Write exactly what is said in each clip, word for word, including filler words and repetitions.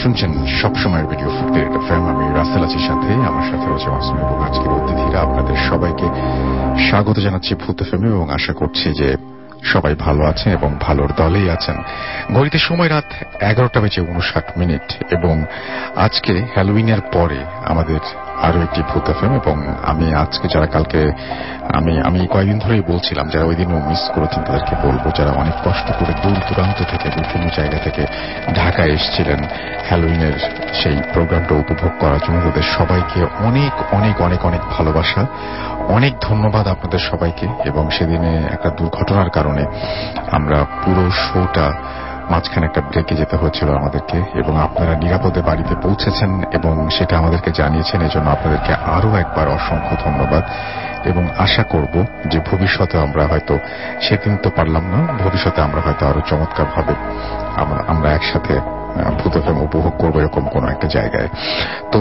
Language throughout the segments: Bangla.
শুনছেন সবসময় রেডিও ফুর্তি এফএম। আমি রাসেল আছি সাথে, আমার সাথে রয়েছে মাসুম এবং আজকের অতিথিরা। আপনাদের সবাইকে স্বাগত জানাচ্ছি ফুর্তি এফএমে এবং আশা করছি যে সবাই ভালো আছেন এবং ভালোর দলেই আছেন। ঘড়িতে সময় রাত এগারোটা বেজে উনষাট মিনিট এবং আজকে হ্যালোউইনের পরে আমাদের আরো একটি ভূত এফএম। এবং আমি আজকে যারা কালকে আমি আমি কয়েকদিন ধরেই বলছিলাম যারা ওই দিনও মিস করেছেন তাদেরকে বলবো, যারা অনেক কষ্ট করে দূর দূরান্ত থেকে বিভিন্ন জায়গা থেকে ঢাকায় এসেছিলেন হ্যালোউইনের সেই প্রোগ্রামটা উপভোগ করার জন্য, তাদের সবাইকে অনেক অনেক অনেক অনেক ভালোবাসা, অনেক ধন্যবাদ আপনাদের সবাইকে। এবং সেদিনে একটা দুর্ঘটনার কারণে আমরা পুরো শোটা মাঝখানে একটা ব্রেকে যেতে হয়েছিল আমাদেরকে, এবং আপনারা নিরাপদে বাড়িতে পৌঁছেছেন এবং সেটা আমাদেরকে জানিয়েছেন। এজন্য আপনাদেরকে আরো একবার অসংখ্য ধন্যবাদ এবং আশা করব যে ভবিষ্যতে আমরা হয়তো, সেদিন তো পারলাম না, ভবিষ্যতে আমরা হয়তো আরো চমৎকার ভাবে আমরা একসাথে ভূত এফএম উপভোগ করবো এরকম কোন একটা জায়গায়। তো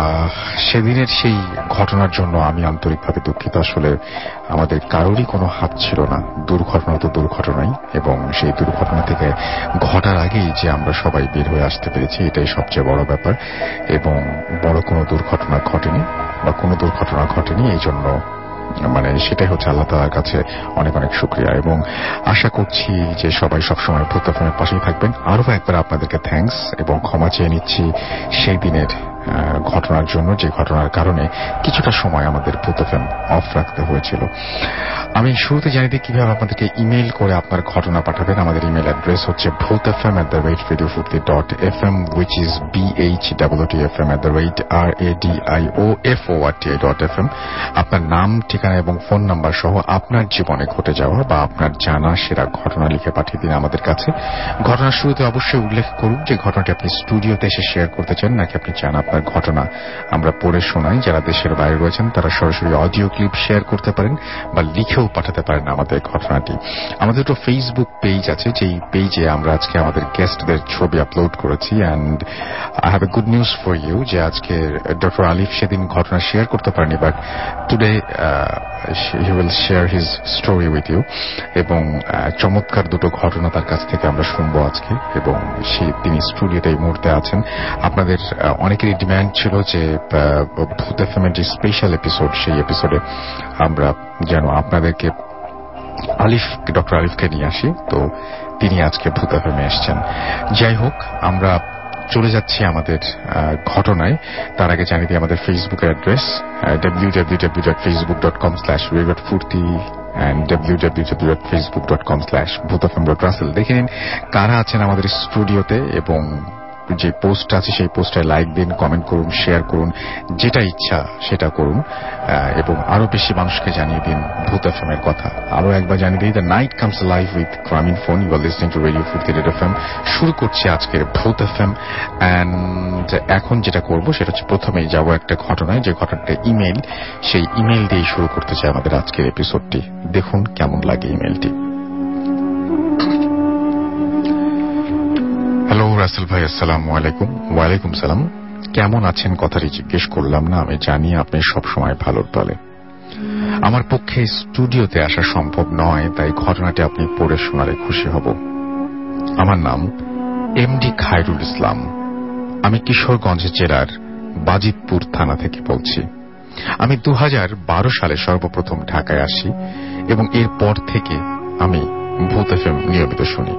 সেদিনের সেই ঘটনার জন্য আমি আন্তরিকভাবে দুঃখিত। আসলে আমাদের কারোরই কোনো হাত ছিল না, দুর্ঘটনা তো দুর্ঘটনাই, এবং সেই দুর্ঘটনা থেকে ঘটার আগেই যে আমরা সবাই বের হয়ে আসতে পেরেছি এটাই সবচেয়ে বড় ব্যাপার। এবং বড় কোনো দুর্ঘটনা ঘটেনি বা কোনো দুর্ঘটনা ঘটেনি, এই জন্য মানে সেটাই হচ্ছে আল্লাহ তাআলার কাছে অনেক অনেক শুকরিয়া। এবং আশা করছি যে সবাই সবসময় ভূত এফএমের পাশেই থাকবেন। আরো একবার আপনাদেরকে থ্যাঙ্কস এবং ক্ষমা চেয়ে নিচ্ছি সেই দিনের ঘটনার জন্য, যে ঘটনার কারণে কিছুটা সময় আমাদের ভূত এফএম অফ রাখতে হয়েছিল। আমি শুরুতে জানিয়ে দিই কিভাবে আপনাদেরকে ইমেইল করে আপনার ঘটনা পাঠাবেন। আমাদের ইমেইল অ্যাড্রেস হচ্ছে Bhoot FM at the rate radio ফুর্তি dot F M, which is B H W T F M at the rate R A D I O F O R T I dot F M. আপনার নাম, ঠিকানা এবং ফোন নাম্বার সহ আপনার জীবনে ঘটে যাওয়া বা আপনার জানা সেরা ঘটনা লিখে পাঠিয়ে দিন আমাদের কাছে। ঘটনার শুরুতে অবশ্যই উল্লেখ করুন যে ঘটনাটি আপনি স্টুডিওতে এসে শেয়ার করতে চান নাকি আপনি চান আপনার ঘটনা আমরা পড়ে শোনাই। যারা দেশের বাইরে রয়েছেন তারা সরাসরি অডিও ক্লিপ শেয়ার করতে পারেন বা লিখেও পাঠাতে পারেন আমাদের ঘটনাটি। আমাদের তো ফেসবুক পেজ আছে, যেই পেজে আমরা আজকে আমাদের গেস্টদের ছবি আপলোড করেছি। And I have a good news for you যে আজকে ডক্টর আলিফ সেদিন ঘটনা শেয়ার করতে পারেনি, but today he will share his story with you. এবং চমৎকার দুটো ঘটনা তার কাছ থেকে আমরা শুনবো আজকে, এবং সে তিনি স্টুডিওতে এই মুহূর্তে আছেন। আপনাদের অনেকেরই ডিমান্ড ছিল যে ভূত এফএম এর যে স্পেশাল এপিসোড, সেই এপিসোডে আমরা যেন আপনাদেরকে আলিফ ডক্টর আলিফকে নিয়ে আসি, তো তিনি আজকে ভূত এফএমে এসেছেন। যাই হোক, আমরা চলে যাচ্ছি আমাদের ঘটনায়। তার আগে জানিয়ে দিই আমাদের ফেসবুকের address W W W dot Facebook dot com slash radio Foorti and W W W dot Facebook dot com slash Bhoot FM dot Russell. দেখে নিন কারা আছেন আমাদের স্টুডিওতে, এবং যে পোস্ট আছে সেই পোস্টে লাইক দিন, কমেন্ট করুন, শেয়ার করুন, যেটা ইচ্ছা সেটা করুন, এবং আরো বেশি মানুষকে জানিয়ে দিন ভূত এফএম এর কথা। আরো একবার জানিয়ে দিই, the night comes live with Grameenphone, you are listening to radio Foorti FM. শুরু করছি আজকের ভূত এফএম। এন্ড এখন যেটা করব সেটা হচ্ছে প্রথমেই যাব একটা ঘটনায়, যে ঘটনাটা ইমেইল, সেই ইমেইল দিয়েই শুরু করতে চাই আমাদের আজকের এপিসোডটি। দেখুন কেমন লাগে ইমেইলটি। হ্যালো রাসেল ভাই, আসসালামু আলাইকুম। ওয়ালাইকুম সালাম। কেমন আছেন কথাটি জিজ্ঞেস করলাম না, আমি জানি আপনি সবসময় ভালোর দলে। আমার পক্ষে স্টুডিওতে আসা সম্ভব নয়, তাই ঘটনাটি আপনি পড়ে শোনালে খুশি হব। আমার নাম এমডি খায়রুল ইসলাম। আমি কিশোরগঞ্জ জেলার বাজিতপুর থানা থেকে বলছি। আমি দু হাজার বারো সালে সর্বপ্রথম ঢাকায় আসি এবং এরপর থেকে আমি ভূত এফএম নিয়মিত শুনি।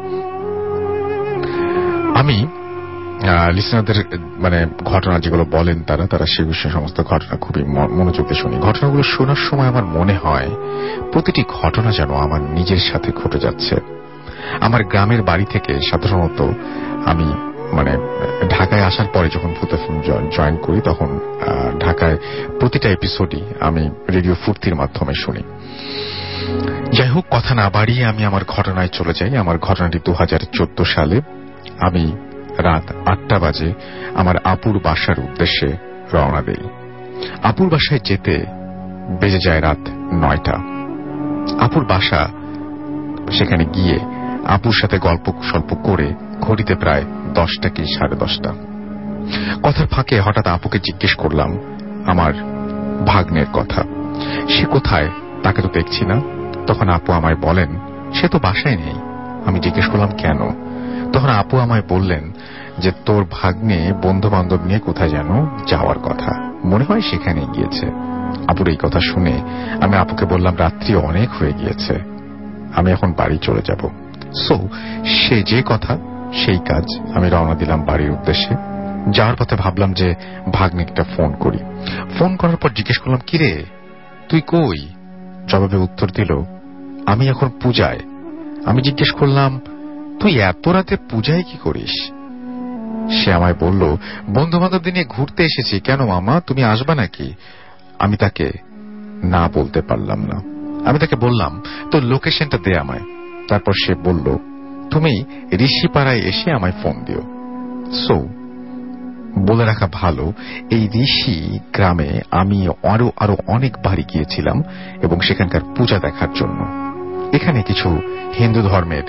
আমি লিসনারদের মানে ঘটনা যেগুলো বলেন তারা তারা সে বিষয়ে সমস্ত ঘটনা খুবই মনোযোগ দিয়ে শুনি। ঘটনাগুলো শোনার সময় আমার মনে হয় প্রতিটি ঘটনা যেন আমার নিজের সাথে ঘটে যাচ্ছে। আমার গ্রামের বাড়ি থেকে সাধারণত আমি মানে ঢাকায় আসার পরে যখন ভূত এফএম জয়েন করি, তখন ঢাকায় প্রতিটা এপিসোডই আমি রেডিও ফুর্তির মাধ্যমে শুনি। যাই হোক, কথা না বাড়িয়ে আমি আমার ঘটনায় চলে যাই। আমার ঘটনাটি দু হাজার চোদ্দ সালে। আমি রাত আটটা বাজে আমার আপুর বাসার উদ্দেশ্যে রওনা দেই। আপুর বাসায় যেতে বেজে যায় রাত নয়টা। আপুর বাসা, সেখানে গিয়ে আপুর সাথে গল্প সল্প করে ঘড়িতে প্রায় দশটা কি সাড়ে দশটা। কথার ফাঁকে হঠাৎ আপুকে জিজ্ঞেস করলাম আমার ভাগ্নের কথা। সে কোথায়, তাকে তো দেখছি না। তখন আপু আমায় বলেন সে তো বাসায় নেই। আমি জিজ্ঞেস করলাম কেন? তখন আপু আমায় বললেন যে তোর ভাগ্নে বন্ধু বান্ধব নিয়ে কোথায় যেন যাওয়ার কথা, মনে হয় সেখানে গিয়েছে। আপুর এই কথা শুনে আমি আপুকে বললাম রাত্রি অনেক হয়ে গিয়েছে, আমি এখন বাড়ি চলে যাব। সো সে যে কথা সেই কাজ, আমি রওনা দিলাম বাড়ির উদ্দেশ্যে। যাওয়ার পথে ভাবলাম যে ভাগ্নিকটা ফোন করি। ফোন করার পর জিজ্ঞেস করলাম, কিরে তুই কই? জবাবে উত্তর দিল, আমি এখন পূজায়। আমি জিজ্ঞেস করলাম, তুই এত রাতে পূজায় কি করিস? সে আমায় বলল, বন্ধু বান্ধবদের নিয়ে ঘুরতে এসেছি। কেন মামা, তুমি আসবা নাকি? আমি তাকে না বলতে পারলাম না। আমি তাকে বললাম, তোর লোকেশনটা দে আমায়। তারপর সে বলল, তুমি ঋষিপাড়ায় এসে আমায় ফোন দিও। সো বলে রাখা ভালো, এই ঋষি গ্রামে আমি আরো আরো অনেক বাড়ি গিয়েছিলাম এবং সেখানকার পূজা দেখার জন্য। এখানে কিছু হিন্দু ধর্মের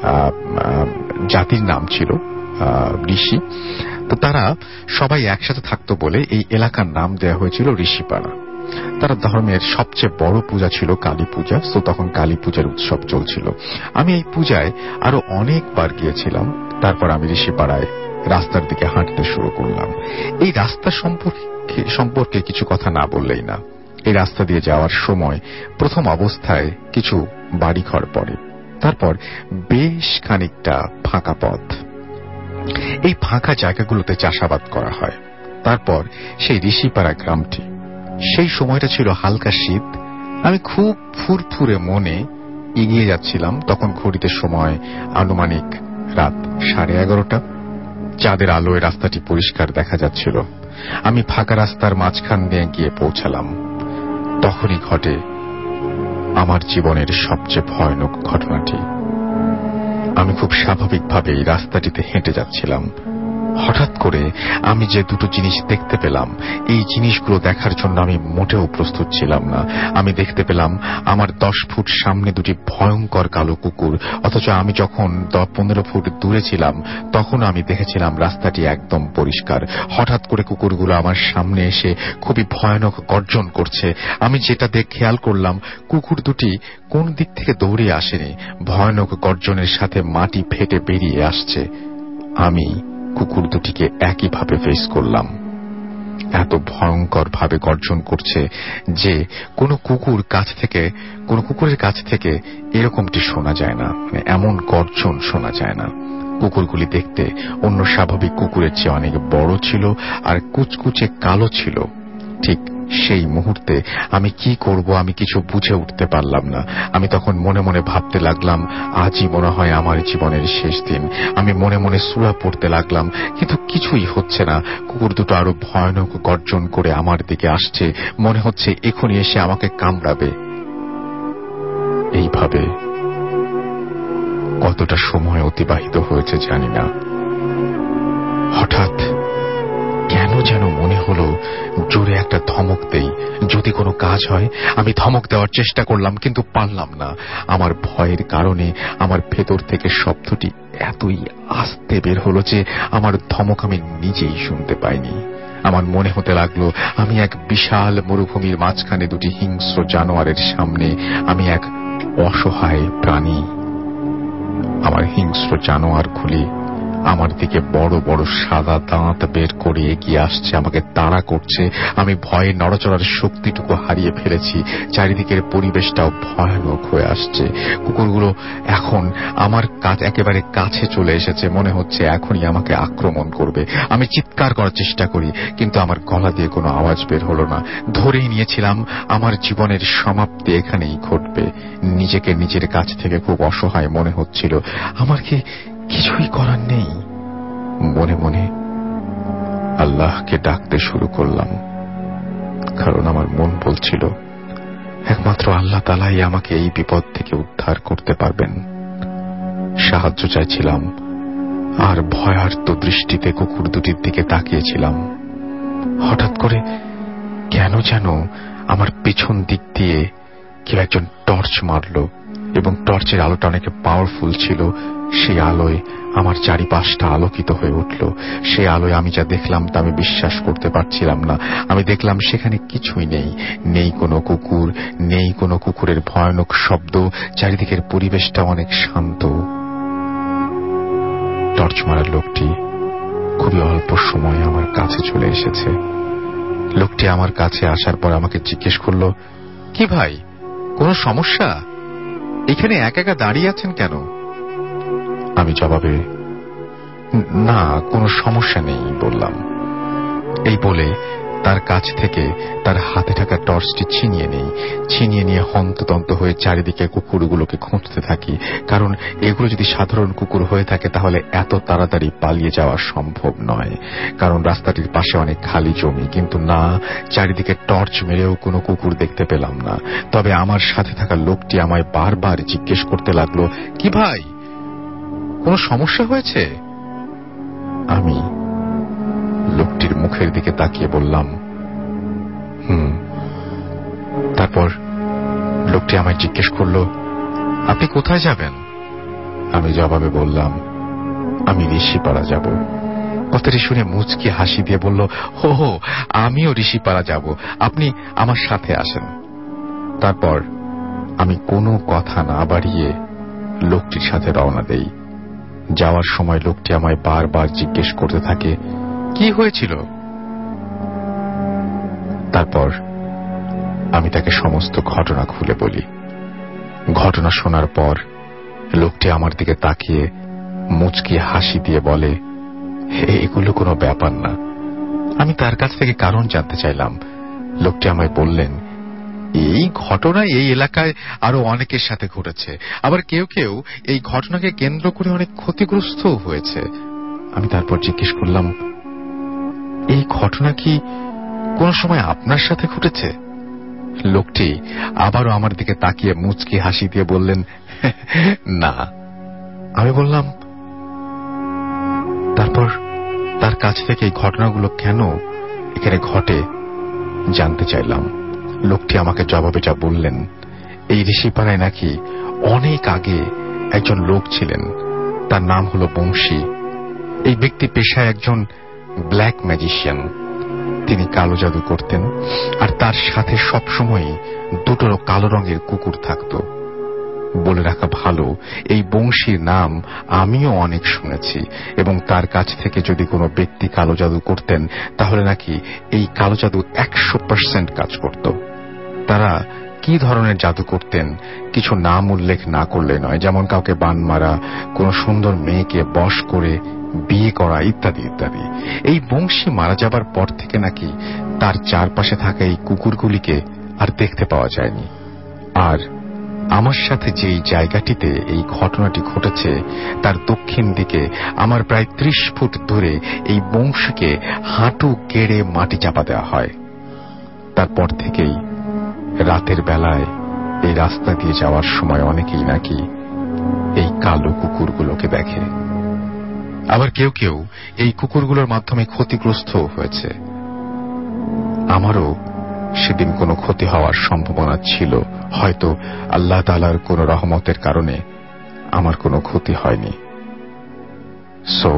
জাতির নাম ছিল ঋষি, তো তারা সবাই একসাথে থাকতো বলে এই এলাকার নাম দেওয়া হয়েছিল ঋষিপাড়া। তারা ধর্মের সবচেয়ে বড় পূজা ছিল কালী পূজা, তো তখন কালী পূজার উৎসব চলছিল। আমি এই পূজায় আরো অনেকবার গিয়েছিলাম। তারপর আমি ঋষিপাড়ায় রাস্তার দিকে হাঁটতে শুরু করলাম। এই রাস্তা সম্পর্কে সম্পর্কে কিছু কথা না বললেই না। এই রাস্তা দিয়ে যাওয়ার সময় প্রথম অবস্থায় কিছু বাড়িঘর পড়ে, তারপর বেশ খানিকটা ফাঁকা পথ। এই ফাঁকা জায়গাগুলোতে চাষাবাদ করা হয়। তারপর সেই ঋষিপাড়া গ্রামটি। সেই সময়টা ছিল হালকা শীত। আমি খুব ফুরফুরে মনে এগিয়ে যাচ্ছিলাম। তখন ঘড়িতে সময় আনুমানিক রাত সাড়ে এগারোটা। চাঁদের আলোয় রাস্তাটি পরিষ্কার দেখা যাচ্ছিল। আমি ফাঁকা রাস্তার মাঝখান দিয়ে গিয়ে পৌঁছালাম। তখনই ঘটে আমার জীবনের সবচেয়ে ভয়ানক ঘটনাটি। আমি খুব স্বাভাবিকভাবে এই রাস্তাটিতে হেঁটে যাচ্ছিলাম। হঠাৎ করে আমি যে দুটো জিনিস দেখতে পেলাম, এই জিনিসগুলো দেখার জন্য আমি মোটেও প্রস্তুত ছিলাম না। আমি দেখতে পেলাম আমার দশ ফুট সামনে দুটি ভয়ঙ্কর কালো কুকুর, অথচ আমি যখন পনেরো ফুট দূরে ছিলাম তখন আমি দেখেছিলাম রাস্তাটি একদম পরিষ্কার। হঠাৎ করে কুকুরগুলো আমার সামনে এসে খুবই ভয়ানক গর্জন করছে। আমি যেটা দেখে খেয়াল করলাম, কুকুর দুটি কোন দিক থেকে দৌড়ে আসেনি, ভয়ানক গর্জনের সাথে মাটি ফেটে বেরিয়ে আসছে। আমি কুকুর দুটিকে একইভাবে ফেস করলাম। এত ভয়ঙ্কর ভাবে গর্জন করছে যে কোনো কুকুর কাছ থেকে কোনো কুকুরের কাছ থেকে এরকমটি শোনা যায় না, মানে এমন গর্জন শোনা যায় না। কুকুরগুলি দেখতে অন্য স্বাভাবিক কুকুরের চেয়ে অনেক বড় ছিল আর কুচকুচে কালো ছিল। ঠিক সেই মুহূর্তে আমি কি করব আমি কিছু বুঝে উঠতে পারলাম না। আমি তখন মনে মনে ভাবতে লাগলাম, আজই মনে হয় আমার জীবনের শেষ দিন। আমি মনে মনে সূরা পড়তে লাগলাম, কিন্তু কিছুই হচ্ছে না। কুকুর দুটো আরো ভয়ানক গর্জন করে আমার দিকে আসছে, মনে হচ্ছে এখনই এসে আমাকে কামড়াবে। এইভাবে কতটা সময় অতিবাহিত হয়েছে জানি না। হঠাৎ কেন যেন মনে হলো জোরে একটা ধমক দেই, যদি কোনো কাজ হয়। আমি ধমক দেওয়ার চেষ্টা করলাম, কিন্তু পারলাম না। আমার ভয়ের কারণে আমার ভেতর থেকে শব্দটি এতই আস্তে বের হলো যে আমার ধমক আমি নিজেই শুনতে পাইনি। আমার মনে হতে লাগলো আমি এক বিশাল মরুভূমির মাঝখানে দুটি হিংস্র জানোয়ারের সামনে আমি এক অসহায় প্রাণী। আমার হিংস্র জানোয়ারগুলি আমার দিকে বড় বড় সাদা দাঁত বের করে এগিয়ে আসছে, আমাকে তাড়া করছে। আমি ভয়ে নড়াচড়ার শক্তিটুকু হারিয়ে ফেলেছি। চারিদিকের পরিবেশটাও ভয়ানক হয়ে আসছে। কুকুরগুলো এখন আমার কাছ একেবারে কাছে চলে এসেছে, মনে হচ্ছে এখনই আমাকে আক্রমণ করবে। আমি চিৎকার করার চেষ্টা করি, কিন্তু আমার গলা দিয়ে কোনো আওয়াজ বের হলো না। ধরেই নিয়েছিলাম আমার জীবনের সমাপ্তি এখানেই ঘটবে। নিজেকে নিজের কাছ থেকে খুব অসহায় মনে হচ্ছিল। আমার কি কিছুই করার নেই? মনে মনে আল্লাহকে ডাকতে শুরু করলাম, কারণ আমার মন বলছিল একমাত্র আল্লাহ তাআলাই আমাকে এই বিপদ থেকে উদ্ধার করতে পারবেন। সাহায্য চাইছিলাম আর ভয়ার্ত দৃষ্টিতে কুকুর দুটির দিকে তাকিয়েছিলাম। হঠাৎ করে কেন যেন আমার পেছন দিক দিয়ে কেউ একজন টর্চ মারল এবং টর্চের আলোটা অনেক পাওয়ারফুল ছিল। সেই আলোয় আমার চারিপাশটা আলোকিত হয়ে উঠল। সেই আলোয় আমি যা দেখলাম তা আমি বিশ্বাস করতে পারছিলাম না। আমি দেখলাম সেখানে কিছুই নেই, নেই কোনো কুকুর, নেই কোনো কুকুরের ভয়ানক শব্দ। চারিদিকের পরিবেশটা অনেক শান্ত। টর্চ মারা লোকটি খুবই অল্প সময় আমার কাছে চলে এসেছে। লোকটি আমার কাছে আসার পর আমাকে জিজ্ঞেস করল, কি ভাই, কোনো সমস্যা? এখানে একা একা দাঁড়িয়ে আছেন কেন? আমি জবাবে, না, কোনো সমস্যা নেই বললাম। এই বলে তার কাছ থেকে তার হাতে থাকা টর্চটি ছিনিয়ে নেই। ছিনিয়ে নিয়ে হন্তদন্ত হয়ে চারিদিকে কুকুরগুলোকে খুঁজতে থাকি, কারণ এগুলো যদি সাধারণ কুকুর হয়ে থাকে তাহলে এত তাড়াতাড়ি পালিয়ে যাওয়া সম্ভব নয়, কারণ রাস্তাটির পাশে অনেক খালি জমি। কিন্তু না, চারিদিকে টর্চ মেরেও কোনো কুকুর দেখতে পেলাম না। তবে আমার সাথে থাকা লোকটি আমায় বারবার জিজ্ঞেস করতে লাগলো, কি ভাই, কোনো সমস্যা হয়েছে? আমি লোকটির মুখের দিকে তাকিয়ে বললাম, হুম। তারপর লোকটি আমায় জিজ্ঞেস করল, আপনি কোথায় যাবেন? আমি জবাবে বললাম, আমি ঋষিপাড়া যাব। কথাটি শুনে মুচকি হাসি দিয়ে বলল, হো হো, আমিও ঋষিপাড়া যাব, আপনি আমার সাথে আসেন। তারপর আমি কোনো কথা না বাড়িয়ে লোকটির সাথে রওনা দেই। যাওয়ার সময় লোকটি আমায় বারবার জিজ্ঞেস করতে থাকে, কি হয়েছিল? তারপর আমি তাকে সমস্ত ঘটনা খুলে বলি। ঘটনা শোনার পর লোকটি আমার দিকে তাকিয়ে মুচকি হাসি দিয়ে বলে, এগুলো কোনো ব্যাপার না। আমি তার কাছ থেকে কারণ জানতে চাইলাম। লোকটি আমায় বললেন, এই ঘটনা এই এলাকায় আরো অনেকের সাথে ঘটেছে, আবার কেউ কেউ এই ঘটনাকে কেন্দ্র করে অনেক ক্ষতিগ্রস্ত হয়েছে। আমি তারপর জিজ্ঞেস করলাম, এই ঘটনা কি কোন সময় আপনার সাথে ঘটেছে? লোকটি আবারও আমার দিকে তাকিয়ে মুচকি হাসি দিয়ে বললেন, না। আমি বললাম, তারপর তার কাছ থেকে এই ঘটনাগুলো কেন এখানে ঘটে জানতে চাইলাম। লোকটি আমাকে জবাবে যা বললেন, এই ঋষিপাড়ায় নাকি অনেক আগে একজন লোক ছিলেন, তার নাম হল বংশী। এই ব্যক্তি পেশায় একজন ব্ল্যাক ম্যাজিশিয়ান। তিনি কালো জাদু করতেন, আর তার সাথে সবসময় দুটো কালো রঙের কুকুর থাকত। বলে রাখা ভালো, এই বংশীর নাম আমিও অনেক শুনেছি, এবং তার কাছ থেকে যদি কোনো ব্যক্তি কালো জাদু করতেন তাহলে নাকি এই কালো জাদু একশো পার্সেন্ট কাজ করত। তারা কি ধরনের জাদু করতেন কিছু নাম উল্লেখ না করলে নয়, যেমন কাউকে বান মারা, কোন সুন্দর মেয়েকে বশ করে বিয়ে করা, ইত্যাদি ইত্যাদি। এই বংশী মারা যাবার পর থেকে নাকি তার চারপাশে থাকা এই কুকুরগুলিকে আর দেখতে পাওয়া যায়নি। আর আমার সাথে যেই জায়গাটিতে এই ঘটনাটি ঘটেছে তার দক্ষিণ দিকে আমার প্রায় ত্রিশ ফুট দূরে এই বংশীকে হাঁটু গেড়ে মাটি চাপা দেওয়া হয়। তারপর থেকেই রাতের বেলায় এই রাস্তা দিয়ে যাওয়ার সময় অনেকেই নাকি এই কালো কুকুরগুলোকে দেখে। আবার কেউ কেউ এই কুকুরগুলোর মাধ্যমে ক্ষতিগ্রস্ত হয়েছে। আমারও সেদিন কোনো ক্ষতি হওয়ার সম্ভাবনা ছিল, হয়তো আল্লাহ তাআলার কোনো রহমতের কারণে আমার কোনো ক্ষতি হয়নি। সো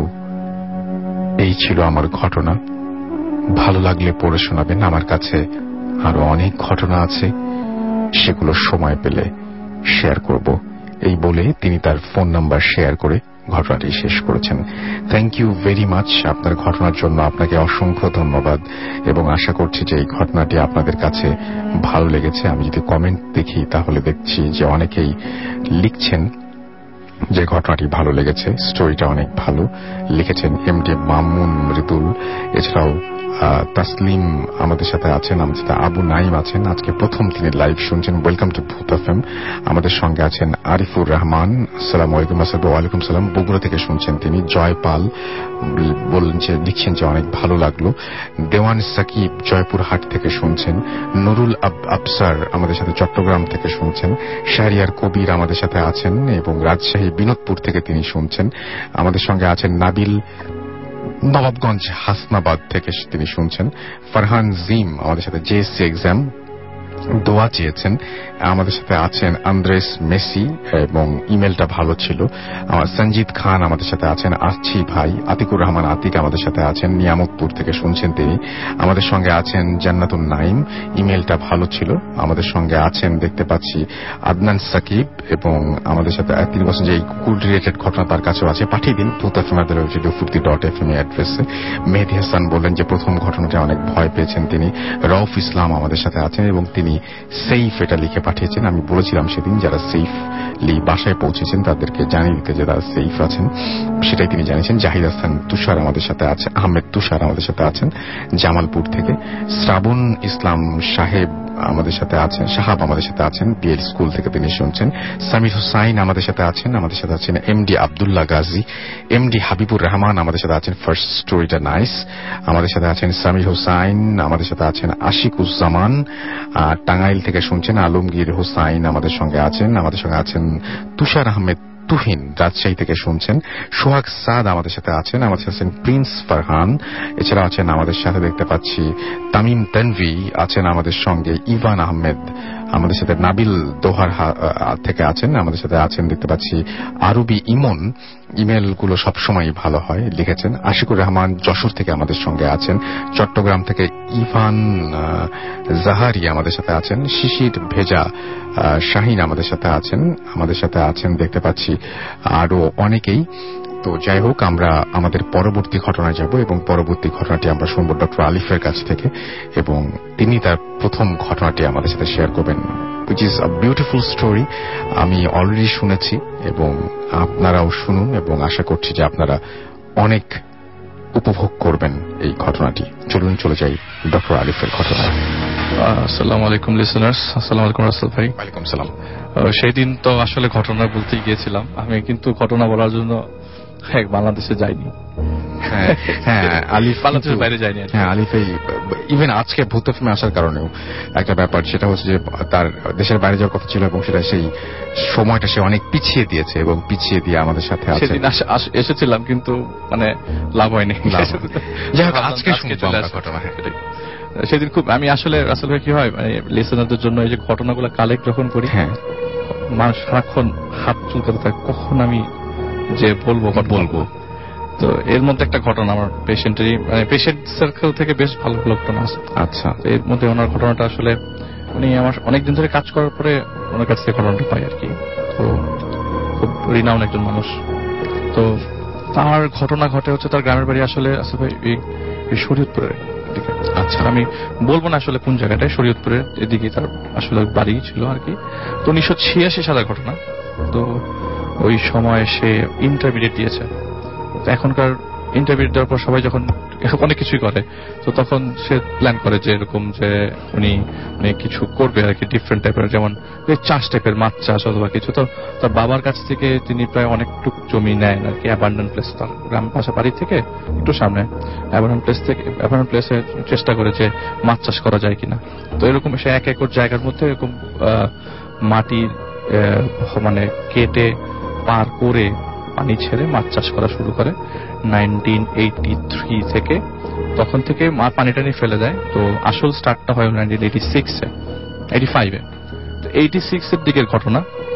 এই ছিল আমার ঘটনা। ভালো লাগলে পড়ে শোনাবেন। আমার কাছে আরো অনেক ঘটনা আছে, সেগুলো সময় পেলে শেয়ার করব। এই বলে তিনি তার ফোন নাম্বার শেয়ার করে ঘটনাটি শেষ করেছেন। থ্যাংক ইউ ভেরি মাচ আপনার ঘটনার জন্য। আপনাকে অসংখ্য ধন্যবাদ, এবং আশা করছি যে এই ঘটনাটি আপনাদের কাছে ভালো লেগেছে। আমি যদি কমেন্ট দেখি তাহলে দেখছি যে অনেকেই লিখছেন যে ঘটনাটি ভালো লেগেছে, স্টোরিটা অনেক ভালো লিখেছেন। এম ডি মামুন মৃদুল, এছাড়াও তাসলিম আমাদের সাথে আছেন, আমাদের সাথে আবু নাইম আছেন। আজকে প্রথম তিনি লাইভ শুনছেন। Welcome to Bhoot FM. আমাদের সঙ্গে আছেন আরিফুর রহমান, আসসালামু আলাইকুম। আসসালাম ওয়ালাইকুম সালাম। বগুড়া থেকে শুনছেন তিনি। জয় পাল বললেন যে লিখছেন যে অনেক ভালো লাগলো। দেওয়ান সাকিব জয়পুরহাট থেকে শুনছেন। নুরুল আফসার আমাদের সাথে চট্টগ্রাম থেকে শুনছেন। শাহরিয়ার কবির আমাদের সাথে আছেন, এবং রাজশাহী বিনোদপুর থেকে তিনি শুনছেন। আমাদের সঙ্গে আছেন নাবিল নবাবগঞ্জ হাসনাবাদ থেকে তিনি শুনছেন। ফারহান জিম আমাদের সাথে জেএসসি এক্সাম দোয়া চেয়েছেন। আমাদের সাথে আছেন আন্দ্রেস মেসি এবং ইমেলটা ভালো ছিল। আমার সঞ্জিত খান আমাদের সাথে আছেন, আসছি ভাই। আতিকুর রহমান আতিক আমাদের সাথে আছেন, নিয়ামতপুর থেকে শুনছেন তিনি। আমাদের সঙ্গে আছেন জান্নাতুন নাইম, ইমেলটা ভালো ছিল। আমাদের সঙ্গে আছেন দেখতে পাচ্ছি আদনান সাকিব, এবং আমাদের সাথে তিনি বলছেন যে এই কুকুর রিলেটেড ঘটনা তার কাছেও আছে, পাঠিয়ে দিন ভূত এফ এম রেডিও ফুর্তি ডট এফ এম অ্যাড্রেসে। মেহেদি হাসান বললেন যে প্রথম ঘটনাটা অনেক ভয় পেয়েছেন তিনি। রউফ ইসলাম আমাদের সাথে আছেন এবং তিনি সেফ এটা লিখে পাঠিয়েছেন। আমি বলেছিলাম সেদিন যারা সেফলি বাসায় পৌঁছেছেন তাদেরকে জানিয়ে দিতে যে তারা সেফ আছেন, সেটাই তিনি জানিয়েছেন। জাহিদ হাসান তুষার আমাদের সাথে আছে, আহমেদ তুষার আমাদের সাথে আছেন জামালপুর থেকে। শ্রাবণ ইসলাম সাহেব আমাদের সাথে আছেন, সাহাব আমাদের সাথে আছেন বিএল স্কুল থেকে, তিনি শুনছেন। সামির হুসাইন আমাদের সাথে আছেন, আমাদের সাথে আছেন এমডি আব্দুল্লাহ গাজী, এমডি হাবিবুর রহমান আমাদের সাথে আছেন, ফার্স্ট স্টোরিটা নাইস। আমাদের সাথে আছেন সামির হুসাইন, আমাদের সাথে আছেন আশিকুজ্জামান টাঙ্গাইল থেকে শুনছেন। আলমগীর হুসাইন আমাদের সঙ্গে আছেন, আমাদের সঙ্গে আছেন তুষার আহমেদ তুহিন রাজশাহী থেকে শুনছেন। সোহাগ সাদ আমাদের সাথে আছেন, আমাদের সাথে আছেন প্রিন্স ফারহান, এছাড়া আছেন আমাদের সাথে দেখতে পাচ্ছি তামিম তানভি আছেন আমাদের সঙ্গে, ইভান আহমেদ আমাদের সাথে, নাবিল দোহার থেকে আছেন আমাদের সাথে আছেন দেখতে পাচ্ছি আরবি ইমন। ইমেলগুলো সবসময় ভালো হয়, লিখেছেন। আশিকুর রহমান যশোর থেকে আমাদের সঙ্গে আছেন। চট্টগ্রাম থেকে ইভান জাহারি আমাদের সাথে আছেন। শিশির ভেজা শাহিন আমাদের সাথে আছেন, আমাদের সাথে আছেন দেখতে পাচ্ছি আরো অনেকেই। তো যাই হোক, আমরা আমাদের পরবর্তী ঘটনায় যাব এবং পরবর্তী ঘটনাটি আমরা শুনব ডক্টর আলিফের কাছ থেকে, এবং তিনি তার প্রথম ঘটনাটি আমাদের সাথে শেয়ার করবেন, which is a beautiful story। আমি অলরেডি শুনেছি এবং আপনারাও শুনুন, এবং আশা করছি যে আপনারা অনেক উপভোগ করবেন এই ঘটনাটি। চলুন চলে যাই ডক্টর আলিফের ঘটনায়। আসসালামু আলাইকুম লিসেনার্স। আসসালামু আলাইকুম রাসেল ভাই। ওয়ালাইকুম সালাম। সেই দিন তো আসলে ঘটনা বলতে গিয়েছিলাম আমি, কিন্তু ঘটনা বলার জন্য হ্যাঁ বাংলাদেশে যাইনি। হ্যাঁ হ্যাঁ আলিফ বাংলাদেশের বাইরে যায়নি। হ্যাঁ আলিফ এই ইভেন আজকে ভূত এফএমে আসার কারণেও একটা ব্যাপার, সেটা হচ্ছে যে তার দেশের বাইরে যাওয়ার কথা ছিল এবং সেটা সেই সময়টা সে অনেক পিছিয়ে দিয়েছে, এবং পিছিয়ে দিয়ে আমাদের সাথে আছে। সেদিন এসেছিলাম কিন্তু মানে লাভ হয়নি। যাই হোক, আজকে শুনবো আমরা ঘটনা। সেদিন খুব আমি আসলে রাসেল ভাই কি হয় মানে লিসেনারদের জন্য এই যে ঘটনাগুলো কালেক্ট যখন করি, হ্যাঁ মানুষ সারাক্ষণ হাত চুলকাতে থাকে কখন আমি যে বলবো বলবো। তো এর মধ্যে একটা ঘটনা আমার পেশেন্টেরই মানে পেশেন্ট সার্কেল থেকে বেশ ভালো ভালো ঘটনা আছে। আচ্ছা, এর মধ্যে ওনার ঘটনাটা আসলে উনি আমার অনেকদিন ধরে কাজ করার পরে ওনার কাছ থেকে ঘটনাটা পাই আর কি। তো খুব রিনাউন একজন মানুষ। তো তার ঘটনা ঘটে হচ্ছে তার গ্রামের বাড়ি আসলে আসলে এই শরীয়তপুরের দিকে। আচ্ছা, আমি বলবো না আসলে কোন জায়গাটায়, শরীয়তপুরের এদিকে তার আসলে বাড়ি ছিল আর কি। তো উনিশশো ছিয়াশি সালের ঘটনা। তো ওই সময় সে ইন্টারমিডিয়েট দিয়েছে। এখনকার ইন্টারমিডিয়েট দেওয়ার পর সবাই যখন অনেক কিছুই করে, তো তখন সে প্ল্যান করে যে এরকম যে উনি কিছু করবে আর কি, ডিফারেন্ট টাইপের, যেমন চাষ টাইপের, মাছ চাষ অথবা কিছু। তো তার বাবার কাছ থেকে তিনি প্রায় অনেকটুকু জমি নেন আর কি, অ্যাবান্ডন প্লেস, তার গ্রাম পাশা বাড়ি থেকে একটু সামনে অ্যাবান্ডন প্লেস থেকে অ্যাবান্ডন প্লেসে চেষ্টা করে যে মাছ চাষ করা যায় কিনা। তো এরকম সে এক একর জায়গার মধ্যে এরকম মাটি মানে কেটে পার করে পানি ছেড়ে মাছ চাষ করা শুরু করে নাইনটিন এইটি থ্রি থেকে। তখন থেকে মা পানি টানি ফেলে দেয়। তো আসল স্টার্টটা হয় নাইনটিন এইটি সিক্সে এইটি ফাইভে। তো এইটি সিক্সের দিকের ঘটনা।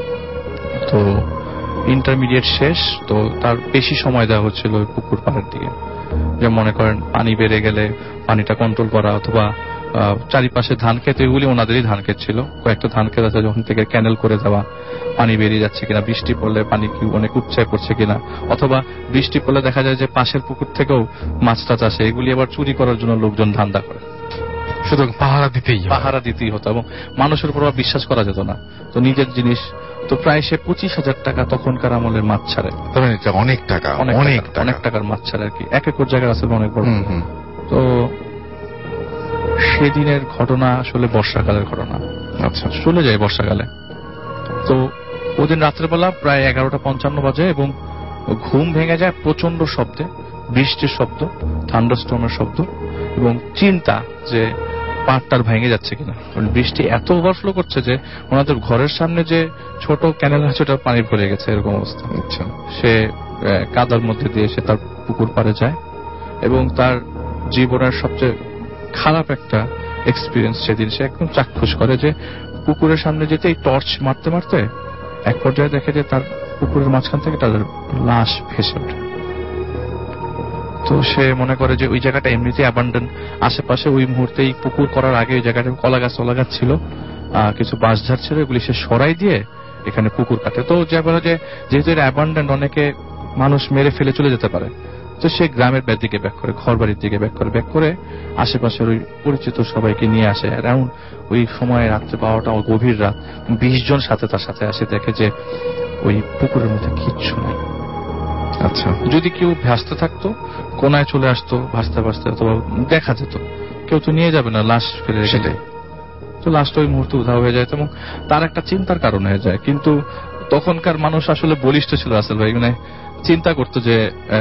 তো ইন্টারমিডিয়েট শেষ, তো তার বেশি সময় দেওয়া হচ্ছিল ওই পুকুর পাড়ের দিকে। যে মনে করেন পানি বেড়ে গেলে পানিটা কন্ট্রোল করা, অথবা চারিপাশে ধান ক্ষেত, এগুলি ওনাদেরই ধান ক্ষেত ছিল, কয়েকটা ধান ক্ষেত আছে, যখন থেকে ক্যানেল করে দেওয়া, পানি বেরিয়ে যাচ্ছে কিনা, বৃষ্টি পড়লে পানি কি অনেক উচ্চায় পড়ছে কিনা, অথবা বৃষ্টি পড়লে দেখা যায় যে পাশের পুকুর থেকেও মাছ টাছ আসে, এগুলি আবার চুরি করার জন্য লোকজন ধান্দা করে। শুধু পাহারা দিতেই পাহারা দিতেই হতো, এবং মানুষের উপর বিশ্বাস করা যেত না। তো নিজের জিনিস। তো প্রায় সে পঁচিশ হাজার টাকা তখনকার আমলের মাছ ছাড়ে। অনেক টাকা, অনেক অনেক টাকার মাছ ছাড়ে আর কি, এক একর জায়গার আছে অনেক বড়। তো সেদিনের ঘটনা আসলে বর্ষাকালের ঘটনা। আচ্ছা, চলে যায় বর্ষাকালে। তো ওদিন রাত্রেবেলা প্রায় এগারোটা পঞ্চান্ন বাজে, এবং ঘুম ভেঙে যায় প্রচন্ড শব্দে, বৃষ্টির শব্দ, থান্ডারস্টর্মের শব্দ, এবং চিন্তা যে পাড়টার ভেঙে যাচ্ছে কিনা। বৃষ্টি এত ওভারফ্লো করছে যে ওনাদের ঘরের সামনে যে ছোট ক্যানেল আছে ওটা পানি ভরে গেছে, এরকম অবস্থা। আচ্ছা, সে কাদার মধ্যে দিয়ে সে তার পুকুর পাড়ে যায়, এবং তার জীবনের সবচেয়ে খারাপ একটা এক্সপিরিয়েন্স সেদিন সে একদম চাক্ষুষ করে যে পুকুরের সামনে যেতে এই টর্চ মারতে মারতে এক পর্যায়ে দেখে যে তার পুকুরের মাঝখান থেকে তাদের লাশ ভেসে ওঠে। তো সে মনে করে যে ওই জায়গাটা এমনিতে অ্যাবান্ডন, আশেপাশে ওই মুহূর্তেই পুকুর করার আগে ওই জায়গাটা কলা গাছ কলা গাছ ছিল, কিছু বাঁশঝাড় ছিল, এগুলি সে সরাই দিয়ে এখানে পুকুর কাটে। তো যা বলে যে যেহেতু এটা অ্যাবান্ডন, অনেকে মানুষ মেরে ফেলে চলে যেতে পারে, তো সে গ্রামের দিকে ব্যাক করে, ঘর বাড়ির দিকে ব্যাক করে ব্যাক করে আশেপাশের ওই পরিচিত সবাইকে নিয়ে আসে। অ্যারাউন্ড ওই সময় রাত্রে বারোটা গভীর রাত, বিশ জন সাথে তার সাথে আসে, দেখে যে ওই পুকুরের মধ্যে কিচ্ছু নাই। আচ্ছা, যদি কেউ ভাসতে থাকতো কোনায় চলে আসতো ভাসতে ভাসতে, অথবা দেখা যেত, কেউ তো নিয়ে যাবে না, লাশ ফেলে রেখে দেয়, তো লাশটা ওই মুহূর্তে উধাও হয়ে যায়। এবং তার একটা চিন্তার কারণ হয়ে যায়। কিন্তু তখনকার মানুষ আসলে বলিষ্ঠ ছিল রাসেল ভাই, মানে চিন্তা করতো যে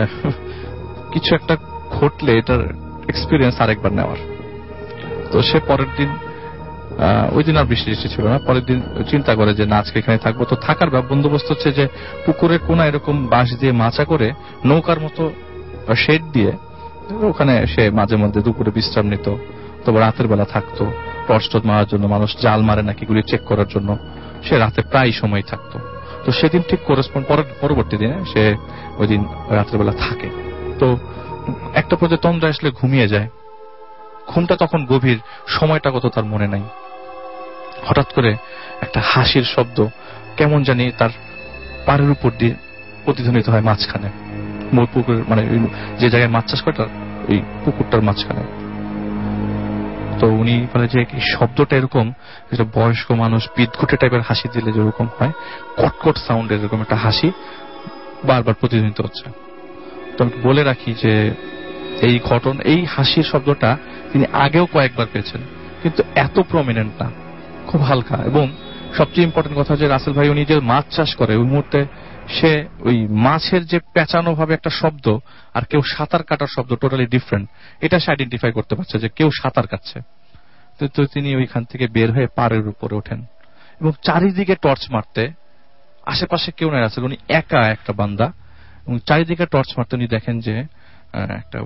কিছু একটা ঘটলে এটার এক্সপিরিয়েন্স আরেকবার নেওয়ার। তো সে পরের দিন, ওই দিন আর বৃষ্টি বৃষ্টি ছিল না, পরের দিন চিন্তা করে যে না আজকে এখানে থাকবো। তো থাকার বন্দোবস্ত হচ্ছে যে পুকুরের কোনা এরকম বাঁশ দিয়ে মাচা করে নৌকার মতো শেড দিয়ে ওখানে সে মাঝে মধ্যে দুপুরে বিশ্রাম নিত, তবে রাতের বেলা থাকতো টর্চ টর্চ মারার জন্য, মানুষ জাল মারে নাকি গুলি চেক করার জন্য সে রাতে প্রায় সময় থাকতো। তো সেদিন ঠিক করেসপন্ড পরবর্তী দিনে সে ওই দিন রাতের বেলা থাকে। তো একটা পর্যায়ে তন্দ্রা আসলে ঘুমিয়ে যায়, ঘুমটা তখন গভীর, সময়টা কত তার মনে নাই। হঠাৎ করে একটা হাসির শব্দ কেমন জানি তার পাড়ের উপর দিয়ে প্রতিধ্বনিত হয় মাঝখানে, পুকুর মানে যে জায়গায় মাছ চাষ করে তার ওই পুকুরটার মাঝখানে। তো উনি বলে যে শব্দটা এরকম একটা বয়স্ক মানুষ বিদঘুটে টাইপের হাসি দিলে যেরকম হয়, কটকট সাউন্ডের এরকম একটা হাসি বারবার প্রতিধ্বনিত হচ্ছে। তো আমি বলে রাখি যে এই ঘটনা, এই হাসির শব্দটা তিনি আগেও কয়েকবার পেয়েছেন, কিন্তু এত প্রমিনেন্ট না, খুব হালকা। এবং সবচেয়ে ইম্পর্টেন্ট কথা যে রাসেল ভাই উনি যে মাছ চাষ করে ওই মুহূর্তে সে ওই মাছের যে পেঁচানো ভাবে একটা শব্দ আর কেউ সাঁতার কাটার শব্দ টোটালি ডিফারেন্ট, এটা সে আইডেন্টিফাই করতে পারছে যে কেউ সাঁতার কাটছে। তো তিনি ওইখান থেকে বের হয়ে পাড়ের উপরে ওঠেন এবং চারিদিকে টর্চ মারতে, আশেপাশে কেউ নাই, রাসেল উনি একা একটা বান্দা, এবং চারিদিকে টর্চ মারতে উনি দেখেন যে একটা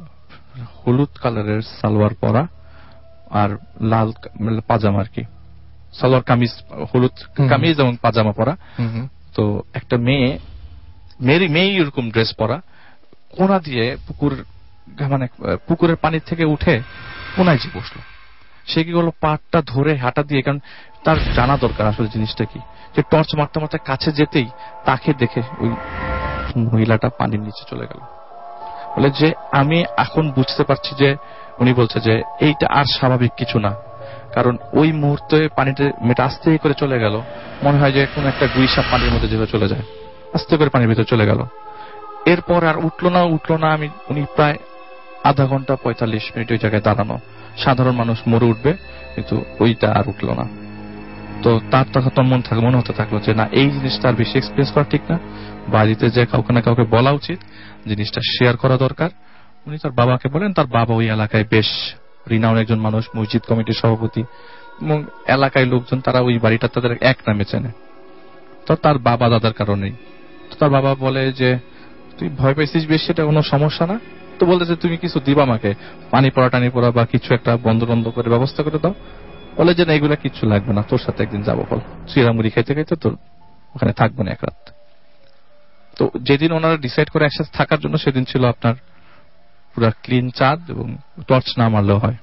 হলুদ কালারের সালোয়ার পরা আর লাল পাজামা, আর কি সালোয়ার কামিজ, হলুদ কামিজ এবং পাজামা পরা। তো একটা মেয়ে, মেয়েরই মেয়ে এরকম ড্রেস পরা, কোনা দিয়ে পুকুর মানে পুকুরের পানির থেকে উঠে কোনায় যে বসলো। সে কি করলো, পাটটা ধরে হাঁটা দিয়ে, কারণ তার জানা দরকার আসলে জিনিসটা কি, যে টর্চ মারতে মারতে কাছে যেতেই তাকে দেখে ওই মহিলাটা পানির নিচে চলে গেল। বলে যে আমি এখন বুঝতে পারছি যে, উনি বলছে যে এইটা আর স্বাভাবিক কিছু না, কারণ ওই মুহূর্তে পানিতে মেয়েটা আস্তে করে চলে গেল, মনে হয় যে কোন একটা গুইসাপ পানির মধ্যে যেভাবে চলে যায়, আস্তে করে পানির ভিতরে চলে গেল। এরপর আর উঠলো না উঠলো না আমি উনি প্রায় আধা ঘন্টা পঁয়তাল্লিশ মিনিট ওই জায়গায় দাঁড়ানো। সাধারণ মানুষ মরে উঠবে, কিন্তু ওইটা আর উঠলো না। তো তার তখন মন থাকে মনে হতে থাকলো যে না, এই জিনিসটা আর বেশি এক্সপিরিয়েন্স করা ঠিক না, বাড়িতে যে কাউকে না কাউকে বলা উচিত, জিনিসটা শেয়ার করা দরকার। উনি তার বাবাকে বলেন, তার বাবা ওই এলাকায় বেশ রিনাউন একজন মানুষ, মসজিদ কমিটির সভাপতি, এবং এলাকায় লোকজন তারা ওই বাড়িটা তাদের এক নামে চেনে। তো তার বাবা দাদার কারণেই তো তার বাবা বলে যে তুই ভয় পাইছিস বেশ, সেটা কোনো সমস্যা না। তো বলতেছে তুমি কিছু দিবা আমাকে, পানি পড়া টানি পড়া বা কিছু একটা বন্ধ বন্ধ করে ব্যবস্থা করে দাও। বলে যে না, এগুলা কিচ্ছু লাগবে না, তোর সাথে একদিন যাবো, বল চিরামুড়ি খাইতে খাইতে তোর ওখানে থাকবো না এক রাত। তো যেদিন ওনারা ডিসাইড করে একসাথে থাকার জন্য, সেদিন ছিল আপনার পুরা ক্লিন চাঁদ এবং টর্চ না মারলেও হয়।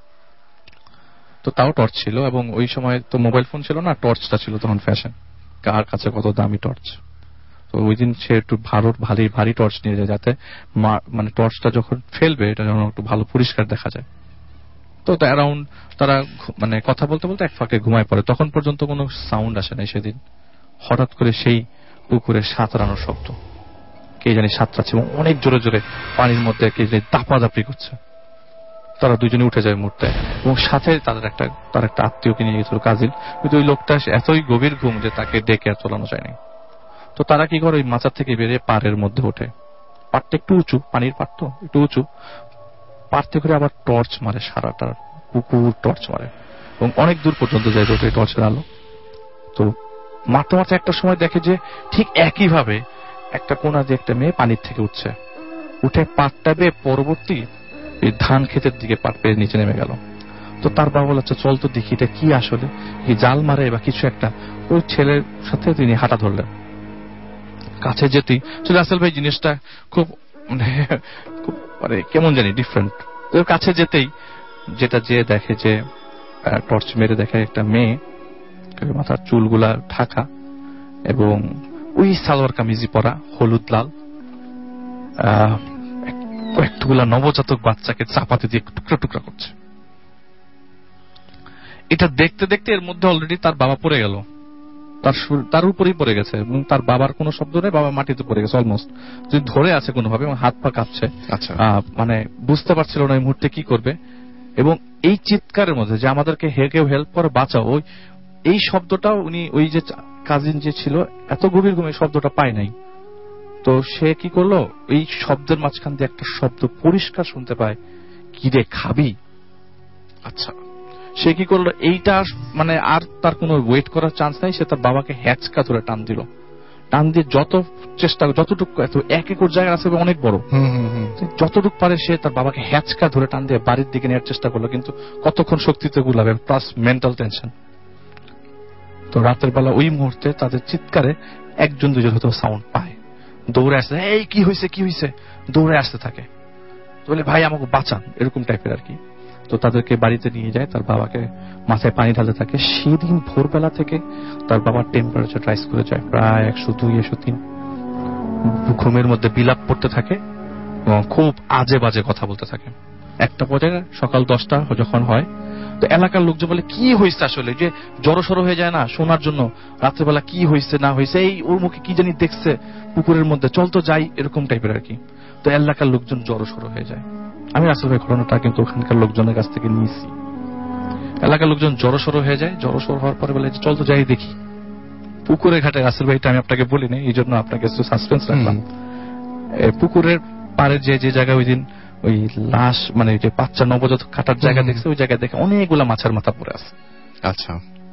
তো তাও টর্চ ছিল, এবং ওই সময় তো মোবাইল ফোন ছিল না, টর্চটা ছিল তখন ফ্যাশন, কার কাছে কত দামি টর্চ। তো ওই দিন সে একটু ভালো ভারী ভারী টর্চ নিয়ে যায়, যাতে মানে টর্চটা যখন ফেলবে এটা যেন একটু ভালো পরিষ্কার দেখা যায়। তো অ্যারাউন্ড তারা মানে কথা বলতে বলতে এক ফাঁকে ঘুমায় পড়ে। তখন পর্যন্ত কোনো সাউন্ড আসে নাই সেদিন। হঠাৎ করে সেই পুকুরে সাঁতরানোর শব্দ, কে জানি সাঁতরাচ্ছে এবং অনেক জোরে জোরে পানির মধ্যে কে জানি দাপাদাপি করছে। তারা দুজনে উঠে যায় মুহূর্তে, এবং সাথে তাদের একটা তার একটা আত্মীয়কে নিয়ে গেছিল, কাজিন। কিন্তু ওই লোকটা এতই গভীর ঘুম যে তাকে ডেকে আর তোলানো যায়নি। তো তারা কি করে, ওই মাচার থেকে বেরিয়ে পাড়ের মধ্যে ওঠে। পাড়টা একটু উঁচু, পানির পাড় তো একটু উঁচু, পাড় থেকে করে আবার টর্চ মারে, সারাটা পুকুর টর্চ মারে এবং অনেক দূর পর্যন্ত যায় ওঠে টর্চের আলো। তো মারতে মারতে একটা সময় দেখে যে ঠিক একই ভাবে একটা কোনা দিয়ে একটা মেয়ে পানির থেকে উঠছে, উঠে পাটটা বেয়ে পরবর্তী এই ধান ক্ষেতের দিকে পাট পেয়ে নিচে নেমে গেল। তো তার বাবা বলেছে চল তো দেখি এটা কি আসলে, কি জাল মারে বা কিছু একটা। ওই ছেলের সাথে তিনি হাঁটা ধরলেন, কাছে যেতেই রাসেল ভাই জিনিসটা খুব মানে খুব মানে কেমন জানি ডিফারেন্ট। কাছে যেতেই যেটা যে দেখে যে টর্চ মেরে দেখে একটা মেয়ে, মাথার চুলগুলা ঢাকা এবং ওই সালোয়ার কামিজি পরা হলুদ লাল, কয়েকটুকুলা নবজাতক বাচ্চাকে চাপাতে দিয়ে টুকরা টুকরা করছে। এটা দেখতে দেখতে এর মধ্যে অলরেডি তার বাবা পড়ে গেল, তার তার উপরেই পড়ে গেছে এবং তার বাবার কোনো শব্দ নেই, বাবা মাটিতে পড়ে গেছে অলমোস্ট, যদি ধরে আছে কোনোভাবে এবং হাত পা কাঁপছে, মানে বুঝতে পারছিল না এই মুহূর্তে কি করবে। এবং এই চিৎকারের মধ্যে যে আমাদেরকে হে কেউ হেল্প করে বাঁচাও, ওই এই শব্দটাও উনি ওই যে কাজিন যে ছিল এত গভীর ঘুমে শব্দটা পায় নাই। তো সে কি করলো, এই শব্দের মাঝখান দিয়ে একটা শব্দ পরিষ্কার শুনতে পায়, কি রে খাবি। আচ্ছা, সে কি করলো, এইটা মানে আর তার কোনো ওয়েট করার চান্স নাই, সে তার বাবাকে হ্যাচকা ধরে টান দিল। টান দিয়ে যত চেষ্টা যতটুকু এত এক একর জায়গা আছে অনেক বড়, যতটুকু পারে সে তার বাবাকে হ্যাচকা ধরে টান দিয়ে বাড়ির দিকে নেওয়ার চেষ্টা করলো, কিন্তু কতক্ষণ শক্তিতে গুলাবে, প্লাস মেন্টাল টেনশন। তো রাতের বেলা ওই মুহূর্তে তাদের চিৎকারে একজন দুজন হয়তো সাউন্ড পায়, দৌড়ে আসতে, এই কি হয়েছে কি হয়েছে, দৌড়ে আসতে থাকে, বলে ভাই আমাকে বাঁচান, এরকম টাইপের আর কি। তো তাদেরকে বাড়িতে নিয়ে যায়, তার বাবাকে মাথায় পানি ঢালতে থাকে। সেদিন ভোরবেলা থেকে তার বাবার টেম্পারেচার রাইজ করে যায় প্রায় একশো দুই একশো তিন, ঘুমের মধ্যে বিলাপ পড়তে থাকে এবং খুব আজে বাজে কথা বলতে থাকে। একটা পর্যায়ে সকাল দশটা যখন হয়, তো এলাকার লোকজন বলে কি হয়েছে আসলে, যে জড়ো সড়ো হয়ে যায় না শোনার জন্য, রাত্রেবেলা কি হয়েছে না হয়েছে, এই ওর মুখে কি জানি দেখছে পুকুরের মধ্যে, চল তো যাই, এরকম টাইপের আর কি। তো এলাকার লোকজন জড়ো সড়ো হয়ে যায়। আমি রাসেল ভাই ঘটনাটা কিন্তু ওখানকার লোকজনের কাছ থেকে নিয়েছি। এলাকার লোকজন জড়ো সড়ো হয়ে যায়, জড়ো সড়ো হওয়ার পরে বলে চল তো যাই দেখি পুকুরের ঘাটে। রাসেল ভাইটা আমি আপনাকে বলিনি, এই জন্য আপনাকে একটু সাসপেন্স রাখলাম। পুকুরের পাড়ে যে যে জায়গায় ওই দিন ওই লাশ মানে যে বাচ্চা নবজাতক কাটার জায়গা দেখছে, ওই জায়গায় দেখে অনেকগুলা মাছের মাথা পড়ে আছে। আচ্ছা,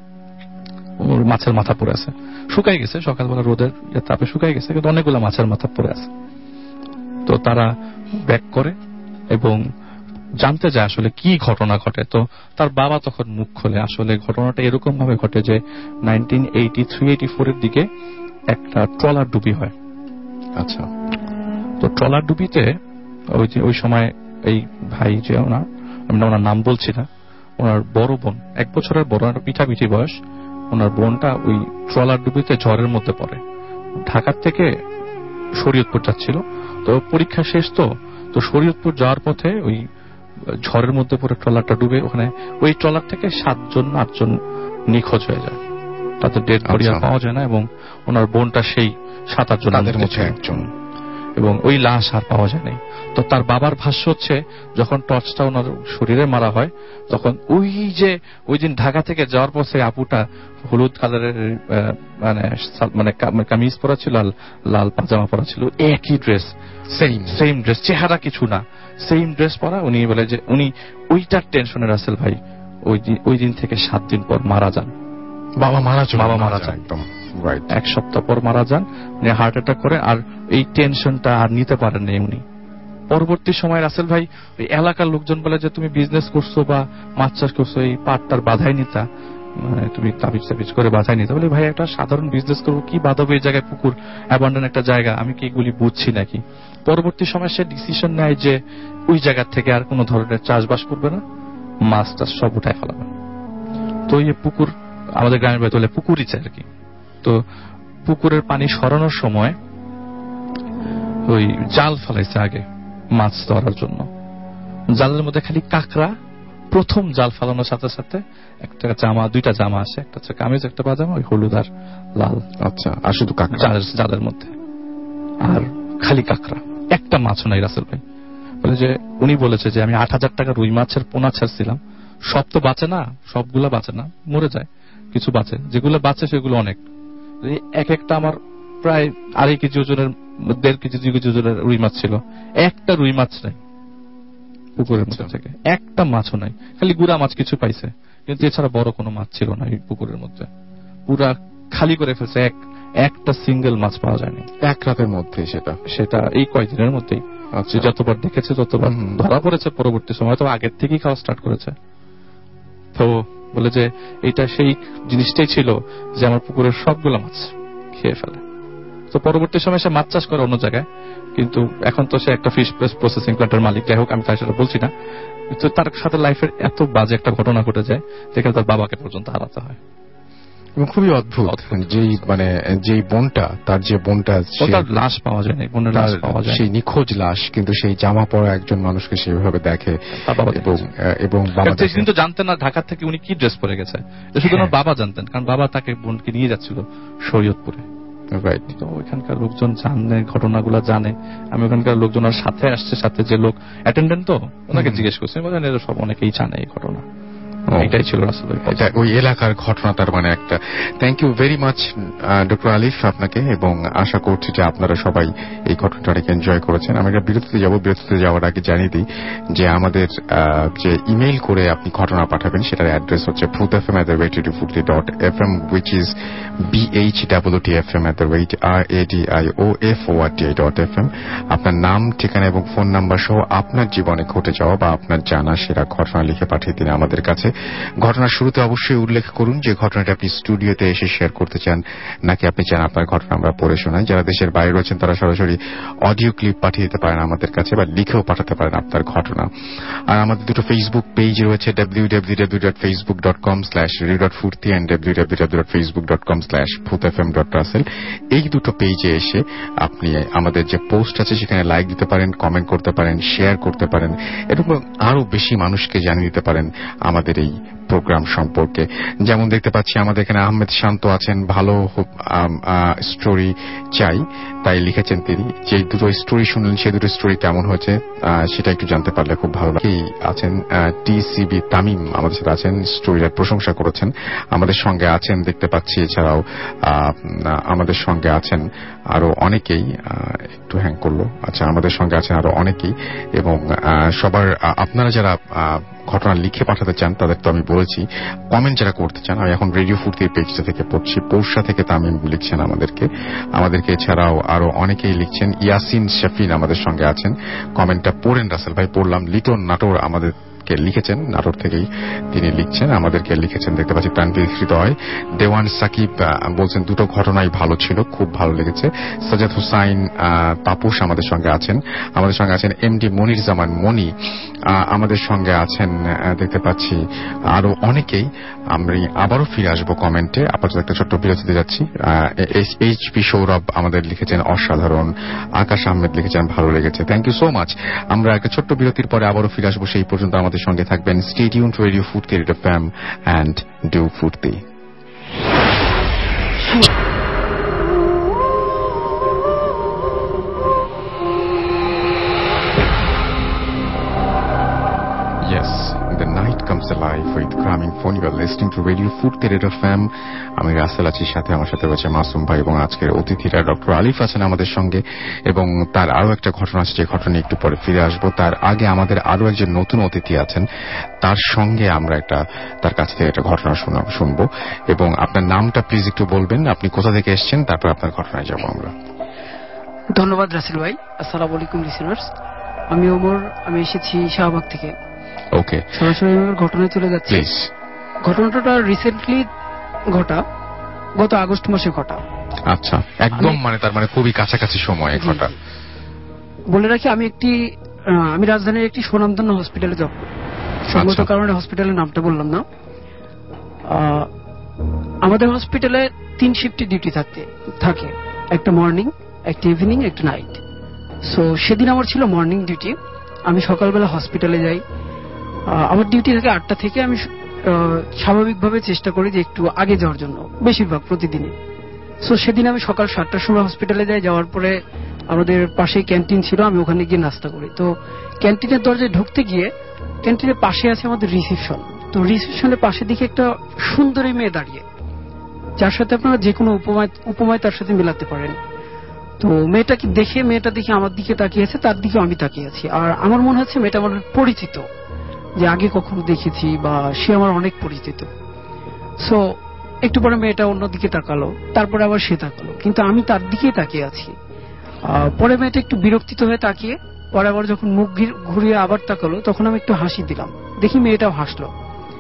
মাছের মাথা পড়ে আছে, শুকাই গেছে, সকালবেলা রোদের তাপে শুকাই গেছে, কিন্তু অনেকগুলা মাছের মাথা পড়ে আছে। তো তারা ব্যাক করে এবং জানতে যায় আসলে কি ঘটনা ঘটে। তো তার বাবা তখন মুখ খোলে, আসলে ঘটনাটা এরকম ভাবে ঘটে যে nineteen eighty three eighty four এর দিকে একটা ট্রলার ডুবি হয়। আচ্ছা, তো ট্রলার ডুবিতে ওই যে ওই সময় এই ভাই যে ওনার, আমি ওনার নাম বলছি না, ওনার বড় বোন, এক বছরের বড়, পিঠাপিঠি বয়স, ওনার বোনটা ওই ট্রলার ডুবিতে ঝড়ের মধ্যে পড়ে, ঢাকার থেকে শরীয়তপুর যাচ্ছিল। তো পরীক্ষা শেষ, তো তো শরীয়তপুর যাওয়ার পথে ওই ঝড়ের মধ্যে পড়ে ট্রলারটা ডুবে, ওখানে ওই ট্রলার থেকে সাতজন আটজন নিখোঁজ হয়ে যায়, তাদের ডেড বডি আর পাওয়া যায় না, এবং ওনার বোনটা সেই সাত আটজনের মধ্যে একজন, এবং ওই লাশ আর পাওয়া যায় নাই। তো তার বাবার ভাষ্য হচ্ছে যখন টর্চটা ওনার শরীরে মারা হয়, তখন ওই যে ওই দিন ঢাকা থেকে যাওয়ার পথে আপুটা হলুদ কালারের মানে মানে কামিজ পরা ছিল, লাল পাজামা পরা ছিল, একই ড্রেস, সেম সেম ড্রেস, চেহারা কিছু না, সেম ড্রেস পরা। উনি বলে যে উনি ওইটার টেনশনে রাসেল ভাই ওই ওই দিন থেকে সাত দিন পর মারা যান, বাবা মারা যান বাবা মারা যান একদম এক সপ্তাহ পর মারা যান, উনি হার্ট অ্যাটাক করে। আর এই টেনশনটা আর নিতে পারেন নাই উনি। পরবর্তী সময় রাসেল ভাই ওই এলাকার লোকজন বলে যে তুমি বিজনেস করছো বা মাছ চাষ করছো, এই পাটটার বাধাই নিতা, মানে তুমি তাবিজ তাবিজ করে বাধাই নিতে। বলে ভাই একটা সাধারণ বিজনেস করবো, কি বাধাবো, এই জায়গায় পুকুর অ্যাবান্ডন একটা জায়গা, আমি কি এগুলি বুঝছি নাকি। পরবর্তী সময় সে ডিসিশন নেয় যে ওই জায়গা থেকে আর কোন ধরনের চাষবাস করবে না, মাছ টাছ সব উঠায় ফেলাবে। তো এই পুকুর আমাদের গ্রামের বাড়িতে বলে পুকুরই চাই আর কি। তো পুকুরের পানি সরানোর সময় ওই জাল ফেলাইছে আগে মাছ ধরার জন্য, জালের মধ্যে খালি কাঁকড়া। প্রথম জাল ফেলানোর সাথে সাথে একটা জামা, দুইটা জামা আসে, একটা হচ্ছে কামিজ একটা পাজামা, ওই হলুদ আর লাল। আচ্ছা, আর শুধু কাঁকড়া জালের মধ্যে, আর খালি কাঁকড়া, একটা মাছও নাই। রাসেল ভাই বলে যে উনি বলেছে যে আমি আট হাজার টাকা রুই মাছের পোনা ছাড়ছিলাম, সব তো বাঁচে না, সবগুলা বাঁচে না, মরে যায়, কিছু বাঁচে, যেগুলো বাঁচে সেগুলো অনেক। এক একটা আমার প্রায় আড়াই কেজি ওজনের, দেড় কেজি দুই কেজি ওজনের রুই মাছ ছিল, একটা রুই মাছ নাই পুকুরের মধ্যে থেকে, একটা মাছও নাই, খালি গুড়া মাছ কিছু পাইছে, কিন্তু এছাড়া বড় কোনো মাছ ছিল না এই পুকুরের মধ্যে। পুরা খালি করে ফেলছে, এক একটা সিঙ্গেল মাছ পাওয়া যায়নি এক রাতের মধ্যে। সেটা সেটা এই কয়েকদিনের মধ্যেই যতবার দেখেছে ততবার ধরা পড়েছে। পরবর্তী সময় তো আগের থেকেই খাওয়া স্টার্ট করেছে। তো বলে যে এটা সেই জিনিসটাই ছিল যে আমার পুকুরের সবগুলো মাছ খেয়ে ফেলে। তো পরবর্তী সময় সে মাছ চাষ করে অন্য জায়গায়, কিন্তু এখন তো সে একটা ফিশ প্রসেসিং প্ল্যান্টের মালিক। যাই হোক, আমি তার সাথে বলছি না। তো তার সাথে লাইফের এত বাজে একটা ঘটনা ঘটে যায় যেখানে তার বাবাকে পর্যন্ত হারাতে হয়। এবং খুবই অদ্ভুত যেই মানে যেই বোনটা, তার যে বোনটা, তার লাশ পাওয়া যায় না, বোনের লাশ পাওয়া যায়, সেই নিখোঁজ লাশ, কিন্তু সেই জামা পরা একজন মানুষকে সেভাবে দেখে এবং বাবা কিন্তু জানতেন না ঢাকা থেকে উনি কি ড্রেস পরে গেছে, শুধু ওনার বাবা জানতেন, কারণ বাবা তাকে বোনকে নিয়ে যাচ্ছিল শরীয়তপুরে। তো ওইখানকার লোকজন জানে, ঘটনাগুলো জানে। আমি ওখানকার লোকজনের সাথে আসছে, সাথে যে লোক অ্যাটেন্ডেন্ট, তো ওনাকে জিজ্ঞেস করছি, সব অনেকেই জানে এই ঘটনা। এটাই ছিল আসলে ওই এলাকার ঘটনা। তার মানে একটা thank you very much doctor Alif আপনাকে, এবং আশা করছি যে আপনারা সবাই এই ঘটনাটা অনেক এনজয় করেছেন। আমি একটা বিরতিতে যাব, বিরতিতে যাওয়ার আগে জানিয়ে দিই যে আমাদের যে ইমেইল করে আপনি ঘটনা পাঠাবেন সেটার অ্যাড্রেস হচ্ছে Bhoot F M at the rate radio ফুর্তি dot F M, which is B H W T F M at the rate R A D I O F O R T I dot F M. আপনার নাম, ঠিকানা এবং ফোন নাম্বার সহ আপনার জীবনে ঘটে যাওয়া বা আপনার জানা সেরা ঘটনা লিখে পাঠিয়ে দিন আমাদের কাছে। ঘটনার শুরুতে অবশ্যই উল্লেখ করুন যে ঘটনাটা আপনি স্টুডিওতে এসে শেয়ার করতে চান, নাকি আপনি চান আপনার ঘটনা আমরা পড়ে শোনাই। যারা দেশের বাইরে রয়েছেন তারা সরাসরি অডিও ক্লিপ পাঠিয়ে দিতে পারেন আমাদের কাছে, বা লিখেও পাঠাতে পারেন আপনার ঘটনা। আর আমাদের দুটো ফেসবুক পেজ রয়েছে, W W W dot Facebook dot com slash radio dot Foorti and W W W dot Facebook dot com slash Bhoot F M dot Russell. এই দুটো পেজে এসে আপনি আমাদের যে পোস্ট আছে সেখানে লাইক দিতে পারেন, কমেন্ট করতে পারেন, শেয়ার করতে পারেন, এবং আরো বেশি মানুষকে জানিয়ে দিতে পারেন আমাদের এই প্রোগ্রাম সম্পর্কে। যেমন দেখতে পাচ্ছি আমাদের এখানে আহমেদ শান্ত আছেন, ভালো স্টোরি চাই, তাই লিখেছেন তিনি। যে দুটো স্টোরি শুনলেন সেই দুটো স্টোরি কেমন হয়েছে সেটা একটু জানতে পারলে খুব ভালো লাগে। আছেন টিসিবি তামিম আমাদের সাথে আছেন, স্টোরির প্রশংসা করেছেন। আমাদের সঙ্গে আছেন দেখতে পাচ্ছি, এছাড়াও আমাদের সঙ্গে আছেন আরো অনেকেই। একটু হ্যাং করলো, আচ্ছা, আমাদের সঙ্গে আছেন আরো অনেকেই। এবং সবার আপনারা যারা ঘটনা লিখে পাঠাতে চান তাদের তো আমি বলেছি, কমেন্ট যারা করতে চান, আমি এখন রেডিও ফুর্তির পেজটা থেকে পড়ছি। পৌষা থেকে তামিম লিখছেন আমাদেরকে আমাদেরকে এছাড়াও আরো অনেকেই লিখছেন। ইয়াসিন শফিন আমাদের সঙ্গে আছেন, কমেন্টটা পড়েন রাসেল ভাই। পড়লাম। লিটন নাটোর আমাদের লিখেছেন, নাটোর থেকেই তিনি লিখছেন, আমাদেরকে লিখেছেন দেখতে পাচ্ছি। প্রাণবীর হৃদয় দেওয়ান সাকিব বলছেন দুটো ঘটনাই ভালো ছিল, খুব ভালো লেগেছে। সাজাদ হুসাইন তাপস আমাদের সঙ্গে আছেন। আমাদের সঙ্গে আছেন এমডি মনির জামান মনি, আমাদের সঙ্গে আছেন দেখতে পাচ্ছি আরো অনেকেই। আমি আবারও ফিরে আসবো কমেন্টে, আপাতত একটা ছোট্ট বিরতিতে যাচ্ছি। এইচ পি সৌরভ আমাদের লিখেছেন অসাধারণ। আকাশ আহমেদ লিখেছেন ভালো লেগেছে। Thank you so much. আমরা একটা ছোট্ট বিরতির পরে আবারও ফিরে আসবো, সেই পর্যন্ত আমাদের সঙ্গে থাকবেন। Stay tuned to radio Foorti F M and do Foorti. Yes, the night comes alive with gramophone. You are listening to Radio Furti F M. আমি রাসেল আছি, সাথে আমার সাথে রয়েছে মাসুম ভাই, এবং আজকের অতিথিরা ডক্টর আলিফ আছেন আমাদের সঙ্গে। এবং তার আরো একটা ঘটনা আছে, যে ঘটনা একটু পরে ফিরে আসবো। তার আগে আমাদের আরো একজন নতুন অতিথি আছেন, তার সঙ্গে আমরা একটা তার কাছ থেকে একটা ঘটনা শুনবো। এবং আপনার নামটা প্লিজ একটু বলবেন, আপনি কোথা থেকে এসেছেন, তারপর আপনার ঘটনায় যাবো আমরা। ধন্যবাদ রাসেল ভাই। আসসালামু আলাইকুম লিসেনার্স, আমি ওমর, আমি এসেছি শাহবাগ থেকে। ওকে, সরাসরি ঘটনায় চলে যাচ্ছি। ঘটনাটা রিসেন্টলি ঘটা, গত আগস্ট মাসে ঘটা। আচ্ছা, একদম মানে তার মানে খুবই কাছাকাছি সময়ে ঘটা। বলে রাখি, আমি একটি আমি রাজধানীর একটি সুনামধন্য হসপিটালে জব করি। সঙ্গত কারণে হসপিটালের নামটা বললাম না। আমাদের হসপিটালে তিন শিফটে ডিউটি থাকতে থাকে, একটা মর্নিং, একটা ইভিনিং, একটা নাইট। সো সেদিন আমার ছিল মর্নিং ডিউটি। আমি সকালবেলা হসপিটালে যাই। আমার ডিউটি থাকে আটটা থেকে। আমি স্বাভাবিকভাবে চেষ্টা করি যে একটু আগে যাওয়ার জন্য, বেশিরভাগ প্রতিদিনই। সো সেদিন আমি সকাল সাতটার সময় হসপিটালে যাই। যাওয়ার পরে আমাদের পাশে ক্যান্টিন ছিল, আমি ওখানে গিয়ে নাস্তা করি। তো ক্যান্টিনের দরজায় ঢুকতে গিয়ে ক্যান্টিনের পাশে আছে আমাদের রিসেপশন। তো রিসেপশনের পাশে দিকে একটা সুন্দরী মেয়ে দাঁড়িয়ে, যার সাথে আপনারা যে কোনো উপমায় উপমায় তার সাথে মেলাতে পারেন। তো মেয়েটাকে দেখে মেয়েটা দেখে আমার দিকে তাকিয়েছে, তার দিকে আমি তাকিয়ে আছি। আর আমার মনে হচ্ছে মেয়েটা আমার পরিচিত, যে আগে কখনো দেখেছি বা সে আমার অনেক পরিচিত। সো একটু পরে মেয়েটা অন্যদিকে তাকালো, তারপরে আবার সে তাকালো, কিন্তু আমি তার দিকেই তাকিয়ে আছি। পরে মেয়েটা একটু বিরক্তিত হয়ে তাকিয়ে পরে আবার যখন মুখ ঘুরিয়ে আবার তাকালো, তখন আমি একটু হাসি দিলাম। দেখি মেয়েটাও হাসলো।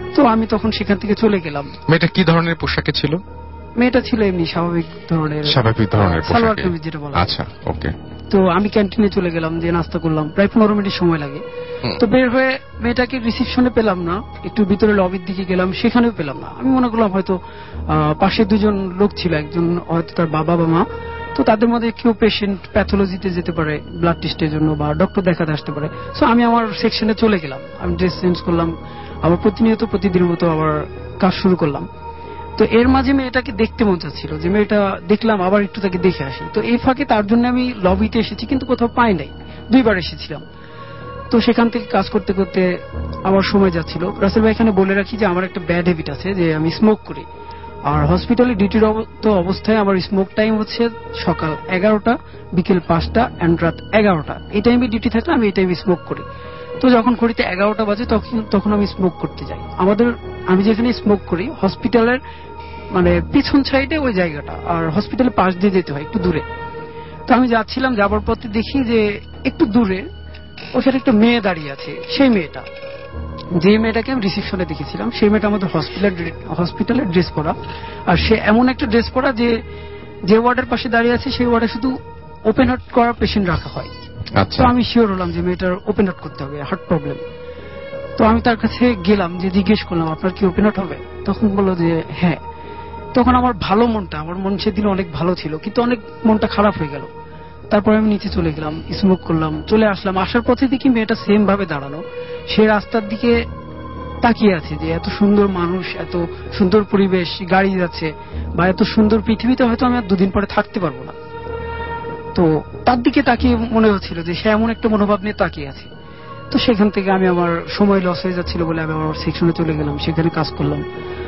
তো আমি তখন সেখান থেকে চলে গেলাম। মেয়েটা কি ধরনের পোশাকে ছিল? মেয়েটা ছিল এমনি স্বাভাবিক ধরনের স্বাভাবিক ধরনের সালোয়ার পোশাকে। কামিজ যেটা বলা। আচ্ছা, ওকে। তো আমি ক্যান্টিনে চলে গেলাম, যে নাস্তা করলাম, প্রায় পনেরো মিনিট সময় লাগে। তো বের হয়ে মেয়েটাকে রিসিপশনে পেলাম না, একটু ভিতরে লবির দিকে গেলাম, সেখানেও পেলাম না। আমি মনে করলাম হয়তো পাশে দুজন লোক ছিল, একজন হয়তো তার বাবা বা মা, তো তাদের মধ্যে কেউ পেশেন্ট প্যাথোলজিতে যেতে পারে ব্লাড টেস্টের জন্য বা ডক্টর দেখাতে আসতে পারে। সো আমি আমার সেকশনে চলে গেলাম, আমি ড্রেস চেঞ্জ করলাম, আবার প্রতিনিয়ত প্রতিদিনের মতো আবার কাজ শুরু করলাম। তো এর মাঝে মেয়েটাকে দেখতে মন চাচ্ছিল, যে মেয়েটা দেখলাম আবার একটু তাকে দেখে আসি। তো এই ফাঁকে তার জন্য আমি লবিতে এসেছি, কিন্তু কোথাও পাই নাই, দুইবার এসেছিলাম। তো সেখান থেকে কাজ করতে করতে আমার সময় যাচ্ছিল। রাসেল ভাই এখানে বলে রাখি যে আমার একটা ব্যাড হ্যাবিট আছে, যে আমি স্মোক করি। আর হসপিটালে ডিউটিরত অবস্থায় আমার স্মোক টাইম হচ্ছে সকাল এগারোটা, বিকেল পাঁচটা অ্যান্ড রাত এগারোটা। এই টাইমে ডিউটি থাকলে আমি এই টাইমে স্মোক করি। তো যখন ঘড়িতে এগারোটা বাজে তখন তখন আমি স্মোক করতে যাই। আমাদের আমি যেখানে স্মোক করি হসপিটালের মানে পিছন সাইডে ওই জায়গাটা, আর হসপিটালের পাশ দিয়ে যেতে হয় একটু দূরে। তো আমি যাচ্ছিলাম, যাবার পথে দেখি যে একটু দূরে ওখানে একটা মেয়ে দাঁড়িয়ে আছে। সেই মেয়েটা, যে মেয়েটাকে আমি রিসিপশনে দেখেছিলাম, সেই মেয়েটা আমাদের হসপিটাল হসপিটালের ড্রেস পরা। আর সে এমন একটা ড্রেস পরা যে যে ওয়ার্ডের পাশে দাঁড়িয়ে আছে সেই ওয়ার্ডে শুধু ওপেন হার্ট করা পেশেন্ট রাখা হয়। তো আমি শিওর হলাম যে মেয়েটার ওপেন হার্ট করতে হবে, হার্ট প্রবলেম। তো আমি তার কাছে গেলাম, যে জিজ্ঞেস করলাম আপনার কি ওপেন হার্ট হবে? তখন বললো যে হ্যাঁ। তখন আমার ভালো মনটা, আমার মন সেদিন অনেক ভালো ছিল, কিন্তু অনেক মনটা খারাপ হয়ে গেল। তারপরে আমি নিচে চলে গেলাম, স্মোক করলাম, চলে আসলাম। আসার পথে দেখি মেয়েটা সেম ভাবে দাঁড়ানো, সে রাস্তার দিকে তাকিয়ে আছে, যে এত সুন্দর মানুষ, এত সুন্দর পরিবেশ, গাড়ি যাচ্ছে, বা এত সুন্দর পৃথিবীতে হয়তো আমি আর দুদিন পরে থাকতে পারবো না। তো তার দিকে তাকিয়ে মনে হচ্ছিল যে সে এমন একটা মনোভাব নিয়ে তাকিয়ে আছে। তো সেখান থেকে আমি আমার সময় লস হয়ে যাচ্ছিল বলে আমি আমার সেকশনে চলে গেলাম, সেখানে কাজ করলাম।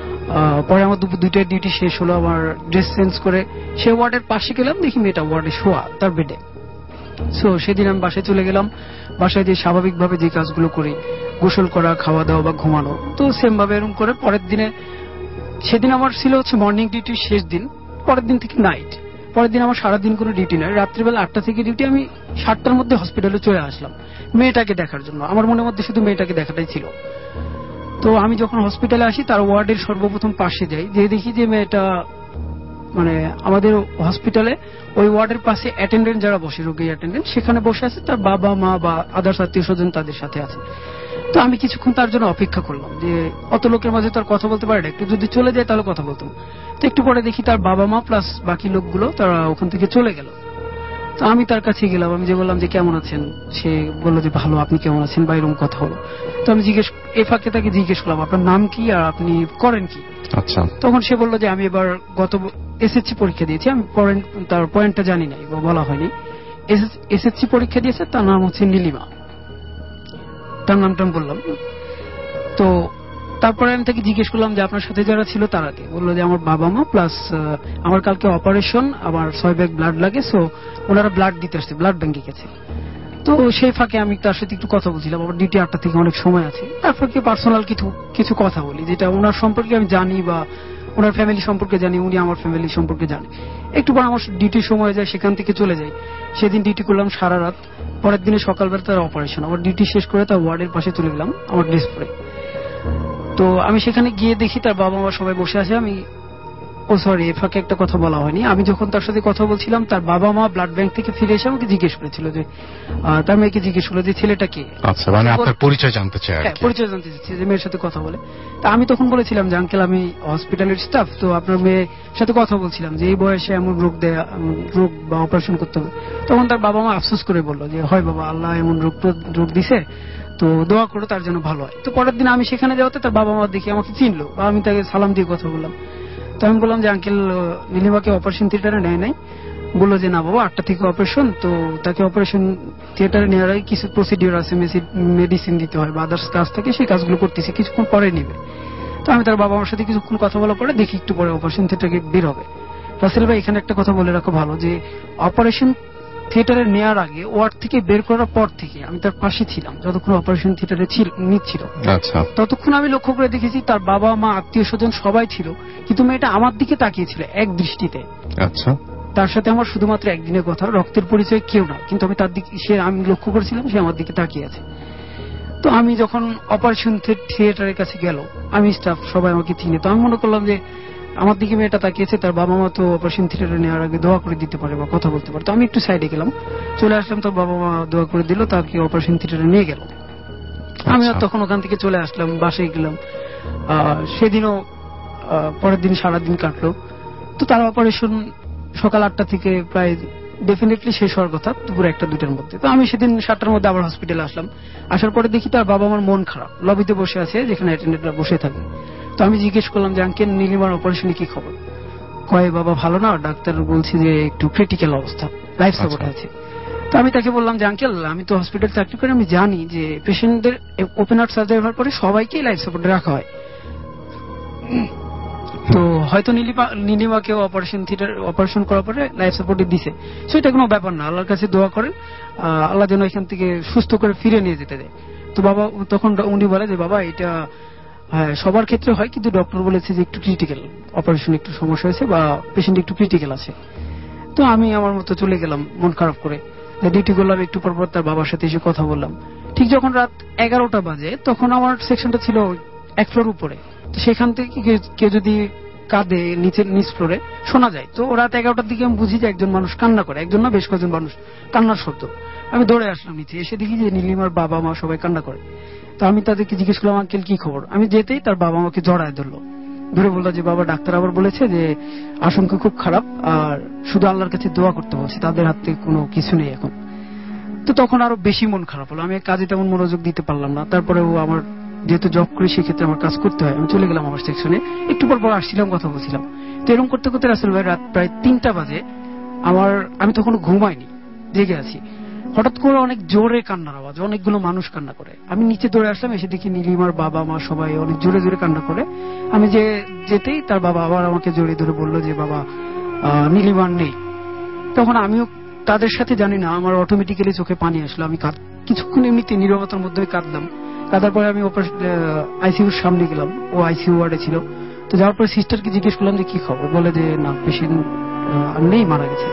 পরে আমার দুপুর দুইটার ডিউটি শেষ হলো, আমার ড্রেস চেঞ্জ করে সে ওয়ার্ডের পাশে গেলাম, দেখি মেয়েটা ওয়ার্ডে শোয়া তার বেডে। সো সেদিন আমি বাসায় চলে গেলাম। বাসায় যে স্বাভাবিকভাবে যে কাজগুলো করি, গোসল করা, খাওয়া দাওয়া বা ঘুমানো, তো সেম ভাবে এরকম করে পরের দিনে, সেদিন আমার ছিল হচ্ছে মর্নিং ডিউটির শেষ দিন, পরের দিন থেকে নাইট। পরের দিন আমার সারাদিন কোনো ডিউটি নয়, রাত্রিবেলা আটটা থেকে ডিউটি। আমি সাতটার মধ্যে হসপিটালে চলে আসলাম মেয়েটাকে দেখার জন্য। আমার মনের মধ্যে শুধু মেয়েটাকে দেখাটাই ছিল। তো আমি যখন হসপিটালে আসি, তার ওয়ার্ডের সর্বপ্রথম পাশে যাই, যে দেখি যে মেয়েটা মানে আমাদের হসপিটালে ওই ওয়ার্ডের পাশে অ্যাটেন্ডেন্ট যারা বসে, রোগী অ্যাটেন্ডেন্ট, সেখানে বসে আছে, তার বাবা মা বা আদার্স আত্মীয় স্বজন তাদের সাথে আছে। তো আমি কিছুক্ষণ তার জন্য অপেক্ষা করলাম, যে অত লোকের মাঝে তার কথা বলতে পারে না, একটু যদি চলে যায় তাহলে কথা বলতাম। তো একটু পরে দেখি তার বাবা মা প্লাস বাকি লোকগুলো তারা ওখান থেকে চলে গেল। তো আমি তার কাছে গেলাম, আমি যে বললাম যে কেমন আছেন, সে বললো যে ভালো, আপনি কেমন আছেন বা এরকম কথা হলো। তো আমি জিজ্ঞেস এই ফাঁকে তাকে জিজ্ঞেস করলাম আপনার নাম কি আর আপনি করেন কি। আচ্ছা। তখন সে বললো যে আমি এবার গত এসএসসি পরীক্ষা দিয়েছি, আমি তার পয়েন্টটা জানি নাই বা বলা হয়নি। এসএসসি পরীক্ষা দিয়েছে, তার নাম হচ্ছে নীলিমা, তার নামটা আমি বললাম। তো তারপরে আমি তাকে জিজ্ঞেস করলাম যে আপনার সাথে যারা ছিল তারা কে। বললো যে আমার বাবা মা প্লাস আমার কালকে অপারেশন, আমার ছয় ব্যাগ ব্লাড লাগে, সো ওনারা ব্লাড দিতে আসছে, ব্লাড ব্যাংকে গেছে। তো সেই ফাঁকে আমি তার সাথে একটু কথা বলছিলাম, আমার ডিউটি আটটা থেকে অনেক সময় আছে। তারপর কি পার্সোনাল কিছু কিছু কথা বলি, যেটা ওনার সম্পর্কে আমি জানি বা ওনার ফ্যামিলি সম্পর্কে জানি, উনি আমার ফ্যামিলি সম্পর্কে জানে। একটু পর আমার ডিউটির সময় যায়, সেখান থেকে চলে যাই। সেদিন ডিউটি করলাম সারা রাত। পরের দিনে সকালবেলা তার অপারেশন, আমার ডিউটি শেষ করে তার ওয়ার্ডের পাশে চলে গেলাম আমার ড্রেস পরে। তো আমি সেখানে গিয়ে দেখি তার বাবা মা সবাই বসে আছে। আমি ও সরি, এ ফাঁকে একটা কথা বলা হয়নি, আমি যখন তার সাথে কথা বলছিলাম, তার বাবা মা ব্লাড ব্যাংক থেকে ফিরে এসে আমাকে জিজ্ঞেস করেছিল যে তার মেয়েকে জিজ্ঞেস করলো যে ছেলেটা কে। আচ্ছা, মানে আপনার পরিচয় জানতে চাই। হ্যাঁ, পরিচয় জানতে চাচ্ছি যে মেয়ের সাথে কথা বলে। তা আমি তখন বলেছিলাম যে আঙ্কেল আমি হসপিটালের স্টাফ, তো আপনার মেয়ের সাথে কথা বলছিলাম যে এই বয়সে এমন রোগ দেয়, রোগ বা অপারেশন করতে হবে। তখন তার বাবা মা আফসোস করে বললো যে হয় বাবা, আল্লাহ এমন রোগ রোগ দিছে, তো দোয়া করো তার জন্য ভালো হয়। তো পরের দিন আমি সেখানে যাওয়াতে তার বাবা মা দেখি আমাকে চিনলো, বা আমি তাকে সালাম দিয়ে কথা বললাম। তো আমি বললাম যে আঙ্কেল নীলিমাকে অপারেশন থিয়েটারে নেয় নাই। বললো যে না বাবা, আটটা থেকে অপারেশন, তো তাকে অপারেশন থিয়েটারে নেওয়ার আগে কিছু প্রসিডিওর আছে, মেডিসিন দিতে হয় বা আদার্স কাজ থাকে, সেই কাজগুলো করতেছে, কিছুক্ষণ পরে নিবে। তো আমি তার বাবা মার সাথে কিছুক্ষণ কথা বলার পরে দেখি একটু পরে অপারেশন থিয়েটারে বের হবে। রাসেল ভাই এখানে একটা কথা বলে রাখো ভালো, যে অপারেশন থিয়েটারে নেওয়ার আগে ওয়ার্ড থেকে বের করার পর থেকে আমি তার পাশে ছিলাম যতক্ষণ অপারেশন থিয়েটারে নিচ্ছিল। আচ্ছা। ততক্ষণ আমি লক্ষ্য করে দেখেছি তার বাবা মা আত্মীয় স্বজন সবাই ছিল, কিন্তু মেয়েটা আমার দিকে তাকিয়েছিল এক দৃষ্টিতে। আচ্ছা। তার সাথে আমার শুধুমাত্র একদিনের কথা, রক্তের পরিচয় কেউ না, কিন্তু আমি তার দিকে, সে আমি লক্ষ্য করেছিলাম সে আমার দিকে তাকিয়ে আছে। তো আমি যখন অপারেশন থিয়েটারের কাছে গেল, আমি স্টাফ সবাই আমাকে চিনে, তো আমি মনে করলাম যে আমার দিকে মেয়েটা তাকিয়েছে, তার বাবা মা তো অপারেশন থিয়েটারে নেওয়ার আগে দোয়া করে দিতে পারে বা কথা বলতে পারে। তো আমি একটু সাইডে গেলাম, চলে আসলাম, তো বাবা মা দোয়া করে দিল, তাকে অপারেশন থিয়েটারে নিয়ে গেল। আমি তখন ওখান থেকে চলে আসলাম, বাসায় গেলাম। সেদিনও পরের দিন সারাদিন কাটলো। তো তার অপারেশন সকাল আটটা থেকে প্রায় ডেফিনেটলি শেষ হওয়ার কথা দুপুর একটা দুটার মধ্যে। তো আমি সেদিন সাতটার মধ্যে আবার হসপিটালে আসলাম। আসার পরে দেখি তার বাবা আমার মন খারাপ, লবিতে বসে আছে যেখানে অ্যাটেন্ডেন্টরা বসে থাকে। তো আমি জিজ্ঞেস করলাম যে আঙ্কেল নীলিমার অপারেশনে কি খবর? কয় বাবা ভালো না, ডাক্তার বলছে যে একটু ক্রিটিক্যাল অবস্থা, লাইফ সাপোর্ট আছে। তো আমি তাকে বললাম যে আঙ্কেল আমি তো হসপিটাল চাকরি করি, আমি জানি যে পেশেন্টদের ওপেন হার্ট সার্জারি হওয়ার পরে সবাইকেই লাইফ সাপোর্টে রাখা হয়, তো হয়তো নীলিমাকেও অপারেশন থিয়েটার অপারেশন করার পরে লাইফ সাপোর্টে দিছে, সেটা কোনো ব্যাপার না, আল্লাহর কাছে দোয়া করেন আল্লাহ যেন এখান থেকে সুস্থ করে ফিরে নিয়ে যেতে দেয়। তো বাবা তখন উনি বলে যে বাবা এটা হ্যাঁ সবার ক্ষেত্রে হয়, কিন্তু ডক্টর বলেছে যে একটু ক্রিটিক্যাল, অপারেশন একটু সমস্যা হয়েছে বা পেশেন্ট একটু ক্রিটিক্যাল আছে। তো আমি আমার মতো চলে গেলাম মন খারাপ করে, ডিউটি করলাম। একটু পর পর তার বাবার সাথে এসে কথা বললাম। ঠিক যখন রাত এগারোটা বাজে, তখন আমার সেকশনটা ছিল এক ফ্লোর উপরে, তো সেখান থেকে কেউ যদি কাঁদে নিচের নিচ ফ্লোরে শোনা যায়। তো রাত এগারোটার দিকে আমি বুঝি যে একজন মানুষ কান্না করে, একজন না বেশ কয়েকজন মানুষ কান্নার শব্দ। আমি দৌড়ে আসলাম নিচে, এসে দেখি যে নীলিমার বাবা মা সবাই কান্না করে। তো আমি তাদেরকে জিজ্ঞেস করলাম আঙ্কেল কি খবর? আমি যেতেই তার বাবা আমাকে জড়ায় ধরলো, ধরে বললো যে বাবা ডাক্তার আবার বলেছে যে আশঙ্কা খুব খারাপ, আর শুধু আল্লাহর কাছে দোয়া করতে বলছে, তাদের হাতে কোনো কিছু নেই এখন। তো তখন আরো বেশি মন খারাপ হলো, আমি কাজে তেমন মনোযোগ দিতে পারলাম না। তারপরে ও আমার যেহেতু জব করি সেক্ষেত্রে আমার কাজ করতে হয়, আমি চলে গেলাম আমার সেকশনে। একটু পর পর আসছিলাম, কথা বলছিলাম। তো এরকম করতে করতে রাসেল ভাই রাত প্রায় তিনটা বাজে, আমার আমি তখন ঘুমাইনি, জেগে আছি। হঠাৎ করে অনেক জোরে কান্নার আওয়াজ, অনেকগুলো মানুষ কান্না করে। আমি নিচে দৌড়ে আসলাম, এসে দেখি নীলিমার বাবা মা সবাই অনেক জোরে জোরে কান্না করে। আমি যে যেতেই তার বাবা আবার আমাকে জড়িয়ে ধরে বললো যে বাবা নীলিমার নেই। তখন আমিও তাদের সাথে জানি না, আমার অটোমেটিক্যালি চোখে পানি আসলো। আমি কিছুক্ষণ এমনিতে নীরবতার মধ্যে কাঁদলাম। কাঁদার পরে আমি আইসিইউর সামনে গেলাম, ও আইসিইউ ওয়ার্ডে ছিল। তো যাওয়ার পরে সিস্টারকে জিজ্ঞেস করলাম যে কি খবর, বলে যে না পেশেন্ট নেই, মারা গেছে।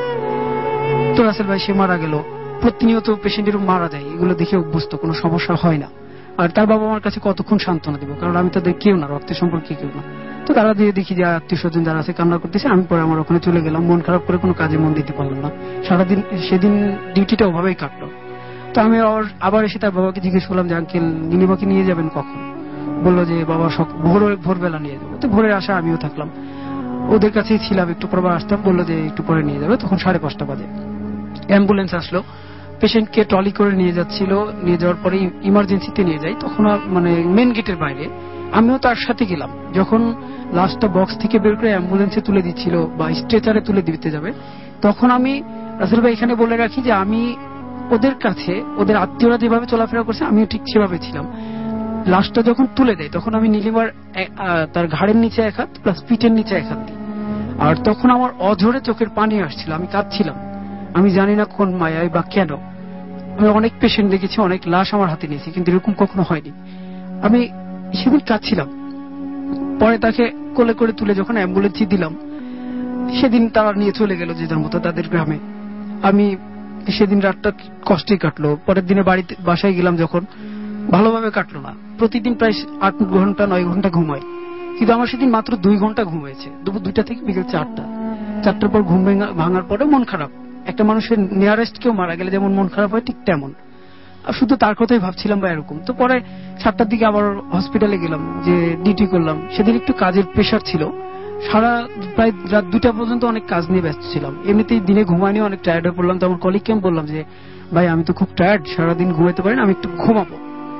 তো রাসেল ভাই সে মারা গেল। প্রতিনিয়ত পেশেন্টের মারা যায়, এগুলো দেখে অভ্যস্ত, কোনো সমস্যা হয় না। আর তার বাবা আমার কাছে কতক্ষণ সান্ত্বনা দিব, কারণ আমি তাদের কেউ না, রক্তের সম্পর্কে কেউ না। তো তারা দিয়ে দেখি যে আত্মীয় স্বজন যারা আছে কান্না করতেছে। আমি পরে আমার ওখানে চলে গেলাম, মন খারাপ করে কোনো কাজে মন দিতে পারলাম না। সারাদিন সেদিন ডিউটিটা ওভাবেই কাটলো। তো আমি আবার এসে তার বাবাকে জিজ্ঞেস করলাম যে আঙ্কেল নীলিমাকে নিয়ে যাবেন কখন? বললো যে বাবা ভোর ভোরবেলা নিয়ে যাবো। তো ভোরের আশা আমিও থাকলাম, ওদের কাছেই ছিলাম। একটু পর আসতাম, বললো যে একটু পরে নিয়ে যাবে। তখন সাড়ে পাঁচটা বাজে অ্যাম্বুলেন্স আসলো, পেশেন্টকে ট্রলি করে নিয়ে যাচ্ছিল। নিয়ে যাওয়ার পরে ইমার্জেন্সিতে নিয়ে যাই, তখন মানে মেন গেটের বাইরে আমিও তার সাথে গেলাম। যখন লাস্টটা বক্স থেকে বের করে অ্যাম্বুলেন্সে তুলে দিচ্ছিল বা স্ট্রেচারে তুলে দিতে যাবে, তখন আমি রাসেল ভাই এখানে বলে রাখি যে আমি ওদের কাছে, ওদের আত্মীয়রা যেভাবে চলাফেরা করছে আমিও ঠিক সেভাবে ছিলাম। লাশটা যখন তুলে দেয় তখন আমি নীলিমার তার ঘাড়ের নিচে এক হাত প্লাস পিঠের নিচে এক হাত দিই। আর তখন আমার অঝরে চোখের পানি আসছিল, আমি কাঁদছিলাম। আমি জানি না কোন মায়ায় বা কেন। আমি অনেক পেশেন্ট দেখেছি, অনেক লাশ আমার হাতে নিয়েছি, কিন্তু এরকম কখনো হয়নি। আমি সেদিন কাঁদছিলাম। পরে তাকে কোলে করে তুলে যখন অ্যাম্বুলেন্সে দিলাম, সেদিন তারা নিয়ে চলে গেল যে যার মতো তাদের গ্রামে। আমি সেদিন রাতটা কষ্টে কাটলো। পরের দিনে বাড়িতে বাসায় গেলাম যখন, ভালোভাবে কাটলো না। প্রতিদিন প্রায় আট ঘন্টা নয় ঘন্টা ঘুমাই, কিন্তু আমার সেদিন মাত্র দুই ঘন্টা ঘুম হয়েছে, দুপুর দুইটা থেকে বিকেল চারটা। চারটার পর ঘুম ভাঙার পরে মন খারাপ। একটা মানুষের নিয়ারেস্ট কেউ মারা গেলে যেমন মন খারাপ হয়, ঠিক তেমন। আর শুধু তার কথাই ভাবছিলাম বা এরকম। তো পরে সাতটার দিকে আবার হসপিটালে গেলাম, যে ডিউটি করলাম। সেদিন একটু কাজের প্রেশার ছিল, সারা প্রায় রাত দুটা পর্যন্ত অনেক কাজ নিয়ে ব্যস্ত ছিলাম। এমনিতেই দিনে ঘুমাইনি, অনেক টায়ার্ড হয়ে পড়লাম। তো আমার কলিগকে আমি বললাম যে ভাই আমি তো খুব টায়ার্ড, সারাদিন ঘুমাইতে পারি না, আমি একটু ঘুমাবো।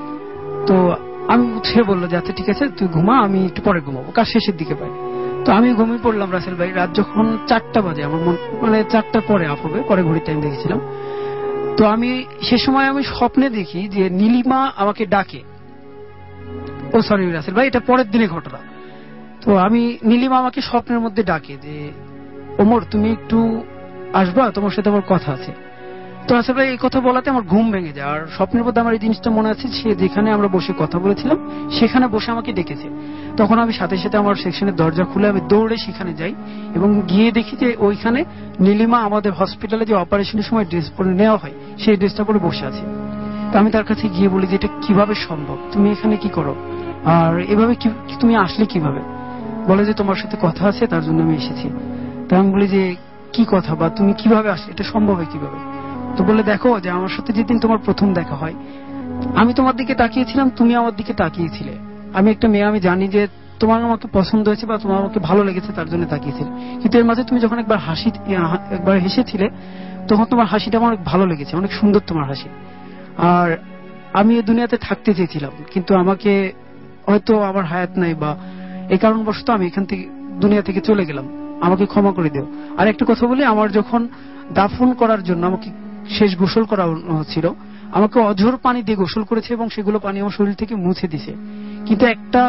তো আমি সে বললো যে আচ্ছা ঠিক আছে তুই ঘুমা, আমি একটু পরে ঘুমাবো, কাজ শেষের দিকে পাই। তো আমি ঘুমিয়ে পড়লাম রাসেল ভাই। রাত যখন চারটা বাজে, আমার মন মানে চারটার পরে আপ হবে, পরে ঘড়ির টাইম দেখেছিলাম। তো আমি সে সময় আমি স্বপ্নে দেখি যে নীলিমা আমাকে ডাকে। ও সরি রাসেল ভাই, এটা পরের দিনে ঘটনা। তো আমি নীলিমা আমাকে স্বপ্নের মধ্যে ডাকে যে ওমর তুমি একটু আসবা, তোমার সাথে আমার কথা আছে। তো রাসেল ভাই এই কথা বলাতে আমার ঘুম ভেঙে যায়। আর স্বপ্নের মধ্যে আমার এই জিনিসটা মনে আছে, সে যেখানে আমরা বসে কথা বলেছিলাম সেখানে বসে আমাকে ডেকেছে। তখন আমি সাথে সাথে আমার সেকশনের দরজা খুলে আমি দৌড়ে সেখানে যাই এবং গিয়ে দেখি যে ওইখানে নীলিমা আমাদের হসপিটালে যে অপারেশনের সময় ড্রেস পরে নেওয়া হয় সেই ড্রেসটা পরে বসে আছে। তো আমি তার কাছে গিয়ে বলি যে এটা কিভাবে সম্ভব, তুমি এখানে কি করো, আর এভাবে তুমি আসলে কিভাবে? বলে যে তোমার সাথে কথা আছে, তার জন্য আমি এসেছি। তা আমি বলি যে কি কথা, বা তুমি কিভাবে আসলে, এটা সম্ভব হয় কিভাবে? তো বলে দেখো যে আমার সাথে যেদিন তোমার প্রথম দেখা হয়, আমি তোমার দিকে তাকিয়েছিলাম, তুমি আমার দিকে তাকিয়েছিলে। আমি একটা মেয়ে, আমি জানি যে তোমার আমাকে পছন্দ হয়েছে বা তোমার আমাকে ভালো লেগেছে, তার জন্য তাকিয়েছিলে। কিন্তু এর মাঝে তুমি যখন একবার হাসি একবার হেসেছিলে, তখন তোমার হাসিটা আমার অনেক ভালো লেগেছে, অনেক সুন্দর তোমার হাসি। আর আমি এই দুনিয়াতে থাকতে চেয়েছিলাম, কিন্তু আমাকে হয়তো আমার হায়াত নাই বা এই কারণবশত আমি এখান থেকে দুনিয়া থেকে চলে গেলাম, আমাকে ক্ষমা করে দিও। আর একটা কথা বলি, আমার যখন দাফন করার জন্য আমাকে শেষ গোসল করা হচ্ছিল, আমাকে অঝোর পানি দিয়ে গোসল করেছে এবং সেগুলো পানি আমার শরীর থেকে মুছে দিছে। কিন্তু একটা,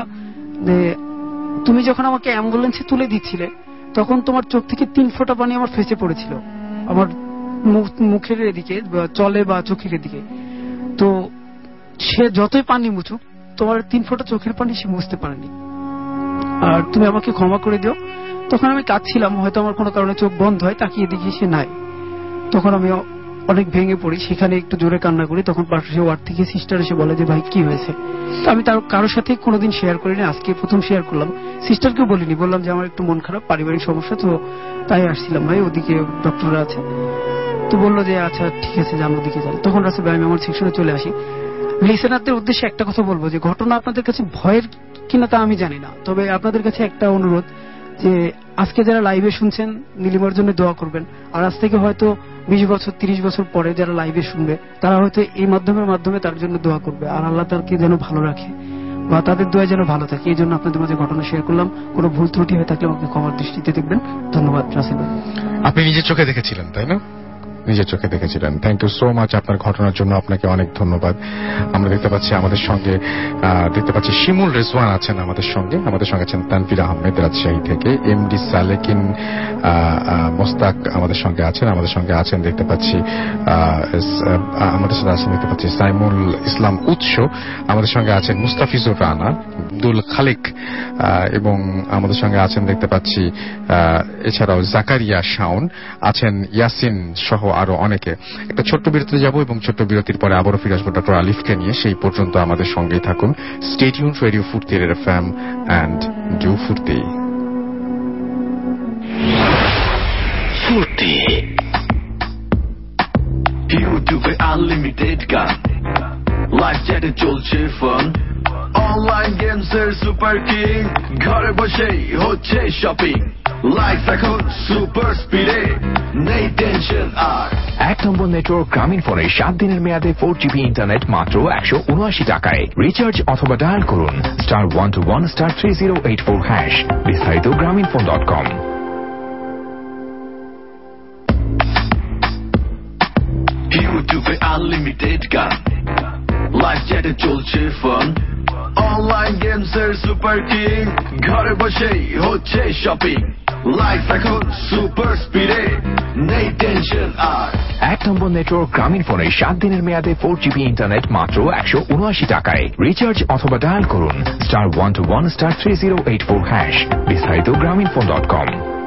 তুমি যখন আমাকে অ্যাম্বুলেন্সে তুলে দিচ্ছিলে, তখন তোমার চোখ থেকে তিন ফোঁটা পানি আমার ফেসে পড়েছিল, আমার মুখের এদিকে, চলে বা চোখের এদিকে। তো সে যতই পানি মুছুক, তোমার তিন ফোঁটা চোখের পানি সে মুছতে পারেনি। আর তুমি আমাকে ক্ষমা করে দিও। তখন আমি কাঁদছিলাম, হয়তো আমার কোনো কারণে চোখ বন্ধ হয়, তাকিয়ে দেখি সে নাই। তখন আমি অনেক ভেঙে পড়ি, সেখানে একটু জোরে কান্না করি। তখন পাশে ওয়ার্ড থেকে সিস্টার এসে বলে যে ভাই কি হয়েছে। তো আমি তার কারোর সাথে কোনোদিন শেয়ার করিনি, আজকে প্রথম শেয়ার করলাম। সিস্টারকেও বলিনি, বললাম যে আমার একটু মন খারাপ, পারিবারিক সমস্যা, তো তাই আসছিলাম ভাই, ওদিকে ডক্টররা আছে। তো বললো যে আচ্ছা ঠিক আছে, যান ওদিকে যান। তখন রাসেল ভাই আমি আমার সেকশনে চলে আসি। লিসেনারদের উদ্দেশ্যে একটা কথা বলবো, যে ঘটনা আপনাদের কাছে ভয়ের কিনা তা আমি জানি না, তবে আপনাদের কাছে একটা অনুরোধ, যে আজকে যারা লাইভে শুনছেন নীলিমার জন্য দোয়া করবেন। আর আজ থেকে হয়তো বিশ বছর তিরিশ বছর পরে যারা লাইভে শুনবে, তারা হয়তো এই মাধ্যমের মাধ্যমে তার জন্য দোয়া করবে, আর আল্লাহ তাকে যেন ভালো রাখে বা তাদের দোয়া যেন ভালো থাকে। এই জন্য আপনাদের মাঝে ঘটনা শেয়ার করলাম। কোনো ভুল ত্রুটি হয়ে থাকলে আমাকে ক্ষমার দৃষ্টিতে দেখবেন। ধন্যবাদ রাসেল ভাই। আপনি নিজের চোখে দেখেছিলেন তাই না? নিজের চোখে দেখেছিলেন। থ্যাংক ইউ সো মাচ আপনার ঘটনার জন্য, আপনাকে অনেক ধন্যবাদ। আমরা দেখতে পাচ্ছি আমাদের সঙ্গে দেখতে পাচ্ছি শিমুল রেজওয়ান আছেন আমাদের সঙ্গে, আমাদের সঙ্গে আছেন তানভীর আহমেদ রাজশাহী থেকে, এমডি সালেকিন মোস্তাক আমাদের সঙ্গে আছেন, আমাদের সঙ্গে আছেন দেখতে পাচ্ছি আমাদের সাথে আছেন দেখতে পাচ্ছি সাইমুল ইসলাম উৎস, আমাদের সঙ্গে আছেন মুস্তাফিজুর রানা, আব্দুল খালিক, এবং আমাদের সঙ্গে আছেন দেখতে পাচ্ছি এছাড়াও জাকারিয়া শাওন আছেন, ইয়াসিন সহ আরো অনেকে। একটা ছোট্ট বিরতিতে যাব এবং ছোট্ট বিরতির পরে আবারও ফিরে আসবো ডক্টর আলিফকে নিয়ে। সেই পর্যন্ত আমাদের সঙ্গেই থাকুন। Stay tuned radio Foorti FM and do Foorti. Foorti ইউটিউবে আনলিমিটেড গান, লাইভ চ্যাটে চলছে ফান, অনলাইন গেমস এর সুপার কিং, ঘরে বসেই হচ্ছে শপিং, লাইফ এখন সুপার স্পিডে, নেই টেনশন আর। এক নম্বর নেটওয়ার্ক গ্রামীণ ফোনে সাত দিনের মেয়াদে ফোর জিবি ইন্টারনেট মাত্র একশো উনআশি টাকায়। রিচার্জ অথবা ডায়াল করুন star one two one star three zero eight four hash. বিস্তারিত গ্রামীণ ফোন ডট কম। ইউটিউবে আনলিমিটেড গান, লাইভ চ্যাটে চলছে ফান, অনলাইন গেমস এর সুপার কিং, ঘরে বসেই হচ্ছে শপিং, লাইফ এখন সুপার স্পিডে, নেই টেনশন আর। এক নম্বর নেটওয়ার্ক গ্রামীণ ফোনে সাত দিনের মেয়াদে ফোর জিবি ইন্টারনেট মাত্র একশো উনআশি টাকায়। রিচার্জ অথবা ডায়াল করুন star one two one star three zero eight four hash. বিস্তারিত গ্রামীণ ফোন ডট কম।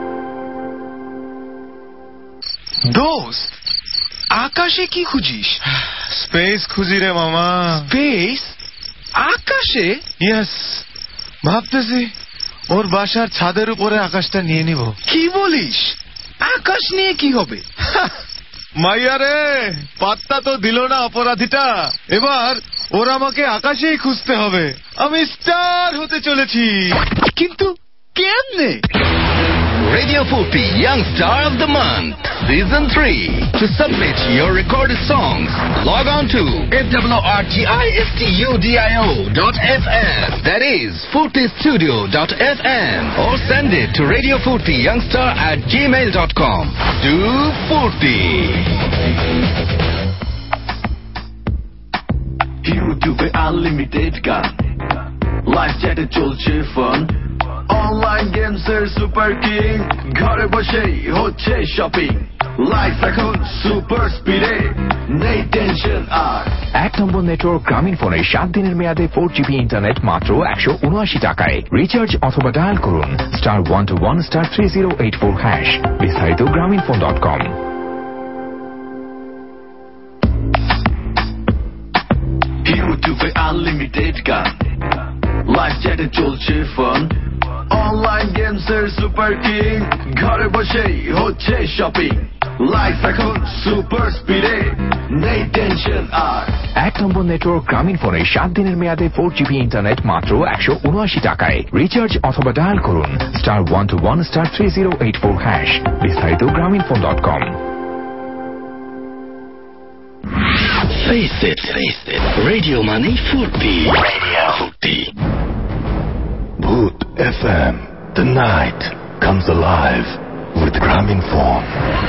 দোস্ত, আকাশে কি খুঁজিস? স্পেস খুঁজি রে মামা। স্পেস? আকাশে? ইয়েস, ভাবতেছি ওর বাসার ছাদের উপরে আকাশটা নিয়ে নিব। কি বলিস? আকাশ নিয়ে কি হবে? মাইয়া রে, পাত্তা তো দিল না অপরাধীটা। এবার ওর আমাকে আকাশেই খুঁজতে হবে। আমি স্টার হতে চলেছি। কিন্তু কেমনে? Radio Furti Young Star of the Month Season three. To submit your recorded songs, log on to f w r t i s t u d i o dot f m, that is furtistudio dot f m, or send it to radio furti youngstar at gmail dot com. Do Furti. YouTube unlimited গান, লাইভ চ্যাটে চলছে ফান, অনলাইন গেমস এর সুপার কিং, ঘরে বসেই হচ্ছে শপিং, লাইফ এখন সুপার স্পিডে, নেই টেনশন আর। এক নম্বর নেটওয়ার্ক গ্রামীণ ফোনে সাত দিনের মেয়াদে ফোর জিবি ইন্টারনেট মাত্র একশো উনআশি টাকায়। রিচার্জ অথবা ডায়াল করুন star one two one star three zero eight four hash. বিস্তারিত Grameenphone dot com. Unlimited গান, লাইভ চ্যাটে চলছে ফান, অনলাইন গেমস এর সুপার কিং, ঘরে বসেই হচ্ছে শপিং, লাইফ এখন সুপার স্পিডে, নেই টেনশন আর। এক নম্বর নেটওয়ার্ক গ্রামীণ ফোনে সাত দিনের মেয়াদে ফোর জিবি ইন্টারনেট মাত্র একশো উনআশি টাকায়। রিচার্জ অথবা ডায়াল করুন star one two one star three zero eight four hash. বিস্তারিত Grameenphone dot com. Face it, face it. Radio Money Furti. Radio Furti. Bhoot F M. The night comes alive with Grameenphone.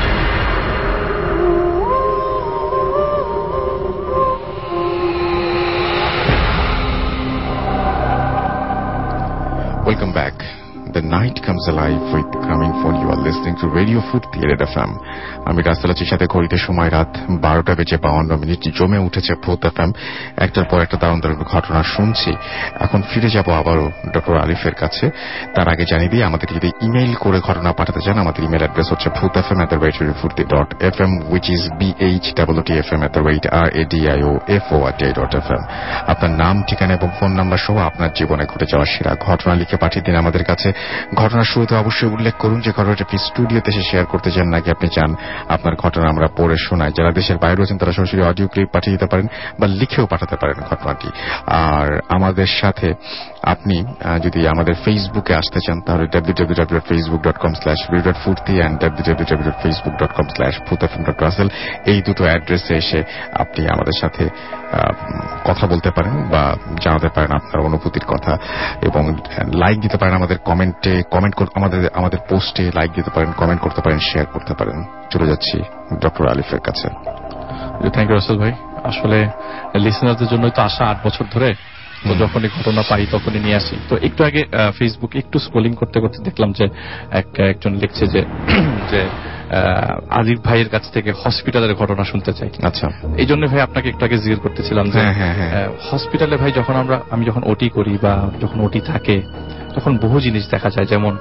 Welcome back. The night comes alive with Grameenphone. You are listening to Radio Furti Red F M. আমি রাসেল আছির সাথে ঘড়িতে সময় রাত বারোটা বেজে বাউন্ন মিনিট। জমে উঠেছে ভূত এফ এম। একটার পর একটা দারুণ দারুণ ঘটনা শুনছি। এখন ফিরে যাব আবারও ডক্টর আলিফের কাছে। তার আগে জানিয়ে দিই, আমাদেরকে যদি ইমেইল করে ঘটনা পাঠাতে চান, আমাদের ইমেল অ্যাড্রেস হচ্ছে Bhoot F M at the rate radio ফুর্তি dot F M, which is B H double T F M at the rate R A D I O F O R T I dot F M. আপনার নাম, ঠিকানা এবং ফোন নাম্বার সহ আপনার জীবনে ঘটে যাওয়া সেরা ঘটনা লিখে পাঠিয়ে দিন আমাদের কাছে। ঘটনার শুরুতে অবশ্যই উল্লেখ করুন যে ঘটনাটি আপনি স্টুডিওতে এসে শেয়ার করতে চান নাকি আপনি চান আপনার ঘটনা আমরা পড়ে শোনাই। যারা দেশের বাইরে রয়েছেন তারা সরাসরি অডিও ক্লিপ পাঠিয়ে দিতে পারেন বা লিখেও পাঠাতে পারেন ঘটনাটি। আর আমাদের সাথে আপনি যদি আমাদের ফেসবুকে আসতে চান তাহলে W W W dot Facebook dot com slash radio dot Foorti and W W W dot Facebook dot com slash Bhoot F M dot Russell, এই দুটো অ্যাড্রেসে এসে আপনি আমাদের সাথে কথা বলতে পারেন বা জানাতে পারেন আপনার অনুভূতির কথা এবং লাইক দিতে পারেন আমাদের কমেন্টে, কমেন্ট আমাদের আমাদের পোস্টে লাইক দিতে পারেন, কমেন্ট করতে পারেন, শেয়ার করতে পারেন। চলে যাচ্ছি ডক্টর আলিফের কাছে। থ্যাংক ইউ রাসেল ভাই। আসলে লিসেনারদের জন্যই তো আসা আট বছর ধরে, তো যখনই ঘটনা পাই তখনই নিয়ে আসি। তো একটু আগে ফেসবুক একটু স্ক্রলিং করতে করতে দেখলাম যে একজন লিখছে যে যে আজিব ভাইয়ের কাছ থেকে হসপিটালের ঘটনা শুনতে চাই। আচ্ছা, এই জন্য ভাই আপনাকে একটু আগে জিজ্ঞেস করতেছিলাম যে হসপিটালে ভাই যখন আমরা আমি যখন ওটি করি বা যখন ওটি থাকে তখন বহু জিনিস দেখা যায়, যেমন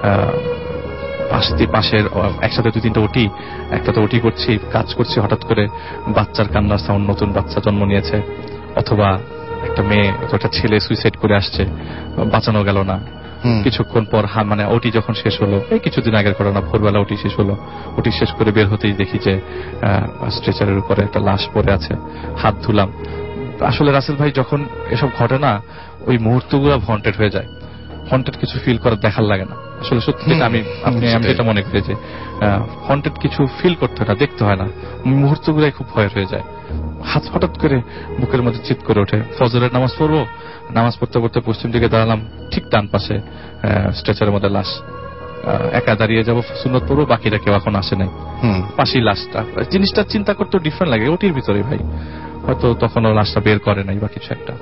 পাশে পাশের একসাথে দুই তিনটা ওটি, একটাতে ওটি করছি, কাজ করছি, হঠাৎ করে বাচ্চার কান্নার সাউন্ড, নতুন বাচ্চা জন্ম নিয়েছে, অথবা একটা মেয়ে একটা ছেলে সুইসাইড করে আসছে, বাঁচানো গেল না। কিছুক্ষণ পর মানে ওটি যখন শেষ হলো, এই কিছুদিন আগের ঘটনা, ভোরবেলা ওটি শেষ হলো, ওটি শেষ করে বের হতেই দেখি যে স্ট্রেচারের উপরে একটা লাশ পড়ে আছে, হাত ধুলাম। আসলে রাসেল ভাই যখন এসব ঘটে না, ওই মুহূর্তগুলো হন্টেড হয়ে যায়। হন্টেড কিছু ফিল করার দেখার লাগে না। আসলে সত্যি আমি আপনি আমি যেটা মনে করি যে হন্টেড কিছু ফিল করতে হয় না, দেখতে হয় না, মুহূর্তগুলাই খুব ভয়ের হয়ে যায়। হাত হঠাৎ করে বুকের মধ্যে চিৎ করে ওঠে। ফজরের নামাজ পড়বো, নামাজ পড়তে পড়তে পশ্চিম দিকে দাঁড়ালাম, ঠিক ডান পাশে স্ট্রেচারের মধ্যে লাশ। একা দাঁড়িয়ে যাবো, সুন্নত পড়বো, বাকিরা কেউ এখন আসে নাই, পাশেই লাশটা। জিনিসটা চিন্তা করতে ডিফারেন্ট লাগে ওটির ভিতরে ভাই, হয়তো তখনও লাশটা বের করে নাই বা কিছু একটা।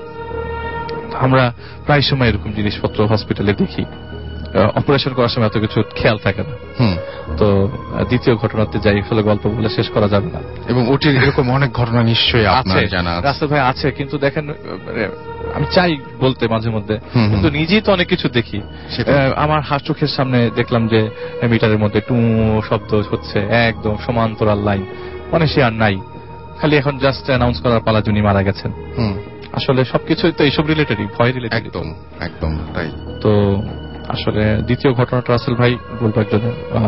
আমরা প্রায় সময় এরকম জিনিসপত্র হসপিটালে দেখি। অপারেশন করার সময় এত কিছু খেয়াল থাকে না। তো দ্বিতীয় ঘটনাতে যাই, ফলে গল্প বলে শেষ করা যাবে না। এবং ওটির এরকম অনেক ঘটনা নিশ্চয়ই আপনার জানা আছে। রাসেল ভাই আছে, কিন্তু দেখেন আমি চাই বলতে মাঝে মধ্যে, কিন্তু নিজেই তো অনেক কিছু দেখি। আমার হাত চোখের সামনে দেখলাম যে মিটারের মধ্যে টু শব্দ হচ্ছে, একদম সমান্তরাল লাইন, মানে সে আর নাই, খালি এখন জাস্ট অ্যানাউন্স করার পালা যিনি মারা গেছেন। আসলে সবকিছুই তো এইসব রিলেটেডই, ভয় রিলেটেড। একদম একদম তাই। তো আসলে দ্বিতীয় ঘটনাটা রাসেল ভাই বলবো, একজন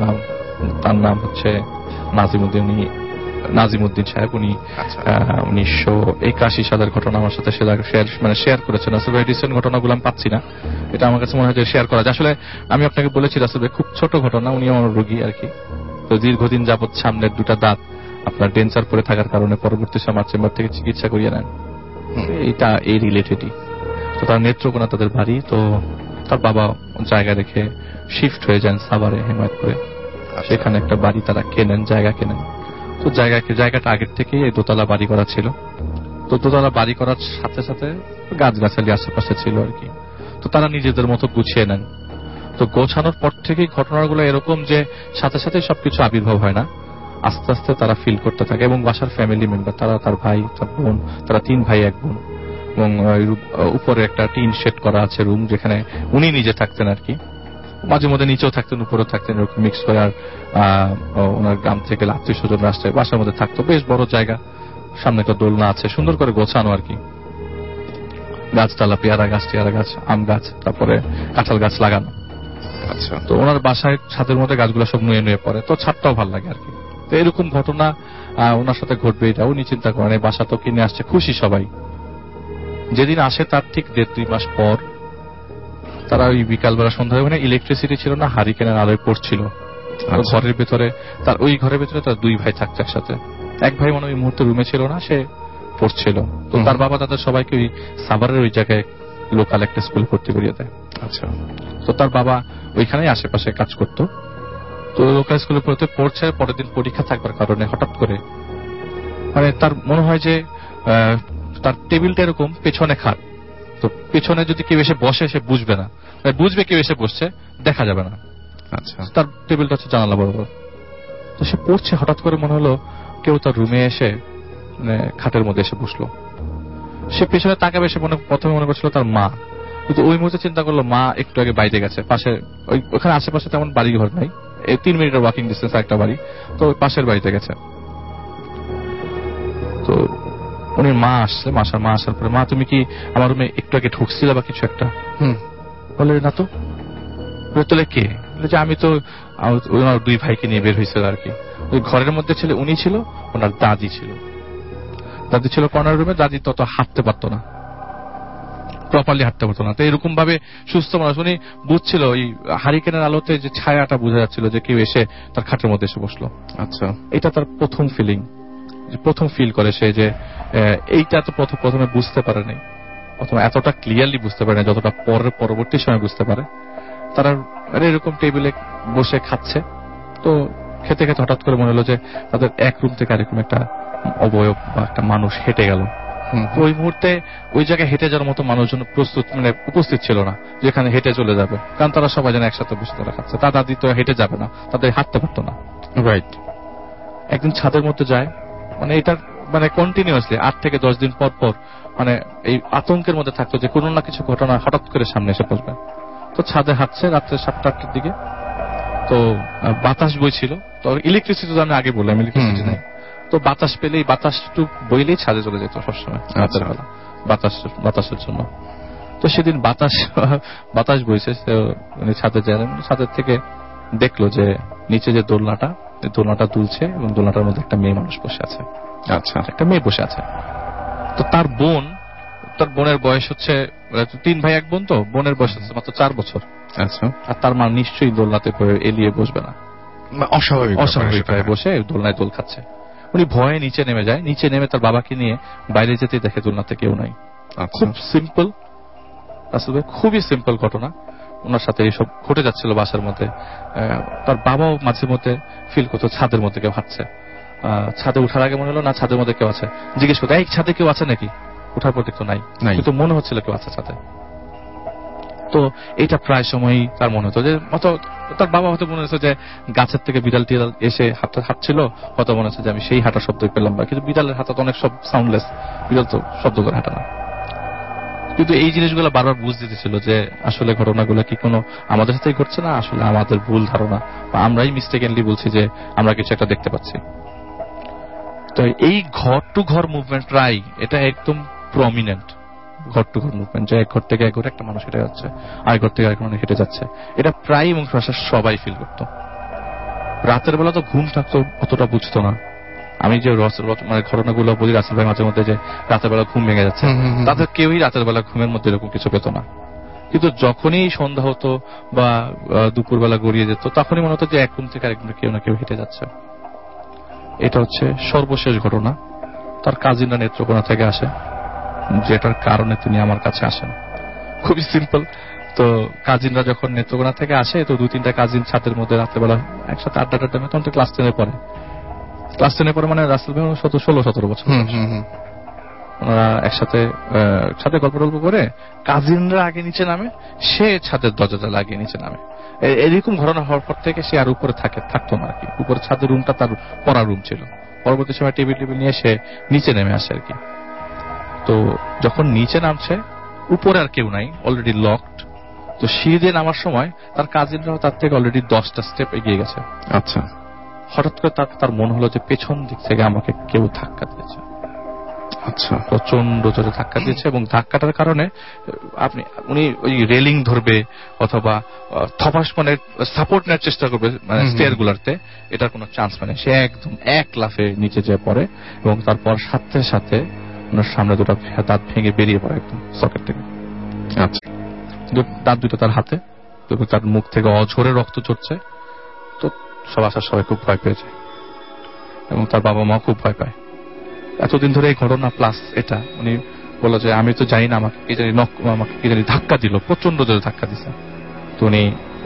তার নাম হচ্ছে নাজিমুদ্দিন, উনি নাজিমুদ্দিন সাহেব, উনি উনিশশো একাশি সালের ঘটনা আমার সাথে শেয়ার মানে শেয়ার করেছেন। রাসেল ভাই রিসেন্ট ঘটনাগুলো আমি পাচ্ছি না, এটা আমার কাছে মনে হয় যে শেয়ার করা যায়। আসলে আমি আপনাকে বলেছি রাসেল ভাই খুব ছোট ঘটনা, উনি আমার রোগী আর কি। তো দীর্ঘদিন যাবৎ সামনের দুটা দাঁত আপনার ডেন্সার পরে থাকার কারণে পরবর্তী সময় চেম্বার থেকে চিকিৎসা করিয়ে নেন। এটা এই রিলেটেডই। তো তার নেত্রকোনা তাদের বাড়ি। তো তার বাবা জায়গা রেখে শিফট হয়ে যান সাভারে, হেমায়তপুরে। সেখানে একটা বাড়ি তারা কেনেন, জায়গা কেনেন। তো জায়গাকে জায়গাটা আগের থেকেই এই দোতলা বাড়ি করা ছিল। তো দোতলা বাড়ি করার সাথে সাথে গাছগাছালি আশেপাশে ছিল আর কি। তো তারা নিজেদের মতো গুছিয়ে নেন। তো গোছানোর পর থেকেই ঘটনাগুলো এরকম যে সাথে সাথে সবকিছু আবির্ভাব হয় না, আস্তে আস্তে তারা ফিল করতে থাকে। এবং বাসার ফ্যামিলি মেম্বার, তারা, তার ভাই, তার বোন, তারা তিন ভাই এক বোন। এবং উপরে একটা টিন শেড করা আছে রুম, যেখানে উনি নিজে থাকতেন আর কি। মাঝে মধ্যে নিচেও থাকতেন, উপরেও থাকতেন, এরকম মিক্স করে। আর ওনার গ্রাম থেকে আত্মীয় স্বজন আসছে, বাসার মধ্যে থাকতো। বেশ বড় জায়গা, সামনে একটা দোলনা আছে, সুন্দর করে গোছানো আর কি। গাছতলা, পেয়ারা গাছ, টিয়ারা গাছ, আম গাছ, তারপরে কাঁঠাল গাছ লাগানো। আচ্ছা, তো ওনার বাসায় ছাদের মধ্যে গাছগুলো সব নুয়ে নুয়ে পড়ে, তো ছাদটাও ভালো লাগে আর কি। তো এরকম ঘটনা ওনার সাথে ঘটবে এটা উনি চিন্তা করেন। এই বাসা তো কিনে আসছে, খুশি সবাই। যেদিন আসে তার ঠিক দেড় দুই মাস পর তারা ওই বিকালবেলা সন্ধ্যায়, মানে ইলেকট্রিসিটি ছিল না, হারিকেনের আলোয় পড়ছিল ঘরের ভেতরে। তার ওই ঘরের ভেতরে তার দুই ভাই থাকছে একসাথে। এক ভাই মনে ওই মুহূর্তে রুমে ছিল না, সে পড়ছিল। তো তার বাবা তাদের সবাইকে ওই সাভারের ওই জায়গায় লোকাল একটা স্কুলে ভর্তি করিয়ে দেয়। আচ্ছা, তো তার বাবা ওইখানেই আশেপাশে কাজ করতো। তো লোকাল স্কুলে পড়তে পড়ছে, পরের দিন পরীক্ষা থাকবার কারণে হঠাৎ করে মানে তার মনে হয় যে তার টেবিলটা এরকম পেছনে খাট, তো পেছনে যদি কেউ এসে বসে সে বুঝবে না, বুঝবে কেউ এসে বসছে, দেখা যাবে না। আচ্ছা, তার টেবিলটা হচ্ছে জানালা বরাবর। তো সে পড়ছে, হঠাৎ করে মনে হলো কেউ তার রুমে এসে মানে খাটের মধ্যে এসে বসলো। সে পেছনে তাকাবে, সে মনে প্রথমে মনে করছিল তার মা, কিন্তু ওই মুহূর্তে চিন্তা করলো মা একটু আগে বাইরে গেছে, পাশে ওই ওখানে আশেপাশে তেমন বাড়ি ঘর নাই, এই তিন মিনিটের ওয়াকিং ডিস্টেন্স একটা বাড়ি, তো পাশের বাড়িতে গেছে। তো উনি মা আসছে, মাসার মা আসার পরে, মা তুমি কি আমার রুমে একটু আগে ঢুকছিলে বা কিছু একটা? হুম বলে না তো। তোলে কে? যে আমি তো ওনার দুই ভাইকে নিয়ে বের হয়েছিল আর কি। ওই ঘরের মধ্যে ছিল উনি ছিল, ওনার দাদি ছিল। দাদি ছিল কর্নার রুমে, দাদি তত হাঁটতে পারতো না, প্রপারলি হাঁটতে পারতো না। তো এরকম ভাবে সুস্থ মানুষ, উনি বুঝছিল ওই হারিকেনের আলোতে যে ছায়াটা বোঝা যাচ্ছিল যে কেউ এসে তার খাটের মধ্যে এসে বসলো। আচ্ছা, এটা তার প্রথম ফিলিং, প্রথম ফিল করে সে যে এইটা তো প্রথম প্রথমে বুঝতে পারে নাই, অথবা এতটা ক্লিয়ারলি বুঝতে পারে না যতটা পরের পরবর্তী সময় বুঝতে পারে। তারা এরকম টেবিলে বসে খাচ্ছে, তো খেতে খেতে হঠাৎ করে মনে হলো যে তাদের এক রুম থেকে আরেকরকম একটা অবয়ব বা একটা মানুষ হেঁটে গেল। ওই মুহূর্তে ওই জায়গায় হেঁটে যাওয়ার মতো মানুষজন প্রস্তুত মানে উপস্থিত ছিল না, যেখানে হেঁটে চলে যাবে, কারণ তারা সবাই যেন একসাথে বসে তারা খাচ্ছে। তার দাদি তো হেঁটে যাবে না, তাদের হাঁটতে পারতো না। রাইট। একদিন ছাদের মধ্যে যায়, মানে এটার মানে কন্টিনিউয়াসলি আট থেকে দশ দিন পর পর মানে এই আতঙ্কের মধ্যে থাকতো যে কোনো না কিছু ঘটনা হঠাৎ করে সামনে এসে পড়বে। তো ছাদে হাঁটছে রাত্রে সাতটা আটটার দিকে, তো বাতাস বইছিল। তো ইলেকট্রিসিটি তো আমি আগে বললাম ইলেকট্রিসিটি নেই, তো বাতাস পেলেই বাতাস একটু বইলেই ছাদে চলে যেত সবসময় রাতের বেলা বাতাস বাতাসের জন্য। তো সেদিন বাতাস বাতাস বইছে, উনি ছাদে যায়, ছাদের থেকে দেখলো যে নিচে যে দোলনাটা, দোলনাটা দুলছে এবং দোলনাটার মধ্যে একটা মেয়ে মানুষ বসে আছে। আচ্ছা, একটা মেয়ে বসে আছে। তো তার বোন, তার বোনের বয়স হচ্ছে তিন ভাই এক বোন, তো বোনের বয়স হচ্ছে মাত্র চার বছর। আচ্ছা, আর তার মা নিশ্চয়ই দোলনাতে এলিয়ে বসবে না, অস্বাভাবিক অস্বাভাবিক ভাবে বসে দোলনায় দোল খাচ্ছে। উনি ভয়ে নিচে নেমে যায়, নিচে নেমে তার বাবাকে নিয়ে বাইরে যেতে দেখে দোলনাতে কেউ নাই। খুব সিম্পল, আসলে খুবই সিম্পল ঘটনা ওনার সাথে এইসব ঘটে যাচ্ছিল বাসার মধ্যে। তার বাবাও মাঝে মধ্যে ফিল করতো ছাদের মধ্যে কেউ হাঁটছে। ছাদে উঠার আগে মনে হলো না ছাদের মধ্যে কেউ আছে, জিজ্ঞেস করতো এই ছাদে কেউ আছে নাকি, উঠার পর দেখতো নাই, কিন্তু মনে হচ্ছিল কেউ আছে ছাদে। তো এটা প্রায় সময়ই তার মনে হতো যে মতো তার বাবা হয়তো মনে হচ্ছে যে গাছের থেকে বিড়াল টিড়াল এসে হাঁটা হাঁটছিল, হয়তো মনে হচ্ছে যে আমি সেই হাঁটার শব্দ পেলাম, বা কিন্তু বিড়ালের হাঁটা তো অনেক সব সাউন্ডলেস, বিড়াল তো শব্দ করে হাঁটা না। কিন্তু এই জিনিসগুলো বারবার বুঝ দিতেছিল যে আসলে ঘটনাগুলো কি কোনো আমাদের সাথেই ঘটছে না, আসলে আমাদের ভুল ধারণা, বা আমরাই মিস্টেকেনলি বলছি যে আমরা কিছু একটা দেখতে পাচ্ছি। তো এই ঘর টু ঘর মুভমেন্ট প্রায় এটা একদম প্রমিনেন্ট, ঘর টু ঘর মুভমেন্ট, যে এক ঘর থেকে এক ঘরে একটা মানুষ হেঁটে যাচ্ছে, আরেক ঘর থেকে আরেক মানুষ হেঁটে যাচ্ছে, এটা প্রায় এবং সবাই ফিল করতো। রাতের বেলা তো ঘুম থাকতো অতটা বুঝতো না। আমি যে মানে ঘটনাগুলো বলি রাসেল ভাই মাঝে মধ্যে যে রাতের বেলা ঘুম ভেঙে যাচ্ছে, তাদের কেউই রাতের বেলা ঘুমের মধ্যে এরকম কিছু পেত না। কিন্তু যখনই সন্ধ্যা হতো বা দুপুরবেলা গড়িয়ে যেত, তখনই মনে হতো যে এক রুম থেকে আরেক রুমে কেউ না কেউ হেঁটে যাচ্ছে। এটা হচ্ছে সর্বশেষ ঘটনা। তার কাজিনরা নেত্রকোনা থেকে আসে, যেটার কারণে তিনি আমার কাছে আসেন। খুবই সিম্পল। তো কাজিনরা যখন নেত্রকোনা থেকে আসে, তো দুই তিনটা কাজিন ছাদের মধ্যে রাত্রেবেলা একসাথে আড্ডা টাড্ডা, তখন তো ক্লাস টেনে পড়ে, ক্লাস টেনে পরে মানে রাসেল ভাই ষোলো সতেরো বছর, ওনারা একসাথে ছাদে গল্প টল্প করে কাজিনরা আগে নিচে নামে, সে ছাদের দরজাটা লাগিয়ে নিচে নামে। এরকম ঘটনা হওয়ার পর থেকে সে আর উপরে থাকে থাকতো না আর কি। উপরে ছাদের রুমটা তার পড়ার রুম ছিল। পরবর্তী সময় টেবিল টেবিল নিয়ে সে নিচে নেমে আসে আর কি। তো যখন নিচে নামছে, উপরে আর কেউ নাই, অলরেডি লকড। তো সিঁড়ি নামার সময় তার কাজিনরাও তার থেকে অলরেডি দশটা স্টেপ এগিয়ে গেছে। আচ্ছা, হঠাৎ করে তার তার মনে হলো যে পেছন দিক থেকে আমাকে কেউ ধাক্কা দিয়েছে। আচ্ছা, প্রচন্ড জোরে ধাক্কা দিয়েছে এবং ধাক্কাটার কারণে আপনি উনি ওই রেলিং ধরবে অথবা থপাস মানে সাপোর্ট নেওয়ার চেষ্টা করবে মানে স্টেয়ার গুলাতে, এটার কোনো চান্স মানে সে একদম এক লাফে নিচে যেয়ে পড়ে এবং তারপর সাথে সাথে ওনার সামনে দুটো দাঁত ভেঙে বেরিয়ে পড়ে একদম সকেট থেকে। আচ্ছা, দাঁত দুটো তার হাতে, তার মুখ থেকে অঝরে রক্ত চড়ছে। তো সব আসার সবাই খুব ভয় পেয়েছে এবং তার বাবা মা খুব ভয় পায়। এতদিন ধরে এই ঘটনা প্লাস এটা উনি বলল যে আমি তো জানি না আমাকে কি জানি নক আমাকে কি জানি ধাক্কা দিল, প্রচন্ড জোরে ধাক্কা দিছে। তো উনি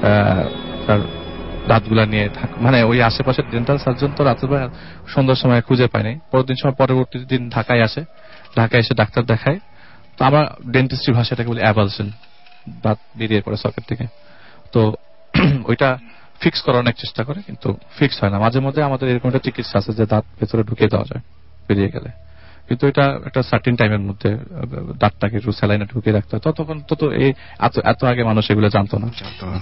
তার দাঁতগুলা নিয়ে মানে ওই আশেপাশের ডেন্টাল সার্জন তো রাতের বেলা সন্ধ্যার সময় খুঁজে পায়নি। পরদিন সময় পরবর্তী দিন ঢাকায় আসে, ঢাকায় এসে ডাক্তার দেখায়। তো আমার ডেন্টিস্ট্রি ভাষাটাকে বলি অ্যাভালশন, দাঁত বেরিয়ে পড়ে সকেট থেকে। তো ওইটা ফিক্স করার অনেক চেষ্টা করে কিন্তু ফিক্স হয় না। মাঝে মধ্যে আমাদের এরকম একটা চিকিৎসা আছে যে দাঁত ভেতরে ঢুকিয়ে দেওয়া যায় বেরিয়ে গেলে, কিন্তু এটা একটা সার্টিন টাইমের মধ্যে দাঁতটাকে একটু স্যালাইনে ঢুকিয়ে রাখতে হয়। ততক্ষণ তো এই এত আগে মানুষ এগুলো জানতো না।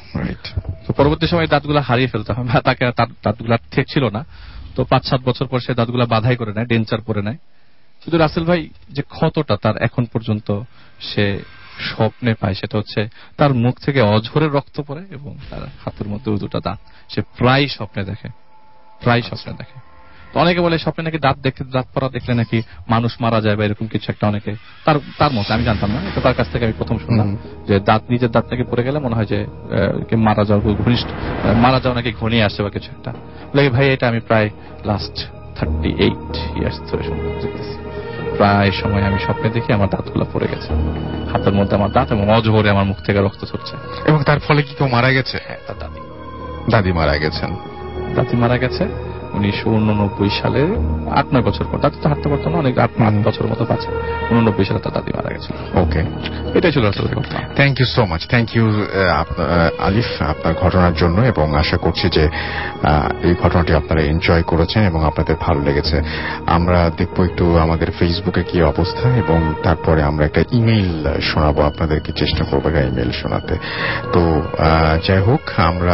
তো পরবর্তী সময় দাঁতগুলা হারিয়ে ফেলতে হয়, তাকে দাঁতগুলা ঠিক ছিল না। তো পাঁচ সাত বছর পর সে দাঁতগুলা বাধাই করে নেয়, ডেঞ্চার পরে নেয়। কিন্তু রাসেল ভাই যে ক্ষতটা তার এখন পর্যন্ত সে স্বপ্নে পায় সেটা হচ্ছে তার মুখ থেকে অঝরে রক্ত পড়ে এবং তার হাতের মধ্যে দুটো দাঁত সে প্রায় স্বপ্নে দেখে, প্রায় স্বপ্নে দেখে। তো অনেকে বলে স্বপ্নে নাকি দাঁত দেখে দাঁত পড়া দেখলে নাকি মানুষ মারা যায় বা এরকম কিছু একটা। অনেকে তার তার মতে, আমি জানতাম না, এটা তার কাছ থেকে আমি প্রথম শুনলাম যে দাঁত নিজের দাঁত নাকি পড়ে গেলে মনে হয় যে মারা যাওয়ার ঘনিষ্ঠ মারা যাওয়া নাকি ঘনিয়ে আসছে বা কিছু একটা। বলে ভাই এটা আমি প্রায় লাস্ট থার্টি এইট ইয়ার্স ধরে শুনতে দেখতেছি, প্রায় সময় আমি স্বপ্নে দেখি আমার দাঁতগুলো পড়ে গেছে, হাতের মধ্যে আমার দাঁত এবং অজহরে আমার মুখ থেকে রক্ত ঝরছে। এবং তার ফলে কি কেউ মারা গেছে? হ্যাঁ, তার দাদি দাদি মারা গেছেন। দাদি মারা গেছে উনিশশো উননব্বই সালে, আট নয় বছর পর। দাদি তো হাঁটতে পারতো না, অনেক আট আট বছর মতো বাঁচে। উননব্বই সালে তার দাদি মারা গেছে। ওকে, এটাই ছিল আসলে ঘটনা। Thank you so much, thank you Alif আপনার ঘটনার জন্য, এবং আশা করছি যে এই ঘটনাটি আপনারা এনজয় করেছেন এবং আপনাদের ভালো লেগেছে। আমরা দেখবো একটু আমাদের ফেসবুকে কি অবস্থা এবং তারপরে আমরা একটা ইমেইল শোনাবো, আপনাদেরকে চেষ্টা করবো ইমেইল শোনাতে। তো যাই হোক, আমরা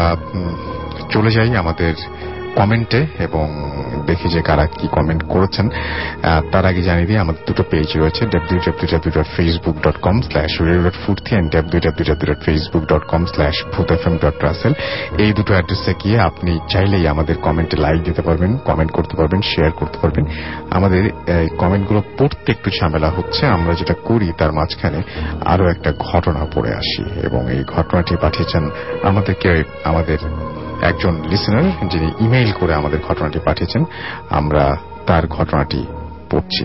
চলে যাই আমাদের কমেন্টে এবং দেখি যে কারা কি কমেন্ট করেছেন। তার আগে জানিয়ে দিই আমাদের দুটো পেজ রয়েছে, W W W dot Facebook dot com slash radio dot Foorti and W W W dot Facebook dot com slash Bhoot F M dot Russell. এই দুটো অ্যাড্রেসে গিয়ে আপনি চাইলেই আমাদের কমেন্টে লাইক দিতে পারবেন, কমেন্ট করতে পারবেন, শেয়ার করতে পারবেন। আমাদের এই কমেন্টগুলো পড়তে একটু ঝামেলা হচ্ছে, আমরা যেটা করি তার মাঝখানে আরো একটা ঘটনা পড়ে আসি এবং এই ঘটনাটি পাঠিয়েছেন আমাদেরকে আমাদের একজন লিসেনার, যিনি ইমেইল করে আমাদের ঘটনাটি পাঠিয়েছেন। আমরা তার ঘটনাটি পড়ছি।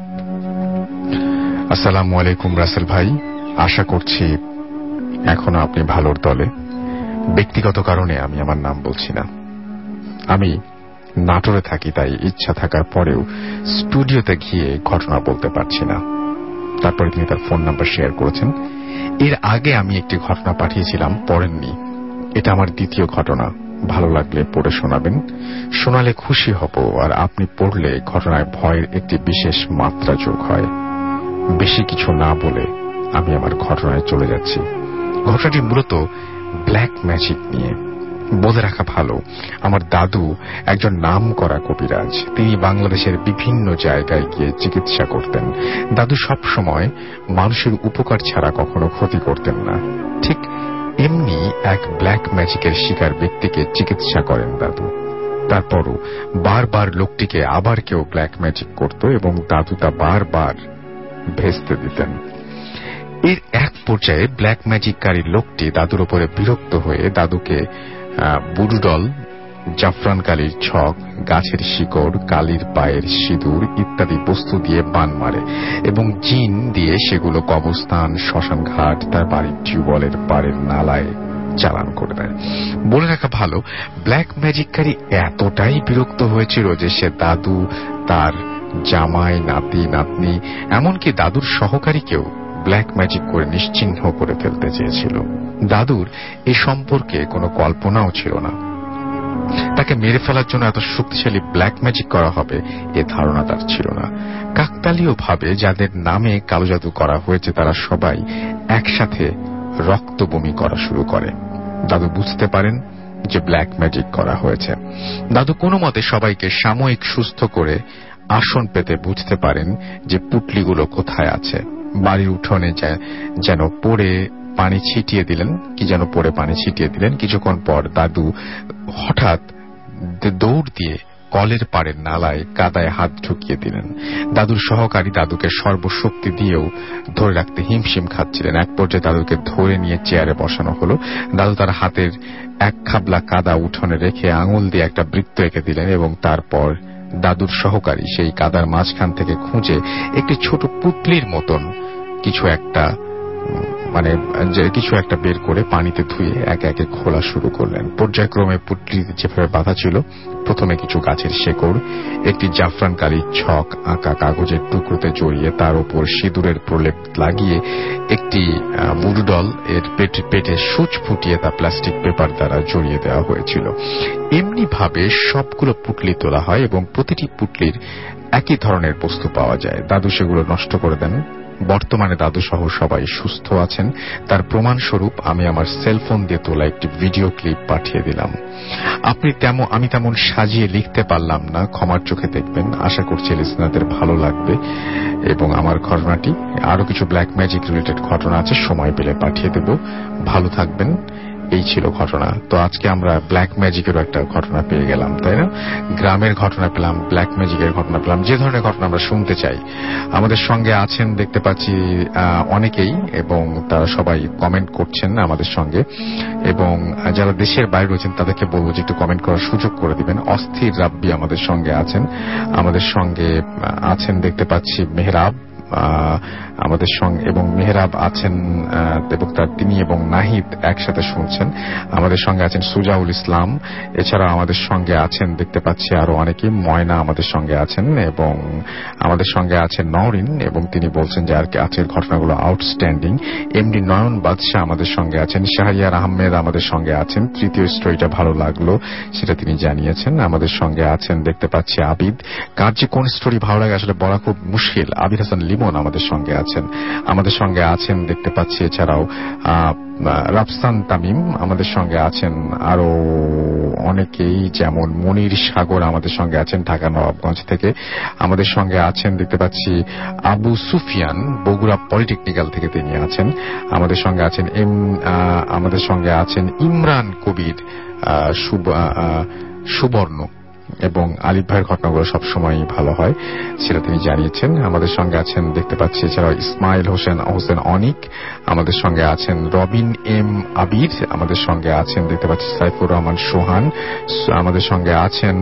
আসসালামু আলাইকুম রাসেল ভাই, আশা করছি এখনো আপনি ভালোর দলে। ব্যক্তিগত কারণে আমি আমার নাম বলছি না। আমি নাটোরে থাকি, তাই ইচ্ছা থাকার পরেও স্টুডিওতে গিয়ে ঘটনা বলতে পারছি না। তারপরে তিনি তার ফোন নাম্বার শেয়ার করেছেন। এর আগে আমি একটি ঘটনা পাঠিয়েছিলাম, পড়েননি। এটা আমার দ্বিতীয় ঘটনা। ভালো লাগলে পড়ে শোনাবেন, শোনালে খুশি হব। আর আপনি পড়লে ঘটনায় ভয়ের একটি বিশেষ মাত্রা যোগ হয়। বেশি কিছু না বলে আমি আমার ঘটনায় চলে যাচ্ছি। ঘটনাটি মূলত ব্ল্যাক ম্যাজিক নিয়ে। বলে রাখা ভালো, আমার দাদু একজন নামকরা কবিরাজ। তিনি বাংলাদেশের বিভিন্ন জায়গায় গিয়ে চিকিৎসা করতেন। দাদু সব সময় মানুষের উপকার ছাড়া কখনো ক্ষতি করতেন না। ঠিক এমনি এক ব্ল্যাক ম্যাজিকের শিকার ব্যক্তিকে চিকিৎসা করেন দাদু। তারপরও বারবার লোকটিকে আবার কেউ ব্ল্যাক ম্যাজিক করত এবং দাদু তা বারবার ভেস্তে দিতেন। এর এক পর্যায়ে ব্ল্যাক ম্যাজিককারী লোকটি দাদুর উপরে বিরক্ত হয়ে দাদুকে বুডুডল, জাফরান কালির ছক, গাছের শিকড়, কালির পায়ের সিঁদুর ইত্যাদি বস্তু দিয়ে বান মারে এবং জিন দিয়ে সেগুলো কবরস্থান, শ্মশান ঘাট, তার বাড়ির টিউবওয়েলের পাড়ের নালায় চালান করে দেয়। বলে রাখা ভালো, ব্ল্যাক ম্যাজিককারী এতটাই বিরক্ত হয়েছিল যে সে দাদু, তার জামাই, নাতি নাতনি, এমনকি দাদুর সহকারীকেও ব্ল্যাক ম্যাজিক করে নিশ্চিহ্ন করে ফেলতে চেয়েছিল। দাদুর এ সম্পর্কে কোনো কল্পনাও ছিল না। তাকে মেরে ফেলার জন্য এত শক্তিশালী ব্ল্যাক ম্যাজিক করা হবে এ ধারণা তার ছিল না। কাকতালীয় ভাবে যাদের নামে কালো জাদু করা হয়েছে তারা সবাই একসাথে রক্ত বমি করা শুরু করে। দাদু বুঝতে পারেন যে ব্ল্যাক ম্যাজিক করা হয়েছে। দাদু কোনো মতে সবাইকে সাময়িক সুস্থ করে আসন পেতে বুঝতে পারেন যে পুটলিগুলো কোথায় আছে। বাড়ির উঠোনে যেন পড়ে পানি ছিটিয়ে দিলেন, কি যেন পড়ে পানি ছিটিয়ে দিলেন। কিছুক্ষণ পর দাদু হঠাৎ দৌড় দিয়ে কলের পাড়ের নালায় কাদায় হাত ঢুকিয়ে দিলেন। দাদুর সহকারী দাদুকে সর্বশক্তি দিয়েও ধরে রাখতে হিমশিম খাচ্ছিলেন। এক পর্যায়ে দাদুকে ধরে নিয়ে চেয়ারে বসানো হলো। দাদু তার হাতের এক খাবলা কাদা উঠোনে রেখে আঙুল দিয়ে একটা বৃত্ত এঁকে দিলেন এবং তারপর দাদুর সহকারী সেই কাদার মাঝখান থেকে খুঁজে একটি ছোট পুতলির মতন কিছু একটা মানে কিছু একটা বের করে পানিতে ধুয়ে একে একে খোলা শুরু করলেন। পর্যায়ক্রমে পুটলি যেভাবে বাঁধা ছিল, প্রথমে কিছু গাছের শেকড়, একটি জাফরান কালির ছক আঁকা কাগজের টুকরোতে জড়িয়ে তার উপর সিঁদুরের প্রলেপ লাগিয়ে একটি মুরুডল এর পেটে সূচ ফুটিয়ে তা প্লাস্টিক পেপার দ্বারা জড়িয়ে দেওয়া হয়েছিল। এমনি ভাবে সবগুলো পুটলি তোলা হয় এবং প্রতিটি পুটলির একই ধরনের বস্তু পাওয়া যায়। দাদু সেগুলো নষ্ট করে দেন। বর্তমানে দাদু সহ সবাই সুস্থ আছেন। তার প্রমাণস্বরূপ আমি আমার সেলফোন দিয়ে তোলা একটি ভিডিও ক্লিপ পাঠিয়ে দিলাম। আপনি তেমন আমি তেমন সাজিয়ে লিখতে পারলাম না, ক্ষমার চোখে দেখবেন। আশা করছি লিসনারদের ভালো লাগবে এবং আমার ঘটনাটি আরো কিছু ব্ল্যাক ম্যাজিক রিলেটেড ঘটনা আছে, সময় পেলে পাঠিয়ে দেব। ভালো থাকবেন। এই ছিল ঘটনা। তো আজকে আমরা ব্ল্যাক ম্যাজিকেরও একটা ঘটনা পেয়ে গেলাম, তাই না? গ্রামের ঘটনা পেলাম, ব্ল্যাক ম্যাজিকের ঘটনা পেলাম, যে ধরনের ঘটনা আমরা শুনতে চাই। আমাদের সঙ্গে আছেন দেখতে পাচ্ছি অনেকেই এবং তারা সবাই কমেন্ট করছেন আমাদের সঙ্গে, এবং যারা দেশের বাইরে রয়েছেন তাদেরকে বলবো যে একটু কমেন্ট করার সুযোগ করে দিবেন। অস্থির রাব্বি আমাদের সঙ্গে আছেন, আমাদের সঙ্গে আছেন দেখতে পাচ্ছি মেহরাব আমাদের সঙ্গে, এবং মেহরাব আছেন এবং তার তিনি এবং নাহিদ একসাথে শুনছেন। আমাদের সঙ্গে আছেন সুজাউল ইসলাম, এছাড়া আমাদের সঙ্গে আছেন দেখতে পাচ্ছি আরো অনেকে। ময়না আমাদের সঙ্গে আছেন এবং আমাদের সঙ্গে আছেন নওরিন, এবং তিনি বলছেন যে আর আজকের ঘটনাগুলো আউটস্ট্যান্ডিং। এমডি নয়ন বাদশাহ আমাদের সঙ্গে আছেন। শাহরিয়ার আহমেদ আমাদের সঙ্গে আছেন, তৃতীয় স্টোরিটা ভালো লাগলো সেটা তিনি জানিয়েছেন। আমাদের সঙ্গে আছেন দেখতে পাচ্ছি আবিদ। কার যে কোন স্টোরি ভালো লাগে আসলে বলা খুব মুশকিল। আবিদ হাসান লিমন আমাদের সঙ্গে আছেন। আমাদের সঙ্গে আছেন দেখতে পাচ্ছি এছাড়াও রাফসান তামিম আমাদের সঙ্গে আছেন, আরো অনেকেই যেমন মনির সাগর আমাদের সঙ্গে আছেন ঢাকা নবাবগঞ্জ থেকে। আমাদের সঙ্গে আছেন দেখতে পাচ্ছি আবু সুফিয়ান, বগুড়া পলিটেকনিক্যাল থেকে তিনি আছেন। আমাদের সঙ্গে আছেন এম আমাদের সঙ্গে আছেন ইমরান কবির সুবর্ণ, এবং আলিফ ভাইয়ের ঘটনাগুলো সবসময় ভালো হয় সেটা তিনি জানিয়েছেন। আমাদের সঙ্গে আছেন দেখতে পাচ্ছি এছাড়াও ইসমাইল হোসেন হোসেন অনিক, আমাদের সঙ্গে আছেন রবিন এম আবির, আমাদের সঙ্গে আছেন দেখতে পাচ্ছি সাইফুর রহমান সোহান, আমাদের সঙ্গে আছেন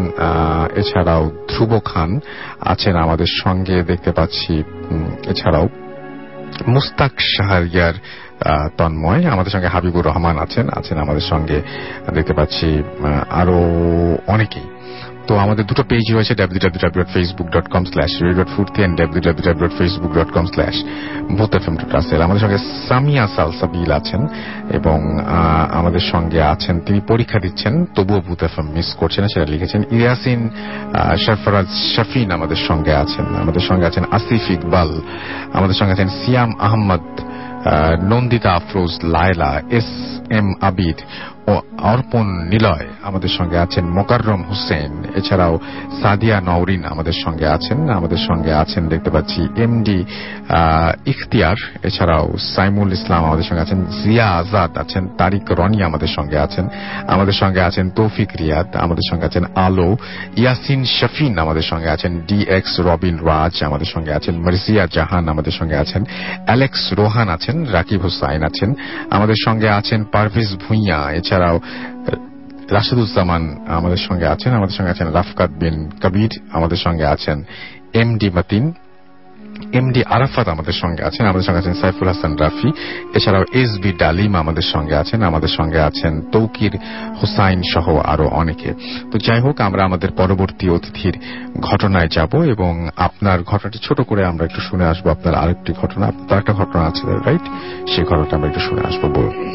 এছাড়াও ধ্রুব খান আছেন আমাদের সঙ্গে দেখতে পাচ্ছি, এছাড়াও মুস্তাক শাহরিয়ার তন্ময়, আমাদের সঙ্গে হাবিবুর রহমান আছেন আছেন আমাদের সঙ্গে দেখতে পাচ্ছি আরো অনেকেই। তো আমাদের দুটো পেজ রয়েছে, W W W dot Facebook dot com slash radio dot Foorti and W W W dot Facebook dot com slash Bhoot FM dot Russell. আমাদের সঙ্গে সামিয়া সালসাবিল আছেন এবং আমাদের সঙ্গে আছেন, তিনি পরীক্ষা দিচ্ছেন তবুও ভূত এফএম মিস করছেন সেটা লিখেছেন। ইয়াসিন সরফরাজ শফিন আমাদের সঙ্গে আছেন। আমাদের সঙ্গে আছেন আসিফ ইকবাল, আমাদের সঙ্গে আছেন সিয়াম আহমদ, নন্দিতা আফরোজ, লায়লা, এস এম আবিদ ও অর্পণ নিলয় আমাদের সঙ্গে আছেন, মোকাররম হোসেন, এছাড়াও সাদিয়া নওরিন আমাদের সঙ্গে আছেন। আমাদের সঙ্গে আছেন দেখতে পাচ্ছি এমডি ইখতিয়ার, এছাড়াও সাইমুল ইসলাম আমাদের সঙ্গে আছেন, জিয়া আজাদ আছেন, তারিক রনি আমাদের সঙ্গে আছেন, আমাদের সঙ্গে আছেন তৌফিক রিয়াদ, আমাদের সঙ্গে আছেন আলো, ইয়াসিন শফিন আমাদের সঙ্গে আছেন, ডি এক্স রবিন রাজ আমাদের সঙ্গে আছেন, মার্জিয়া জাহান আমাদের সঙ্গে আছেন, অ্যালেক্স রোহান আছেন, রাকিব হোসাইন আছেন, আমাদের সঙ্গে আছেন পারভেজ ভুঁইয়া, এছাড়াও রাশেদুজ্জামান আমাদের সঙ্গে আছেন, আমাদের সঙ্গে আছেন রাফকাত বিন কবির, আমাদের সঙ্গে আছেন এমডি মতিন, এমডি আরাফাত আমাদের সঙ্গে আছেন, আমাদের সঙ্গে আছেন সাইফুল হাসান রাফি, এছাড়াও এস বি ডালিম আমাদের সঙ্গে আছেন, আমাদের সঙ্গে আছেন তৌকির হোসাইন সহ আরো অনেকে। তো যাই হোক, আমরা আমাদের পরবর্তী অতিথির ঘটনায় যাব এবং আপনার ঘটনাটি ছোট করে আমরা একটু শুনে আসবো। আপনার আরেকটি ঘটনা, তার একটা ঘটনা আছে রাইট, সেই ঘটনাটা আমরা একটু শুনে আসবো।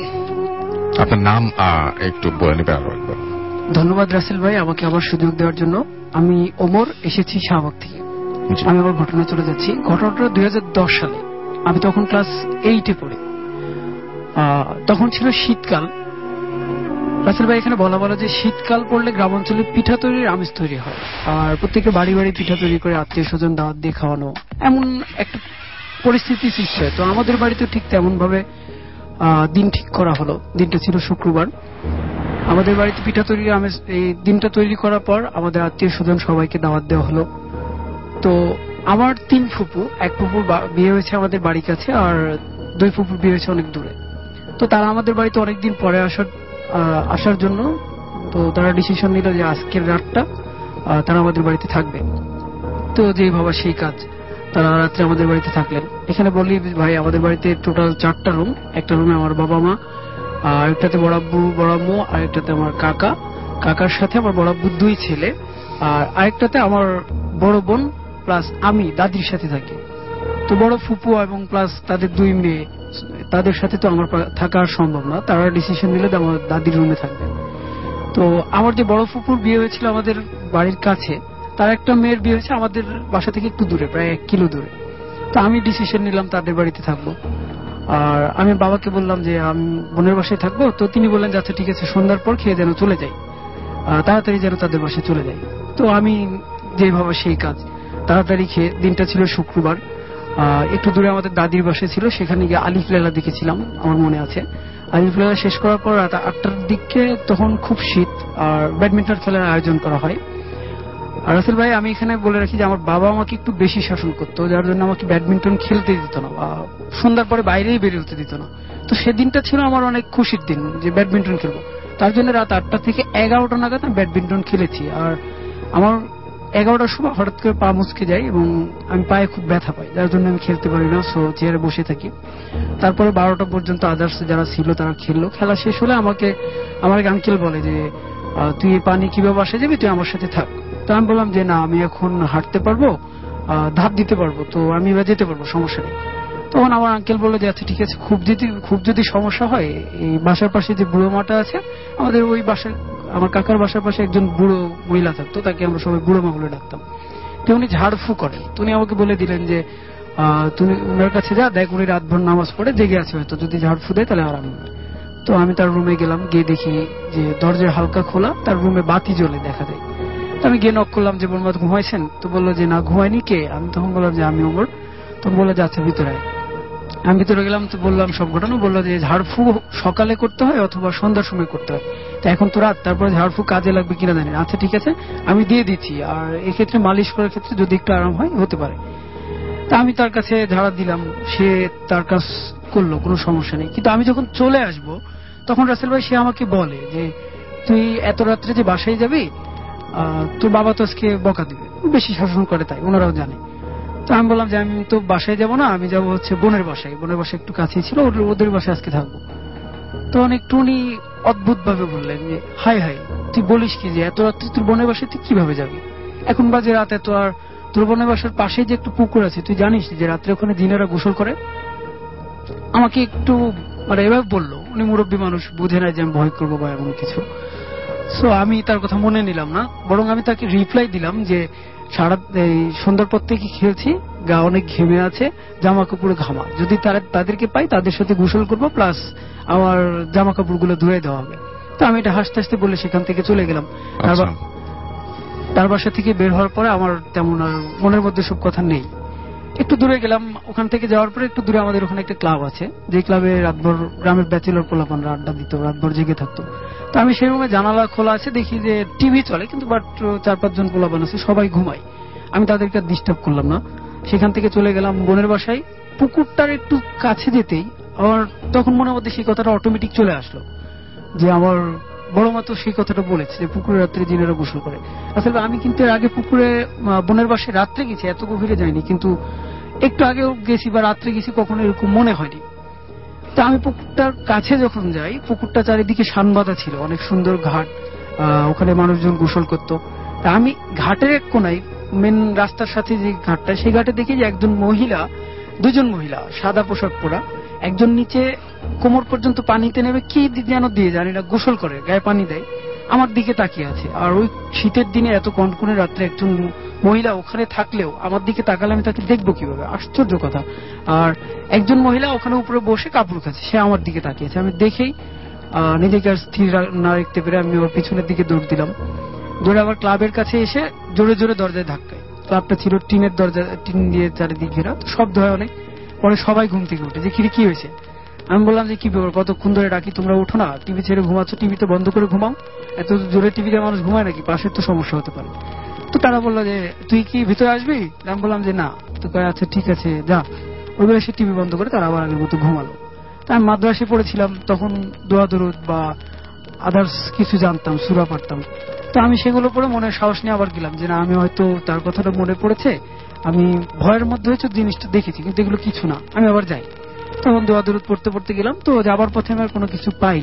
আপনার নাম একটু বলে নেবেন আরো একবার। ধন্যবাদ রাসেল ভাই আমাকে আবার সুযোগ দেওয়ার জন্য। আমি ওমর, এসেছি শাহবাগ থেকে। আমি আবার ঘটনা চলে যাচ্ছি। ঘটনাটা দুই হাজার দশ সালে, আমি তখন ক্লাস এইটে পড়ি। তখন ছিল শীতকাল, রাসেল ভাই, এখানে বলা বলা যে শীতকাল পড়লে গ্রামাঞ্চলে পিঠা তৈরির আমেজ তৈরি হয়, আর প্রত্যেকের বাড়ি বাড়ি পিঠা তৈরি করে আত্মীয় স্বজন দাওয়াত দিয়ে খাওয়ানো, এমন একটা পরিস্থিতি সৃষ্টি হয়। তো আমাদের বাড়িতে ঠিক তেমন ভাবে দিন ঠিক করা হলো। দিনটা ছিল শুক্রবার। আমাদের বাড়িতে পিঠা তৈরির আমেজ, এই দিনটা তৈরি করার পর আমাদের আত্মীয় স্বজন সবাইকে দাওয়াত দেওয়া হলো। তো আমার তিন ফুপু, এক ফুপুর বিয়ে হয়েছে আমাদের বাড়ির কাছে, আর দুই ফুপুর বিয়ে হয়েছে অনেক দূরে। তো তারা আমাদের বাড়িতে অনেকদিন পরে আসার আসার জন্য তো তারা ডিসিশন নিল যে আজকের রাতটা তারা আমাদের বাড়িতে থাকবে। তো যেই ভাবা সেই কাজ, তারা রাত্রে আমাদের বাড়িতে থাকলেন। এখানে বলি ভাই, আমাদের বাড়িতে টোটাল চারটা রুম। একটা রুমে আমার বাবা মা, আর একটাতে বড় আব্বু বড় আম্মু, আর একটাতে আমার কাকা, কাকার সাথে আমার বড় আব্বুর দুই ছেলে, আর আরেকটাতে আমার বড় বোন প্লাস আমি দাদির সাথে থাকি। তো বড় ফুপু এবং প্লাস তাদের দুই মেয়ে, তাদের সাথে তো আমার থাকা সম্ভব না। তারা ডিসিশন নিলে আমার দাদির রুমে থাকবে। তো আমার যে বড় ফুপুর বিয়ে হয়েছিল আমাদের বাড়ির কাছে, তার একটা মেয়ের বিয়ে হয়েছে আমাদের বাসা থেকে একটু দূরে, প্রায় এক কিলো দূরে। তো আমি ডিসিশন নিলাম তাদের বাড়িতে থাকবো। আর আমি বাবাকে বললাম যে আমি বোনের বাসায় থাকবো। তো তিনি বললেন যে আচ্ছা ঠিক আছে, সন্ধ্যার পর খেয়ে যেন চলে যাই, তাড়াতাড়ি যেন তাদের বাসায় চলে যাই। তো আমি যেভাবে সেই কাজ, তাড়াতাড়ি খেয়ে, দিনটা ছিল শুক্রবার, একটু দূরে আমাদের দাদির বাসায় ছিল, সেখানে গিয়ে আলিফ লায়লা দেখেছিলাম, আমার মনে আছে। আলিফ লায়লা শেষ করার পর রাত আটটার দিকে, তখন খুব শীত, আর ব্যাডমিন্টন খেলার আয়োজন করা হয়। আর রাসেল ভাই, আমি এখানে বলে রাখি যে আমার বাবা আমাকে একটু বেশি শাসন করতো, যার জন্য আমাকে ব্যাডমিন্টন খেলতে দিত না, বা সন্ধ্যার পরে বাইরেই বেরিয়ে হতে দিত না। তো সেদিনটা ছিল আমার অনেক খুশির দিন যে ব্যাডমিন্টন খেলবো। তার জন্য রাত আটটা থেকে এগারোটা নাগাদ আমি ব্যাডমিন্টন খেলেছি। আর আমার এগারোটার সময় হঠাৎ করে পা মুচকে যায় এবং আমি পায়ে খুব ব্যথা পাই, যার জন্য আমি খেলতে পারি না, সো চেয়ারে বসে থাকি। তারপরে বারোটা পর্যন্ত আদার্স যারা ছিল তারা খেললো। খেলা শেষ হলে আমাকে আমার এক আঙ্কেল বলে যে তুই পানি কিভাবে বাসে যাবি, তুই আমার সাথে থাক। তো আমি বললাম যে না, আমি এখন হাঁটতে পারবো, ধাপ দিতে পারবো, তো আমি এবার যেতে পারবো, সমস্যা নেই। তখন আমার আঙ্কেল বললো যে আচ্ছা ঠিক আছে, খুব যদি খুব যদি সমস্যা হয়, এই বাসার পাশে যে বুড়ো মাটা আছে আমাদের, ওই বাসায় আমার কাকার বাসার পাশে একজন বুড়ো মহিলা থাকতো, তাকে আমরা সবাই বুড়ো মা বলে ডাকতাম। তো উনি ঝাড়ফু করেন। উনি আমাকে বলে দিলেন যে তুমি ওনার কাছে যা, দেখ উনি রাতভর নামাজ পড়ে জেগে আছে, হয়তো যদি ঝাড়ফু দেয় তাহলে আরাম হবে। তো আমি তার রুমে গেলাম, গিয়ে দেখি যে দরজা হালকা খোলা, তার রুমে বাতি জ্বলে দেখা যায়। তো আমি গিয়ে নক করলাম যে বোনবাদ ঘুমাইছেন? তো বললো যে না, ঘুমায়নি। কে? আমি তখন বললাম যে আমি ওমর। তখন বললো যে আচ্ছা ভিতরে। আমি ভিতরে গেলাম, তো বললাম সব ঘটনা। বললো যে ঝাড়ফু সকালে করতে হয় অথবা সন্ধ্যার সময় করতে হয়, তো এখন তো রাত, তারপরে ঝাড়ফু কাজে লাগবে কিনা জানি না। আচ্ছা ঠিক আছে, আমি দিয়ে দিচ্ছি, আর এক্ষেত্রে মালিশ করার ক্ষেত্রে যদি একটু আরাম হয় হতে পারে। তা আমি তার কাছে ঝাড়া দিলাম, সে তার কাজ করলো, কোনো সমস্যা নেই। কিন্তু আমি যখন চলে আসব তখন রাসেল ভাই সে আমাকে বলে যে তুই এত রাত্রে যে বাসায় যাবি, তোর বাবা তো আজকে বকা দিবে, বেশি শাসন করে, তাই ওনারাও জানে। তো আমি বললাম যে আমি তো বাসায় যাব না, আমি যাবো হচ্ছে বোনের বাসায়, বোনের বাসায় একটু কাছেই ছিল, ওদের বাসায় আজকে থাকবো। তখন একটু উনি অদ্ভুত ভাবে বললেন যে হাই হাই, তুই বলিস কি যে এত রাত্রে তোর বোনের বাসায় তুই কিভাবে যাবি? এখন বাজে রাত এত, আর তোর বোনের বাসার পাশে যে একটু পুকুর আছে, তুই জানিস যে রাত্রে ওখানে জিনেরা গোসল করে? আমাকে একটু মানে এভাবে বললো। উনি মুরব্বী মানুষ, বুঝে নাই যে আমি ভয় করবো বা এমন কিছু। সো আমি তার কথা মনে নিলাম না, বরং আমি তাকে রিপ্লাই দিলাম যে সারা এই সন্ধ্যার পর থেকে খেলছি, গা অনেক ঘেমে আছে, জামা কাপড়ে ঘামা, যদি তাদেরকে পাই তাদের সাথে গোসল করবো, প্লাস আমার জামা কাপড় গুলো ধুয়ে দেওয়া হবে। তো আমি এটা হাসতে হাসতে বলে সেখান থেকে চলে গেলাম। তার বাসা থেকে বের হওয়ার পরে আমার তেমন আর মনের মধ্যে সব কথা নেই। একটু দূরে গেলাম, ওখান থেকে যাওয়ার পরে একটু দূরে আমাদের ওখানে একটা ক্লাব আছে, যে ক্লাবে রাতভর গ্রামের ব্যাচেলর পোলাপানরা আড্ডা দিত, রাতভর জেগে থাকতো। তো আমি সেই রুমে জানালা খোলা আছে, দেখি যে টিভি চলে, কিন্তু বাট চার পাঁচজন পোলাপান আছে, সবাই ঘুমায়। আমি তাদেরকে ডিস্টার্ব করলাম না, সেখান থেকে চলে গেলাম বোনের বাসায়। পুকুরটার একটু কাছে যেতেই আমার তখন মনের মধ্যে সেই কথাটা অটোমেটিক চলে আসলো যে আমার বড় মা তো সেই কথাটা বলেছে যে পুকুরে রাত্রে জিনেরা গোসল করে। আসলে আমি কিন্তু এর আগে পুকুরে বোনের বাসায় রাত্রে গেছি, এত গভীরে যাইনি, কিন্তু একটু আগেও গেছি বা রাত্রে গেছি, কখনো এরকম মনে হয়নি। তা আমি পুকুরটার কাছে যখন যাই, পুকুরটা চারিদিকে শানবাঁধা ছিল, অনেক সুন্দর ঘাট, ওখানে মানুষজন গোসল করতো। তা আমি ঘাটের এক কোনায়, মেন রাস্তার সাথে যে ঘাটটা, সেই ঘাটে দেখি যে একজন মহিলা, দুজন মহিলা সাদা পোশাক পরা, একজন নিচে কোমর পর্যন্ত পানিতে নেবে, কি যেন দিয়ে জানি না, গোসল করে, গায়ে পানি দেয়, আমার দিকে তাকিয়ে আছে। আর ওই শীতের দিনে এত কনকনে রাত্রে একজন মহিলা ওখানে থাকলেও আমার দিকে তাকালে আমি তাকে দেখবো কিভাবে? আশ্চর্য কথা। আর একজন মহিলা ওখানে উপরে বসে কাপড় খাচ্ছে, সে আমার দিকে তাকিয়েছে। আমি দেখেই নিজেকে আর স্থির না রাখতে পেরে আমি ওর পিছনের দিকে দৌড় দিলাম। দৌড়ে আবার ক্লাবের কাছে এসে জোরে জোরে দরজায় ধাক্কায়। ক্লাবটা ছিল টিনের দরজা, টিন দিয়ে চারিদিক ঘেরা, শব্দ হয় অনেক। পরে সবাই ঘুম থেকে উঠে যে কি হয়েছে। আমি বললাম যে কি ব্যাপার, কতক্ষণ ধরে ডাকি, তোমরা উঠো না, টিভি ছেড়ে ঘুমাচ্ছ, টিভিতে বন্ধ করে ঘুমাও, এত জোরে টিভিতে মানুষ ঘুমায় নাকি, পাশের তো সমস্যা হতে পারে। তো তারা বললো যে তুই কি ভিতরে আসবি? আমি বললাম যে না। তো আচ্ছা ঠিক আছে যা। ওইগুলো সে টিভি বন্ধ করে তারা আবার আগের মতো ঘুমালো। তা আমি মাদ্রাসে পড়েছিলাম, তখন দোয়া দরুদ বা আদার্স কিছু জানতাম, সূরা পড়তাম। তো আমি সেগুলো পড়ে মনে সাহস নিয়ে আবার গেলাম যে না, আমি হয়তো তার কথাটা মনে পড়েছে, আমি ভয়ের মধ্যে হয়তো জিনিসটা দেখেছি, কিন্তু এগুলো কিছু না, আমি আবার যাই। তখন দোয়া দরুদ পড়তে পড়তে গেলাম। তো যাবার পথে আমি আর কোনো কিছু পাই।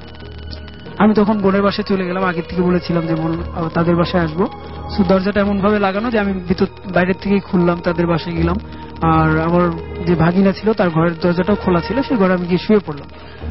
আমি তখন বোনের বাসায় চলে গেলাম। আগের থেকে বলেছিলাম যে বোন তাদের বাসায় আসবো। দরজাটা এমন ভাবে লাগানো যে আমি ভিতর বাইরের থেকেই খুললাম, তাদের বাসায় গেলাম। আর আমার যে ভাগিনা ছিল তার ঘরের দরজাটাও খোলা ছিল, সেই ঘরে আমি গিয়ে শুয়ে পড়লাম।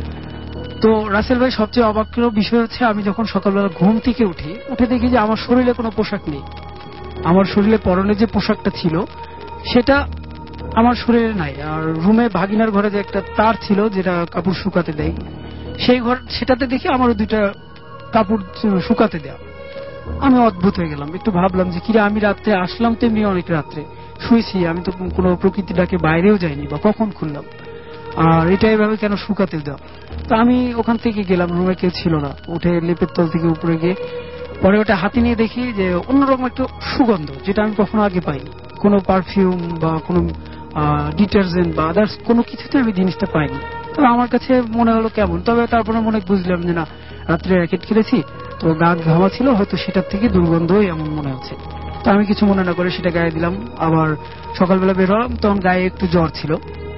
তো রাসেল ভাই সবচেয়ে অবাক বিষয় হচ্ছে, আমি যখন সকালবেলা ঘুম থেকে উঠি, উঠে দেখি যে আমার শরীরে কোনো পোশাক নেই। আমার শরীরে পরনে যে পোশাকটা ছিল সেটা আমার শরীরে নাই। আর রুমে ভাগিনার ঘরে যে একটা তার ছিল যেটা কাপড় শুকাতে দেয়, সেই ঘর সেটাতে দেখি আমারও দুইটা কাপড় শুকাতে দেয়া। আমি অদ্ভুত হয়ে গেলাম, একটু ভাবলাম যে কিরে, আমি রাত্রে আসলাম তেমনি অনেক রাত্রে শুয়েছি, আমি তো কোনো প্রকৃতি ডাকে বাইরেও যাইনি, বা কখন খুললাম, আর এটা এভাবে কেন শুকাতে দেওয়া। তো আমি ওখান থেকে গেলাম, রুমে কেউ ছিল না, উঠে লেপের তল থেকে উপরে গিয়ে পরে ওটা হাতে নিয়ে দেখি যে অন্যরকম একটা সুগন্ধ, যেটা আমি কখনো আগে পাইনি। কোনো পারফিউম বা কোনো ডিটারজেন্ট বা আদার্স কোনো কিছুতে আমি জিনিসটা পাইনি। তবে আমার কাছে মনে হলো কেমন। তবে তারপরে মনে বুঝলাম যে না, রাত্রে র্যাকেট খেলেছি তো গা ঘামা ছিল, হয়তো সেটার থেকে দুর্গন্ধই এমন মনে হচ্ছে। তো আমি কিছু মনে না করে সেটা গায়ে দিলাম। আবার সকালবেলা বের হলাম, তখন গায়ে একটু জ্বর ছিল।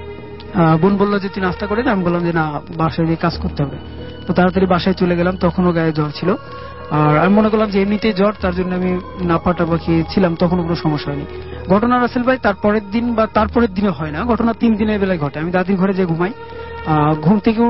বোন বললো যে তুই নাস্তা করে, আমি বললাম যে না, বাসায় গিয়ে কাজ করতে হবে। তো তাড়াতাড়ি বাসায় চলে গেলাম, তখনও গায়ে জ্বর ছিল। আর আমি মনে করলাম যে এমনিতেই জ্বর, তার জন্য আমি নাপা টাপা খেয়েছিলাম, তখনও কোনো সমস্যা হয়নি। ঘটনা রাসেল ভাই তারপরের দিন বা তারপরের দিনে হয় না, ঘটনা তিন দিনের বেলায় ঘটে। আমি দাদির ঘরে যে ঘুমাই, ঘুম থেকে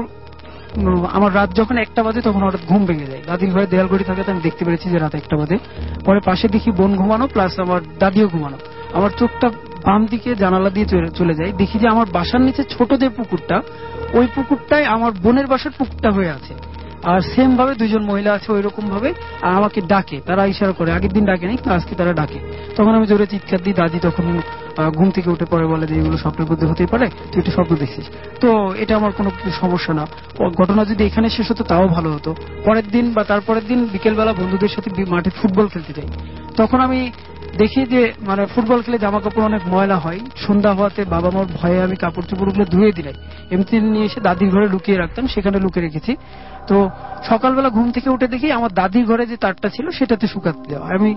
আমার রাত যখন একটা বাজে তখন হঠাৎ ঘুম ভেঙে যায়। দাদির ঘরে দেয়াল ঘড়ি থাকে, আমি দেখতে পেরেছি যে রাত একটা বাজে। পরে পাশে দেখি বোন ঘুমানো, প্লাস আমার দাদিও ঘুমানো। আমার চোখটা বাম দিকে জানালা দিয়ে চলে যায়, দেখি যে আমার বাসার নিচে ছোট যে পুকুরটা, ওই পুকুরটাই আমার বোনের বাসার পুকুরটা হয়ে আছে। আর সেম ভাবে দুইজন মহিলা আছে ওই রকম ভাবে, আর আমাকে ডাকে, তারা ইশারা করে। আগের দিন ডাকে নাই, আজকে তারা ডাকে। তখন আমি জোরে চিৎকার দিই। দাদি তখন ঘুম থেকে উঠে পরে বলে যে এগুলো স্বপ্নের মধ্যে হতেই পারে, তুই একটু স্বপ্ন দেখছিস। তো এটা আমার কোনো সমস্যা না। ঘটনা যদি এখানে শেষ হতো তাও ভালো হতো। পরের দিন বা তারপরের দিন বিকেলবেলা বন্ধুদের সাথে মাঠে ফুটবল খেলতে যাই। তখন আমি দেখি যে মানে ফুটবল খেলে জামা কাপড় অনেক ময়লা হয়। সন্ধ্যা হওয়াতে বাবা মার ভয়ে আমি কাপড় চোপড়গুলো ধুয়ে দিলাই, এমনি নিয়ে এসে দাদির ঘরে লুকিয়ে রাখতাম, সেখানে লুকিয়ে রেখেছি। তো সকালবেলা ঘুম থেকে উঠে দেখি আমার দাদির ঘরে যে তারটা ছিল সেটাতে শুকাতে দেওয়া। আমি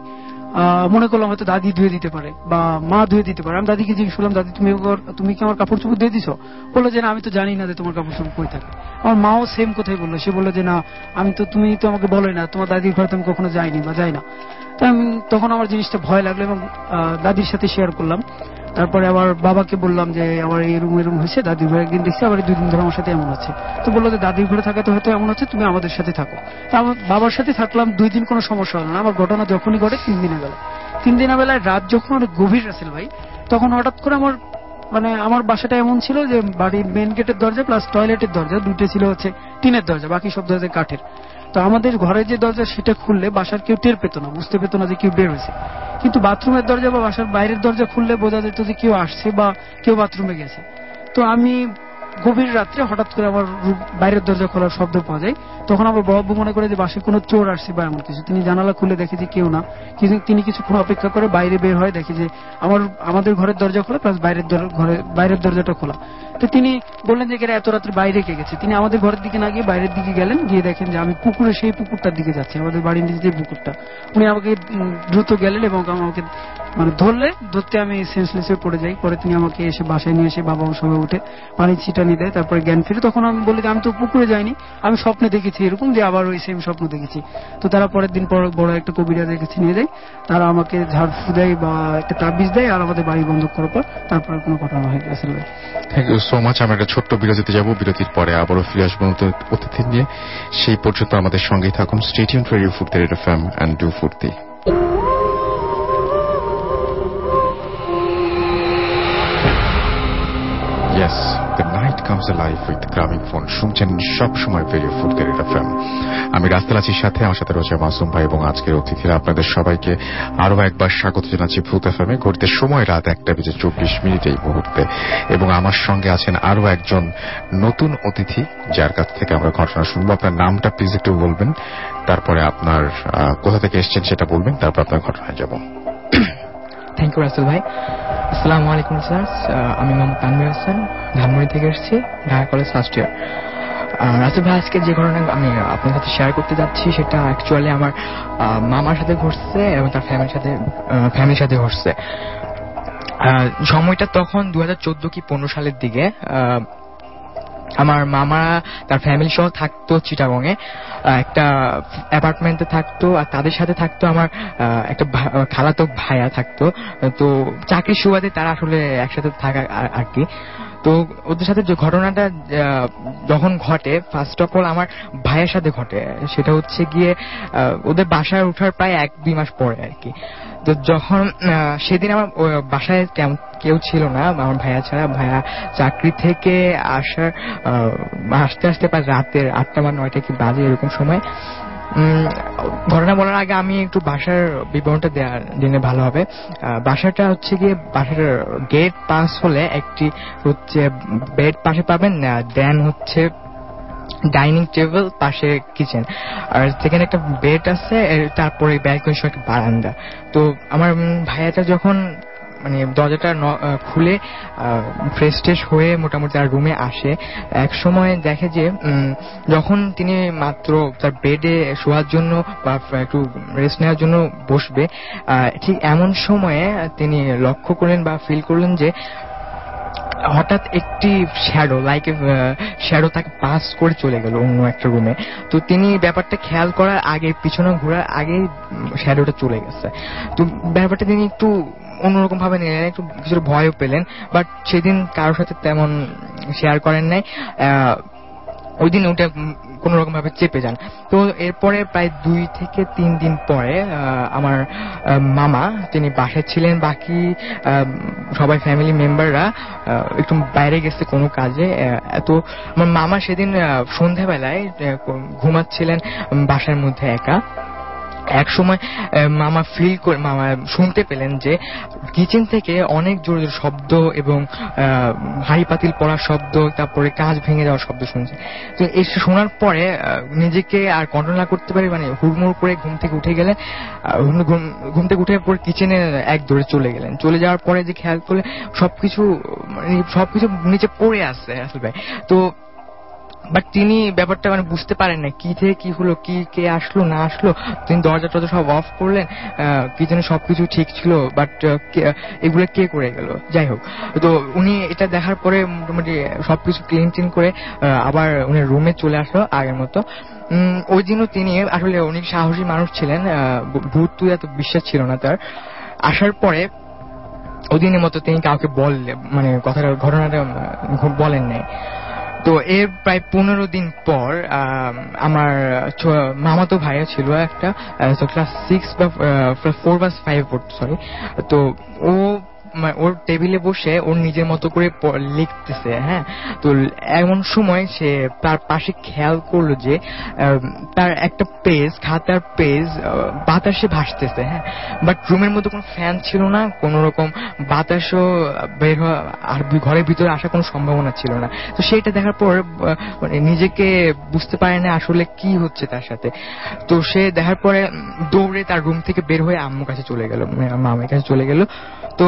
মনে করলাম হয়তো দাদি ধুয়ে দিতে পারে বা মা ধুয়ে দিতে পারে। আমি দাদিকে জিজ্ঞেস করলাম, দাদি তুমি তুমি কি আমার কাপড় চোপড় দিয়ে দিছো? বললো যে না, আমি তো জানি না যে তোমার কাপড় চোপড় কই থাকে। আমার মাও সেম কথাই বললো। সে বললো যে না, আমি তো তুমি তো আমাকে বলোই না, তোমার দাদির ঘরে তো আমি কখনো যাইনি বা যাই না। তো আমি তখন আমার জিনিসটা ভয় লাগলো এবং দাদির সাথে শেয়ার করলাম। তারপরে আবার বাবাকে বললাম যে আমার এই রুম এরুম হয়েছে, দাদির ঘরে একদিন দেখছি, আবার দুই দিন ধরে আমার সাথে এমন হচ্ছে। তো বললো যে দাদির ঘরে থাকাতে হয়তো এমন হচ্ছে, তুমি আমাদের সাথে থাকো। তো আমার বাবার সাথে থাকলাম, দুই দিন কোনো সমস্যা হলো না। আমার ঘটনা যখনই ঘটে তিন দিনের বেলা তিন দিনের বেলায় রাত যখন অনেক গভীর রাসেল ভাই, তখন হঠাৎ করে আমার মানে আমার বাসাটা এমন ছিল যে বাড়ির মেন গেটের দরজা প্লাস টয়লেটের দরজা দুটো ছিল হচ্ছে টিনের দরজা, বাকি সব দরজা কাঠের। তো আমাদের ঘরের যে দরজা সেটা খুললে বাসার কেউ টের পেত না, বুঝতে পেত না যে কেউ বের হয়েছে। কিন্তু বাথরুমের দরজা বা বাসার বাইরের দরজা খুললে বোঝা যেত যে কেউ আসছে বা কেউ বাথরুমে গেছে। তো আমি গভীর রাত্রে হঠাৎ করে আমার বাইরের দরজা খোলার শব্দ পাওয়া যায়। তখন আমার বড় মনে করে যে বাসায় কোনো চোর আসছে বা এমন কিছু। তিনি জানালা খুলে দেখে যে কেউ না, কিন্তু তিনি কিছুক্ষণ অপেক্ষা করে বাইরে বের হয়, দেখে যে আমার আমাদের ঘরের দরজা খোলা প্লাস বাইরের ঘরে বাইরের দরজাটা খোলা। তো তিনি বললেন যে এত রাত্রে বাইরে কে গেছে। তিনি আমাদের ঘরের দিকে না গিয়ে বাইরের দিকে গেলেন, গিয়ে দেখেন যে আমি পুকুরে সেই পুকুরটার দিকে যাচ্ছি, আমাদের বাড়ির নিচে যে পুকুরটা। উনি আমাকে দ্রুত গেলেন এবং আমাকে মানে ধরলে, ধরতে আমি সেন্সলেস হয়ে পড়ে যাই। পরে তিনি আমাকে এসে বাসায় নিয়ে এসে বাবা সবাই উঠে পানি ছিটানি দেয়, তারপরে জ্ঞান ফিরে। তখন আমি বলি যে আমি তো পুকুরে যাইনি, আমি স্বপ্নে দেখেছি এরকম যে আবার ওই সেম স্বপ্ন দেখেছি। তো তারা পরের দিন পর বড় একটা কবিরাজের কাছে নিয়ে যায়, তারা আমাকে ঝাড়ফু দেয় বা একটা তাবিজ দেয়, আর আমাদের বাড়ি বন্ধ করার পর তারপরে কোনো ঘটনা হয় আসলে। Thank you so much. আমরা একটা ছোট্ট বিরতিতে যাব, বিরতির পরে আবারও ফিরে আসবো অতিথি নিয়ে। সেই পর্যন্ত আমাদের সঙ্গেই থাকুন। Stay tuned radio Foorti red FM and do Foorti. Yes, the night comes alive with Gramophone. শুনছেন সবসময় রেডিও ফুটকের এফএম। আমি রাস্তাল আছির সাথে, আমার সাথে রয়েছে মাসুম ভাই এবং আজকের অতিথিরা। আপনাদের সবাইকে আরো একবার স্বাগত জানাচ্ছি ফুট এফএমে। ঘড়িতে সময় রাত একটা বেজে চব্বিশ মিনিট এই মুহূর্তে, এবং আমার সঙ্গে আছেন আরো একজন নতুন অতিথি যার কাছ থেকে আমরা ঘটনা শুনবো। আপনার নামটা প্লিজ একটু বলবেন, তারপরে আপনার কোথা থেকে এসেছেন সেটা বলবেন, তারপর আপনার ঘটনায় যাব। থ্যাংক ইউ রাসেল ভাই। আসসালামু আলাইকুম স্যার, আমি মোহাম্মদ তানভীর হোসেন, ধানমন্ডি থেকে এসেছি, Dhaka college first year. Russell ভাই, আজকে যে ঘটনা আমি আপনার সাথে শেয়ার করতে যাচ্ছি সেটা অ্যাকচুয়ালি আমার মামার সাথে ঘটছে এবং তার ফ্যামিলির সাথে ফ্যামিলির সাথে ঘটছে। সময়টা তখন দু হাজার চোদ্দ কি পনেরো সালের দিকে। আমার মামা তার ফ্যামিলি সহ থাকতো চিটাগং এ, একটা অ্যাপার্টমেন্টে থাকতো, আর তাদের সাথে থাকতো আমার একটা খালাতো ভাইয়া থাকতো। তো চাকরির সুবাদে তারা আসলে একসাথে থাকা আর কি। তো ওদের সাথে যে ঘটনাটা যখন ঘটে, ফার্স্ট অফ অল আমার ভাইয়ের সাথে ঘটে। সেটা হচ্ছে গিয়ে ওদের বাসায় ওঠার প্রায় এক দুই মাস পরে আর কি। তো যখন সেদিন আমার বাসায় কেউ ছিল না আমার ভাইয়া ছাড়া। ভাইয়া চাকরি থেকে আসার আসতে আসতে প্রায় রাতের আটটা বা নয়টা কি বাজে এরকম সময়। ঘটনা বলার আগে আমি একটু বাসার বিবরণটা দিলে ভালো হবে। বাসাটা হচ্ছে গিয়ে বাসার গেট পাস হলে একটি হচ্ছে বেড পাশে পাবেন, দেন হচ্ছে ডাইনিং টেবিল, পাশে কিচেন, আর সেখানে একটা বেড আছে, তারপরে ব্যালকনি সহ একটা বারান্দা। তো আমার ভাইয়াটা যখন মানে দরজাটা খুলে ফ্রেশ ট্রেশ হয়ে মোটামুটি তার রুমে আসে, এক সময় দেখে যে যখন তিনি মাত্র তার বেডে শোয়ার জন্য বা একটু রেস্ট নেওয়ার জন্য বসবে, ঠিক এমন সময়ে তিনি লক্ষ্য করলেন বা ফিল করলেন যে হঠাৎ একটি শ্যাডো লাইক শ্যাডো তাকে পাস করে চলে গেল অন্য একটা রুমে। তো তিনি ব্যাপারটা খেয়াল করার আগে, পিছনে ঘোরার আগে শ্যাডোটা চলে গেছে। তো ব্যাপারটা তিনি একটু অন্যরকম ভাবে নিলেন, একটু কিছুটা ভয়ও পেলেন, বাট সেদিন কারোর সাথে তেমন শেয়ার করেন নাই। ওই দিন ওটা কোন রকম ভাবে চেপে যান। তো এরপরে প্রায় দুই থেকে তিন দিন পরে আমার মামা, তিনি বাসায় ছিলেন, বাকি সবাই ফ্যামিলি মেম্বাররা একটু বাইরে গেছে কোনো কাজে। তো আমার মামা সেদিন সন্ধ্যাবেলায় ঘুমাচ্ছিলেন বাসার মধ্যে একা। এক সময় মামা ফিল করে মামা শুনতে পেলেন যে কিচেন থেকে অনেক জোরে জোরে শব্দ এবং হাঁড়ি পাতিল পড়ার শব্দ, তারপরে কাঁচ ভেঙে যাওয়ার শব্দ শুনছে। তো এই শোনার পরে নিজেকে আর কন্ট্রোল না করতে পারে, মানে হুড়মুড় করে ঘুম থেকে উঠে গেলেন। ঘুম থেকে উঠে পরে কিচেনে এক দৌড়ে চলে গেলেন। চলে যাওয়ার পরে যে খেয়াল করলে সবকিছু মানে সবকিছু নিচে পড়ে আসছে আসলে। তো বাট তিনি ব্যাপারটা মানে বুঝতে পারেন না কি থেকে কি হলো, কি কে আসলো না আসলো। তিনি দরজা টরজা সব অফ করলেন, কিচেনে সবকিছু ঠিক ছিল, বাট এগুলো কে করে গেল। যাই হোক, তো উনি এটা দেখার পরে মোটামুটি সবকিছু ক্লিন টিন করে আবার উনি রুমে চলে আসলো আগের মতো। ওই দিনও তিনি আসলে উনি সাহসী মানুষ ছিলেন, ভূত তুই এত বিশ্বাস ছিল না তার। আসার পরে ওই দিনের মতো তিনি কাউকে বললেন, মানে কথাটা ঘটনাটা বলেন নাই। তো এর প্রায় পনেরো দিন পর আমার মামাতো ভাইয়া ছিল একটা, ক্লাস সিক্স বা ফোর বা ফাইভ পড়তো সরি। তো ও ওর টেবিলে বসে ওর নিজের মতো করে লিখতেছে। হ্যাঁ, তো এমন সময় সে তার পাশে খেয়াল করলো যে তার একটা পেজ, খাতার পেজ বাতাসে ভাসতেছে। হ্যাঁ, বাট রুমের মধ্যে কোনো ফ্যান ছিল না, কোন রকম বাতাসও বের হওয়া আর ঘরের ভিতরে আসার কোনো সম্ভাবনা ছিল না। তো সেটা দেখার পর মানে নিজেকে বুঝতে পারে না আসলে কি হচ্ছে তার সাথে। তো সে দেখার পরে দৌড়ে তার রুম থেকে বের হয়ে আম্মুর কাছে চলে গেল, মামার কাছে চলে গেল। তো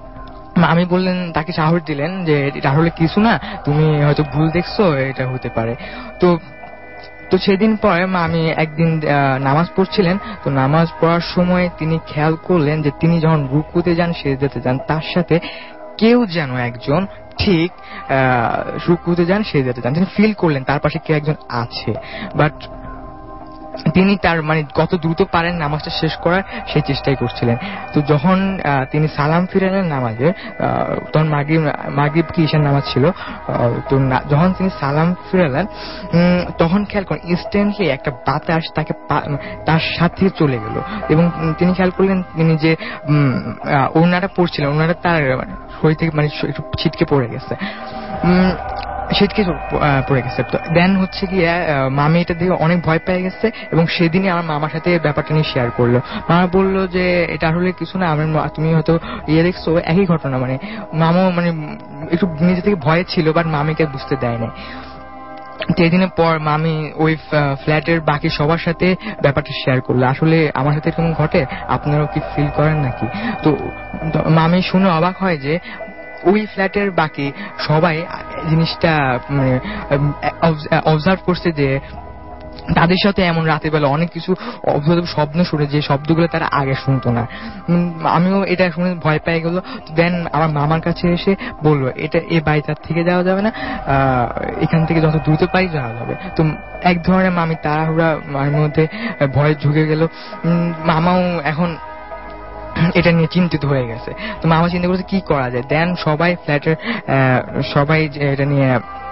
আমি বললেন, তাকে সাহস দিলেন যে এটা আসলে কিছু না, তুমি হয়তো ভুল দেখছো, এটা হতে পারে। তো তো সেদিন পরে মা আমি একদিন নামাজ পড়ছিলেন। তো নামাজ পড়ার সময় তিনি খেয়াল করলেন যে তিনি যখন রুকুতে যান, সেজদাতে যান, তার সাথে কেউ যেন একজন ঠিক রুকুতে যান, সেজদাতে যান, তিনি ফিল করলেন তার পাশে কেউ একজন আছে। বাট তিনি তার মানে কত দ্রুত পারেন নামাজটা শেষ করার সেই চেষ্টাই করছিলেন। তো যখন তিনি সালাম ফিরালেন নামাজে, তখন মাগরিব মাগরিব কি ঈশার নামাজ ছিল। তো যখন তিনি সালাম ফিরালেন তখন খেয়াল করেন ইনস্ট্যান্টলি একটা বাতাস তাকে তার সাথে চলে গেল, এবং তিনি খেয়াল করলেন তিনি যে ওড়নাটা পরছিলেন, ওড়নাটা তার শরীর থেকে মানে একটু ছিটকে পড়ে গেছে। শীতকে পড়ে গেছে। তো দেন হচ্ছে কি মামি এটা দেখে অনেক ভয় পেয়ে গেছে এবং সেদিনই আমার মামার সাথে ব্যাপারটা নিয়ে শেয়ার করলো। মামা বললো যে এটা আসলে কিছু না, আমার তুমি হয়তো ইয়ে দেখছো, একই ঘটনা। মানে মামাও মানে একটু নিজে থেকে ভয় ছিল, বাট মামিকে বুঝতে দেয় না। সেদিনের পর মামি ওই ফ্ল্যাটের বাকি সবার সাথে ব্যাপারটা শেয়ার করলো, আসলে আমার সাথে এরকম ঘটে, আপনারাও কি ফিল করেন নাকি? তো মামি শুনে অবাক হয় যে ওই ফ্ল্যাটের বাকি সবাই জিনিসটা মানে অবজার্ভ করছে যে তাদের সাথে এমন রাতের বেলা অনেক কিছু শব্দ শুনে, যে শব্দগুলো তারা আগে শুনতো না। আমিও এটা শুনে ভয় পেয়ে গেল। দেন আমার মামার কাছে এসে বললো এটা এই বাড়িটার থেকে যাওয়া যাবে না, এখান থেকে যত দ্রুত পারি যাওয়া যাবে। তো এক ধরনের মামি তাড়াহুড়া মার মধ্যে ভয় ঢুকে গেল। মামাও এখন এটা নিয়ে চিন্তিত হয়ে গেছে। তো মামা চিন্তা করছে কি করা যায়। দেন সবাই ফ্ল্যাটের সবাই এটা নিয়ে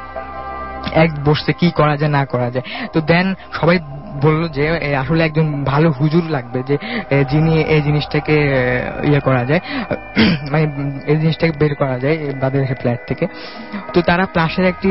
এক বসতে কি করা যায় না করা যায়। তো দেন সবাই বললো যে আসলে একজন ভালো হুজুর লাগবে, যে যিনি এই জিনিসটাকে ইয়ে করা যায়, মানে এই জিনিসটাকে বের করা যায় তাদের ফ্ল্যাট থেকে। তো তারা পাশের একটি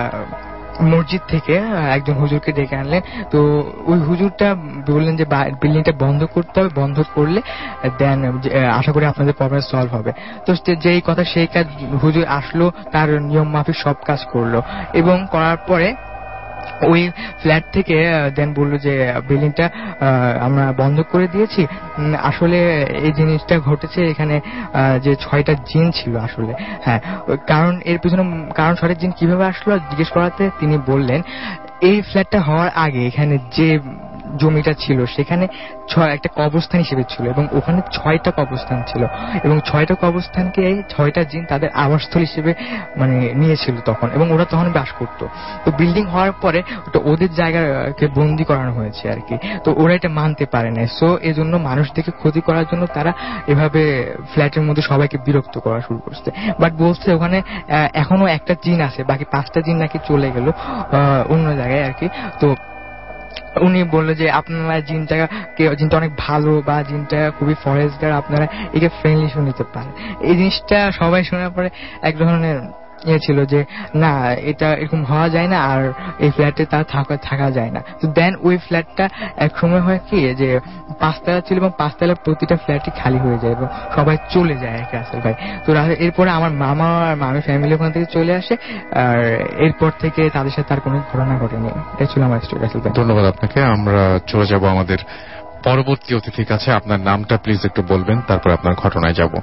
মসজিদ থেকে একজন হুজুরকে ডেকে আনলেন। তো ওই হুজুরটা বললেন যে বিল্ডিংটা বন্ধ করতে হবে, বন্ধ করলে দেন আশা করি আপনাদের প্রবলেম সলভ হবে। তো যেই কথা সেই কাজ, হুজুর আসলো, তার নিয়ম মাফিক সব কাজ করলো এবং করার পরে ওই ফ্ল্যাট থেকে দেন বললো যে বিল্ডিংটা আমরা বন্ধ করে দিয়েছি, আসলে এই জিনিসটা ঘটেছে এখানে যে ছয়টা জিন ছিল আসলে। হ্যাঁ, কারণ এর পিছনে কারণ ছয়টা জিন কিভাবে আসলো জিজ্ঞেস করাতে তিনি বললেন এই ফ্ল্যাটটা হওয়ার আগে এখানে যে জমিটা ছিল সেখানে ছয় একটা কবরস্থান হিসেবে ছিল এবং ওখানে ছয়টা কবরস্থান ছিল এবং ছয়টা কবরস্থানকে ছয়টা জিন তাদের আবাসস্থল হিসেবে মানে নিয়েছিল তখন, এবং ওরা তখন বাস করতো। তো বিল্ডিং হওয়ার পরে ওটা ওদের জায়গাকে বন্দি করানো হয়েছে আর কি। তো ওরা এটা মানতে পারে না, সো এই জন্য মানুষদেরকে ক্ষতি করার জন্য তারা এভাবে ফ্ল্যাটের মধ্যে সবাইকে বিরক্ত করা শুরু করছে। বাট বলছে ওখানে এখনো একটা জিন আছে, বাকি পাঁচটা জিন নাকি চলে গেল অন্য জায়গায় আর কি। তো উনি বললো যে আপনারা জিনটা জিনটা অনেক ভালো বা জিনটা খুবই ফরেস্টার, আপনারা একে ফ্রেন্ডলি শুনে নিতে পারেন। এই জিনিসটা সবাই শোনার পরে এক ধরনের ইয়ে ছিল যে না, এটা এরকম হওয়া যায় না, আর এই ফ্ল্যাটে তার থাকা থাকা যায় না। তো দেন ওই ফ্ল্যাটটা এক সময় হয় কি যে পাঁচতলা ছিল এবং পাঁচতলার প্রতিটা ফ্ল্যাটই খালি হয়ে যায় এবং সবাই চলে যায় এক রাসেল ভাই। তো এরপরে আমার মামা আর মামি ফ্যামিলি ওখান থেকে চলে আসে, আর এরপর থেকে তাদের সাথে আর কোনো ঘটনা ঘটেনি। এটা ছিল আমার স্টোরি রাসেল ভাই। ধন্যবাদ আপনাকে। আমরা চলে যাব আমাদের পরবর্তী অতিথির কাছে। আপনার নামটা প্লিজ একটু বলবেন, তারপর আপনার ঘটনায় যাব।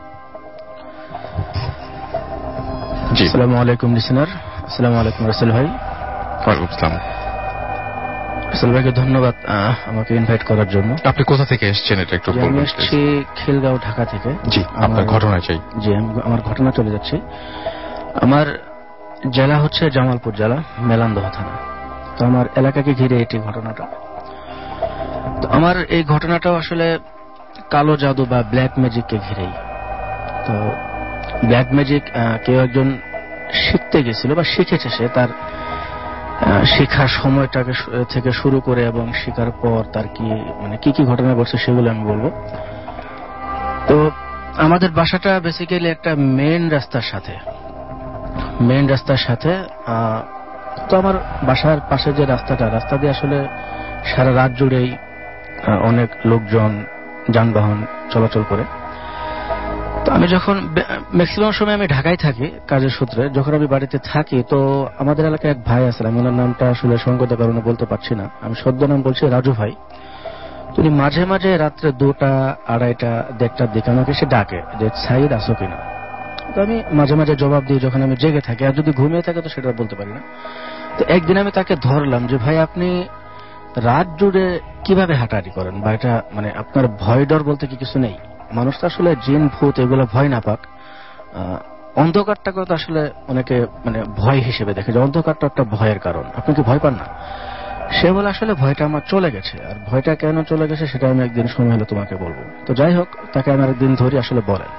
জি, আসসালামু আলাইকুম লিসেনার। আসসালামু আলাইকুম রাসেল ভাই। ওয়ালাইকুম আসসালাম। রাসেল ভাইকে ধন্যবাদ আমাকে ইনভাইট করার জন্য। আপনি কোথা থেকে এসেছেন এটা একটু বলবেন? আমি এসেছি খিলগাঁও, ঢাকা থেকে। জি, আপনার ঘটনা চাই। জি, আমার ঘটনা চলে যাচ্ছে। আমার জেলা হচ্ছে জামালপুর জেলা, মেলান্দহ থানা। তো আমার এলাকাকে ঘিরে এটি ঘটনাটা। তো আমার এই ঘটনাটাও আসলে কালো জাদু বা ব্ল্যাক ম্যাজিককে ঘিরেই। তো ব্ল্যাক ম্যাজিক কেউ একজন শিখতে গেছিল বা শিখেছে, সে তার শেখার সময়টাকে থেকে শুরু করে এবং শেখার পর তার কি মানে কি কি ঘটনা ঘটছে সেগুলো আমি বলবো। তো আমাদের বাসাটা বেসিক্যালি একটা মেইন রাস্তার সাথে মেইন রাস্তার সাথে তো আমার বাসার পাশে যে রাস্তাটা, রাস্তা দিয়ে আসলে সারা রাত জুড়েই অনেক লোকজন যানবাহন চলাচল করে। তো আমি যখন ম্যাক্সিমাম সময় আমি ঢাকায় থাকি কাজের সূত্রে, যখন আমি বাড়িতে থাকি তো আমাদের এলাকায় এক ভাই আছেন, আমি ওনার নামটা আসলে সঙ্গতের কারণে বলতে পারছি না, আমি সদ্য নাম বলছি রাজু ভাই। তিনি মাঝে মাঝে রাত্রে দুটা আড়াইটা দেড়টার দিকে আমাকে সে ডাকে যে সাইদ আসো কিনা। তো আমি মাঝে মাঝে জবাব দিই যখন আমি জেগে থাকি, আর যদি ঘুমিয়ে থাকে তো সেটা বলতে পারি না। তো একদিন আমি তাকে ধরলাম যে ভাই আপনি রাত জুড়ে কিভাবে হাঁটাহাঁটি করেন, বা এটা মানে আপনার ভয় ডর বলতে কি কিছু নেই? মানুষ তো আসলে জিন ভূত এগুলো ভয় না পাক, অন্ধকারটাকে তো আসলে অনেকে মানে ভয় হিসেবে দেখে যে অন্ধকারটা একটা ভয়ের কারণ, আপনি কি ভয় পান না? সে বলে আসলে ভয়টা আমার চলে গেছে, আর ভয়টা কেন চলে গেছে সেটা আমি একদিন সময় হলে তোমাকে বলবো। তো যাই হোক, তাকে আমি একদিন ধরি আসলে বলেন।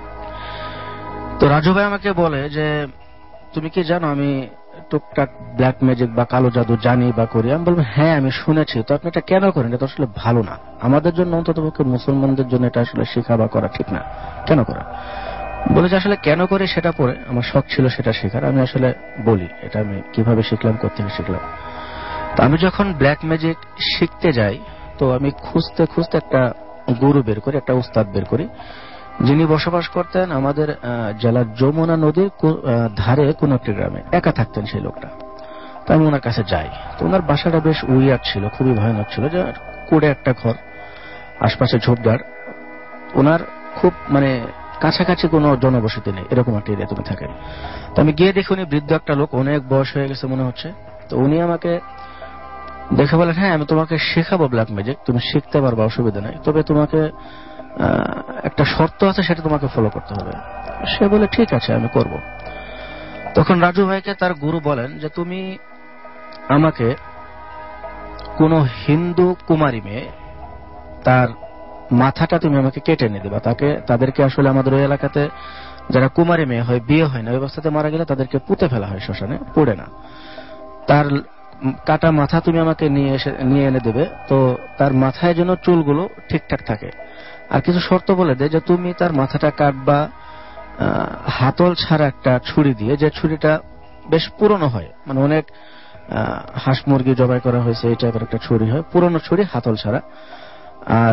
তো রাজু ভাই আমাকে বলে যে তুমি কি জানো আমি টুকটাক ব্ল্যাক ম্যাজিক বা কালো জাদু জানি বা করি? আমি বলবো হ্যাঁ আমি শুনেছি। তো আপনি এটা কেন করেন? এটা তো আসলে ভালো না, আমাদের জন্য অন্তত পক্ষে মুসলমানদের জন্য এটা আসলে শেখা বা করা ঠিক না, কেন করা? বলে যে আসলে কেন করে সেটা পরে আমার শখ ছিল সেটা শেখার। আমি আসলে বলি এটা আমি কিভাবে শিখলাম, কোত্থেকে শিখলাম। তো আমি যখন ব্ল্যাক ম্যাজিক শিখতে যাই তো আমি খুঁজতে খুঁজতে একটা গুরু বের করি, একটা উস্তাদ বের করি, যিনি বসবাস করতেন আমাদের জেলার যমুনা নদীর ধারে কোন একটি গ্রামে, একা থাকতেন সেই লোকটা। তো আমি ওনার কাছে যাই। তো ওনার বাসাটা বেশ উইয়ার্ড ছিল, খুবই ভয়ানক ছিল, যে কুড়ে একটা ঘর, আশপাশে ঝোপঝাড়, ওনার খুব মানে কাছাকাছি কোনো জনবসতি নেই, এরকম একটা এরিয়া তুমি থাকেন। তো আমি গিয়ে দেখি উনি বৃদ্ধ একটা লোক, অনেক বয়স হয়ে গেছে মনে হচ্ছে। তো উনি আমাকে দেখে বলেন, হ্যাঁ আমি তোমাকে শেখাবো ব্ল্যাক ম্যাজিক, তুমি শিখতে পারবা, অসুবিধা নাই, তবে তোমাকে একটা শর্ত আছে, সেটা তোমাকে ফলো করতে হবে। সে বলে ঠিক আছে আমি করব। তখন রাজু ভাইকে তার গুরু বলেন যে তুমি আমাকে কোন হিন্দু কুমারী মেয়ে, তার মাথাটা তুমি আমাকে কেটে এনে দেবা। তাকে তাদেরকে আসলে আমাদের ওই এলাকাতে যারা কুমারী মেয়ে হয়, বিয়ে হয় না, ওই অবস্থাতে মারা গেলে তাদেরকে পুঁতে ফেলা হয় শ্মশানে, পড়ে না। তার কাটা মাথা তুমি আমাকে নিয়ে এসে নিয়ে এনে দেবে। তো তার মাথায় যেন চুলগুলো ঠিকঠাক থাকে। আর কিছু শর্ত বলে দেয় যে তুমি তার মাথাটা কাটবা হাতল ছাড়া একটা ছুরি দিয়ে, যে ছুরিটা বেশ পুরনো হয়, মানে অনেক হাঁস মুরগি জবাই করা হয়েছে এই টাইপের একটা ছুরি হয়, পুরনো ছুরি, হাতল ছাড়া। আর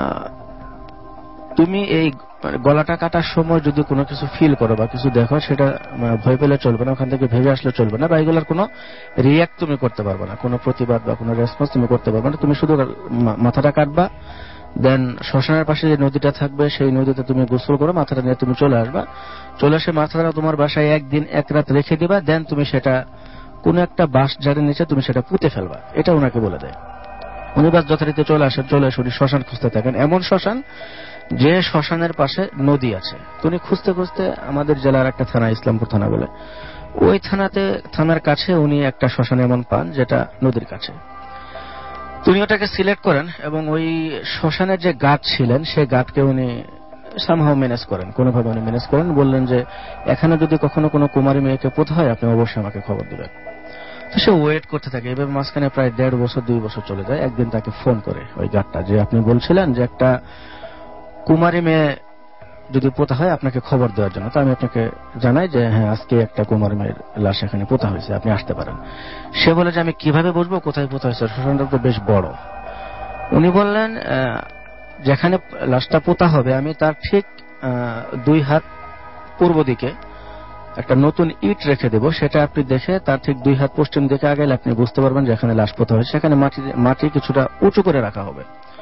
তুমি এই গলাটা কাটার সময় যদি কোনো কিছু ফিল করো বা কিছু দেখো, সেটা ভয় পেলে চলবে না, ওখান থেকে ভেবে আসলে চলবে না, বা এগুলোর কোনো রিয়াক্ট তুমি করতে পারবে না, কোনো প্রতিবাদ বা কোনো রেসপন্স তুমি করতে পারবে না। তুমি শুধু মাথাটা কাটবা, দেন শ্মশানের পাশে যে নদীটা থাকবে সেই নদীতে তুমি গোসল করো, মাথাটা নিয়ে তুমি চলে আসবা, চলে এসে মাথাটা তোমার বাসায় একদিন এক রাত রেখে দিবা, দেন তুমি সেটা কোনো একটা বাঁশ ঝাড়ের নিচে তুমি সেটা পুঁতে ফেলবা। এটা ওনাকে বলে দেয়। উনি বাস যথারীতি চলে আসেন, চলে এসে উনি শ্মশান খুঁজতে থাকেন, এমন শ্মশান যে শ্মশানের পাশে নদী আছে। তো উনি খুঁজতে খুঁজতে আমাদের জেলার একটা থানা, ইসলামপুর থানা বলে, ওই থানাতে থানার কাছে উনি একটা শ্মশান এমন পান যেটা নদীর কাছে। উনি ওটাকে সিলেক্ট করেন এবং ওই শ্মশানের যে গার্ড ছিলেন সেই গার্ডকে উনি সামহাও ম্যানেজ করেন, কোনোভাবে উনি ম্যানেজ করেন। বললেন যে এখানে যদি কখনো কোনো কুমারী মেয়েকে পোতা হয় আপনি অবশ্যই আমাকে খবর দিবেন। তো সে ওয়েট করতে থাকে। এভাবে মাঝখানে প্রায় দেড় বছর দুই বছর চলে যায়। একদিন তাকে ফোন করে ওই গার্ডটা, যে আপনি বলছিলেন যে একটা কুমারী মেয়ে যদি পোতা হয় আপনাকে খবর দেওয়ার জন্য, তো আমি আপনাকে জানাই যে হ্যাঁ আজকে একটা কুমারী মেয়ের লাশ এখানে পোতা হয়েছে, আপনি আসতে পারেন। সে বলে যে আমি কিভাবে বুঝবো কোথায় পোতা হয়েছে, শ্মশানটা তো বেশ বড়। উনি বললেন যেখানে লাশটা পোতা হবে আমি তার ঠিক দুই হাত পূর্ব দিকে একটা নতুন ইট রেখে দেব, সেটা আপনি দেখে তার ঠিক দুই হাত পশ্চিম দিকে আগাইলে আপনি বুঝতে পারবেন যেখানে লাশ পোতা হয়েছে। সেখানে মাটি মাটি কিছুটা উঁচু করে রাখা হবে।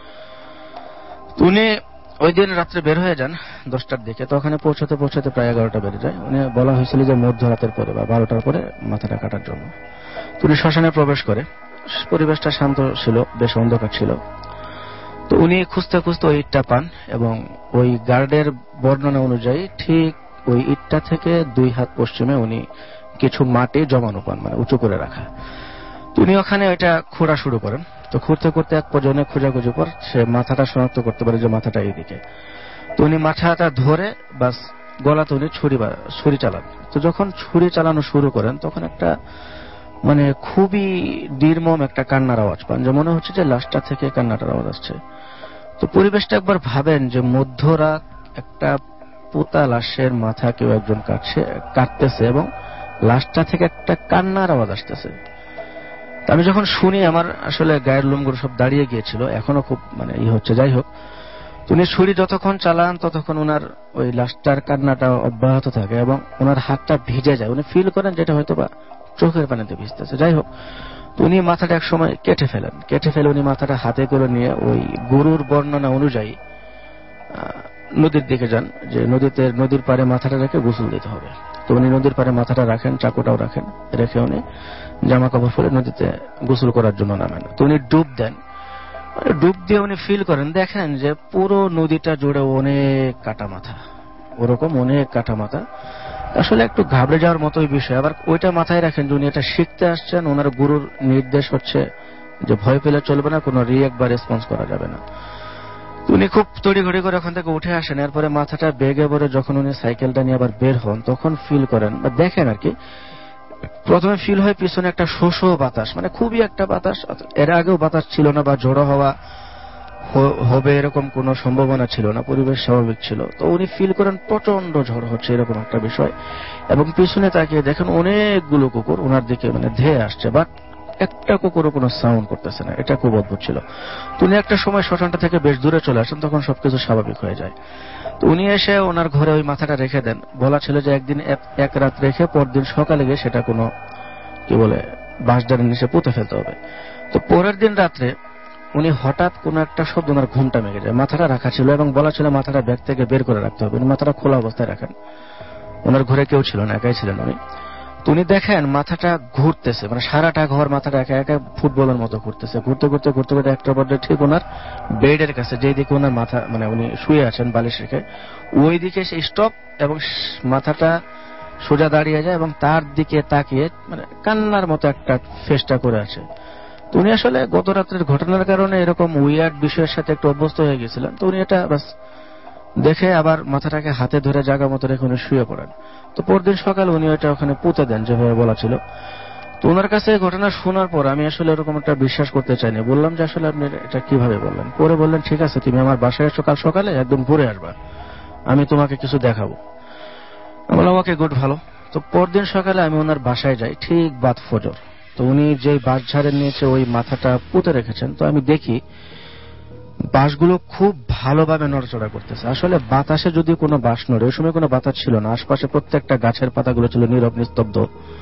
উনি ওই দিন রাত্রে বের হয়ে যান দশটার দিকে। তো ওখানে পৌঁছাতে পৌঁছাতে প্রায় এগারোটা বেড়ে যায়। উনি বলা হয়েছিল যে মধ্যরাতের পরে বা বারোটার পরে মাথাটা কাটার জন্য। উনি শ্মশানে প্রবেশ করে, পরিবেশটা শান্ত ছিল, বেশ অন্ধকার ছিল। তো উনি খুঁজতে খুঁজতে ওই ইটটা পান এবং ওই গার্ডের বর্ণনা অনুযায়ী ঠিক ওই ইটটা থেকে দুই হাত পশ্চিমে উনি কিছু মাটি জমানো পান, মানে উঁচু করে রাখা। উনি ওখানে ওইটা খোঁড়া শুরু করেন। তো খুঁড়তে খুঁড়তে এক পর্যায়ে অনেক খোঁজাখুঁজি পর সে মাথাটা শনাক্ত করতে পারে যে মাথাটা এইদিকে। তো উনি মাথাটা ধরে বাস গলাতে উনি ছুরি ছুরি চালান। তো যখন ছুরি চালানো শুরু করেন তখন একটা মানে খুবই নির্মম একটা কান্নার আওয়াজ পান, যে মনে হচ্ছে যে লাশটা থেকে কান্নাটার আওয়াজ আসছে। তো পরিবেশটা একবার ভাবেন যে মধ্যরাত একটা পোতা লাশের মাথা কেউ একজন কাটছে কাটতেছে এবং লাশটা থেকে একটা কান্নার আওয়াজ আসতেছে। আমি যখন শুনি আমার আসলে গায়ের লোমগুলো সব দাঁড়িয়ে গিয়েছিল, এখনো খুব মানে ই হচ্ছে। যাই হোক, উনি ছুরি যতক্ষণ চালান ততক্ষণ ওনার ওই লাশটার কান্নাটা অব্যাহত থাকে এবং ওনার হাতটা ভিজে যায়। উনি ফিল করেন যেটা হয়তো বা চোখের পানিতে ভিজতেছে। যাই হোক, উনি মাথাটা এক সময় কেটে ফেলেন। কেটে ফেলে উনি মাথাটা হাতে করে নিয়ে ওই গুরুর বর্ণনা অনুযায়ী নদীর দিকে যান, যে নদীতে নদীর পাড়ে মাথাটা রেখে গোসল দিতে হবে। তো উনি নদীর পাড়ে মাথাটা রাখেন, চাকুটাও রাখেন, রেখে উনি জামা কাপড় ফেলে নদীতে গোসল করার জন্য নামেন। তো উনি ডুব দেন। ডুব দিয়ে উনি ফিল করেন, দেখেন যে পুরো নদীটা জুড়ে অনেক কাটা মাথা, ওরকম অনেক কাটা মাথা। আসলে একটু ঘাবড়ে যাওয়ার মতোই বিষয়। আবার ওইটা মাথায় রাখেন যে উনি এটা শিখতে আসছেন, ওনার গুরুর নির্দেশ হচ্ছে যে ভয় পেলে চলবে না, কোনো রিঅ্যাক্ট বা রেসপন্স করা যাবে না। উনি খুব তড়িঘড়ি করে ওখান থেকে উঠে আসেন। এরপরে মাথাটা বেগে ভরে যখন উনি সাইকেলটা নিয়ে আবার বের হন তখন ফিল করেন বা দেখেন আর কি, প্রথমে ফিল হয় পিছনে একটা শোষো বাতাস, মানে খুবই একটা বাতাস, এর আগেও বাতাস ছিল না বা ঝোড়ো হওয়া হবে এরকম কোনো সম্ভাবনা ছিল না, পরিবেশ স্বাভাবিক ছিল। তো উনি ফিল করেন প্রচন্ড ঝড় হচ্ছে এরকম একটা বিষয়, এবং পিছনে তাকিয়ে দেখেন অনেকগুলো কুকুর ওনার দিকে মানে ধেয়ে আসছে, বাট একটা কুকুরও কোনো সাউন্ড করতেছে না। এটা খুব অদ্ভুত ছিল। তো উনি একটা সময় শ্মশানটা থেকে বেশ দূরে চলে আসেন, তখন সবকিছু স্বাভাবিক হয়ে যায়। তো উনি এসে ওনার ঘরে ওই মাথাটা রেখে দেন। বলা ছিল যে একদিন এক রাত রেখে পরদিন সকালে গিয়ে সেটা কোনো কি বলে বাঁশঝাড়ের নিচে পুঁতে ফেলতে হবে। তো পরের দিন রাত্রে উনি হঠাৎ কোনো একটা শব্দ ওনার ঘুমটা ভেঙে যায়। মাথাটা রাখা ছিল এবং বলা ছিল মাথাটা ব্যাগ থেকে বের করে রাখতে হবে। উনি মাথাটা খোলা অবস্থায় রাখেন। ওনার ঘরে কেউ ছিল না, একাই ছিলেন উনি। তো উনি দেখেন মাথাটা ঘুরতেছে, মানে সারাটা ঘর মাথাটা একা একা ফুটবলের মতো ঘুরতেছে। ঘুরতে ঘুরতে ঘুরতে ঘুরতে একটা পর্যায়ে ঠিক ওনার বেডের কাছে, যেই দিকে ওনার মাথা মানে উনি শুয়ে আছেন বালিশ রেখে, ওই দিকে সে স্টপ এবং মাথাটা সোজা দাঁড়িয়ে যায় এবং তার দিকে তাকিয়ে মানে কান্নার মতো একটা ফেসটা করে আছে। তো উনি আসলে গত রাত্রের ঘটনার কারণে এরকম উইয়ার্ড বিষয়ের সাথে একটু অভ্যস্ত হয়ে গেছিলেন। তো উনি এটা বাস দেখে আবার মাথাটাকে হাতে ধরে জায়গা মতো রেখে উনি শুয়ে পড়েন। তো পরদিন সকালে উনি ওইটা ওখানে পুঁতে দেন যেভাবে বলা ছিল। তো ওনার কাছে ঘটনা শোনার পর আমি আসলে এরকম একটা বিশ্বাস করতে চাইনি। বললাম যে আসলে আপনি এটা কিভাবে বললেন? পরে বললেন ঠিক আছে, তুমি আমার বাসায় এসো কাল সকালে, একদম ঘুরে আসবা, আমি তোমাকে কিছু দেখাবো। আমি বললাম ওকে, গুড, ভালো। তো পরদিন সকালে আমি ওনার বাসায় যাই, ঠিক বাদ ফজর। তো উনি যে বাঁশঝাড়ের নিচে ওই মাথাটা পুঁতে রেখেছেন, তো আমি দেখি বাঁশগুলো খুব ভালোভাবে নড়াচড়া করতেছে। আসলে বাতাসে যদি কোনো বাঁশ নড়ে, ওই সময় কোনো বাতাস ছিল না, আশপাশে প্রত্যেকটা গাছের পাতাগুলো ছিল নীরব নিস্তব্ধ।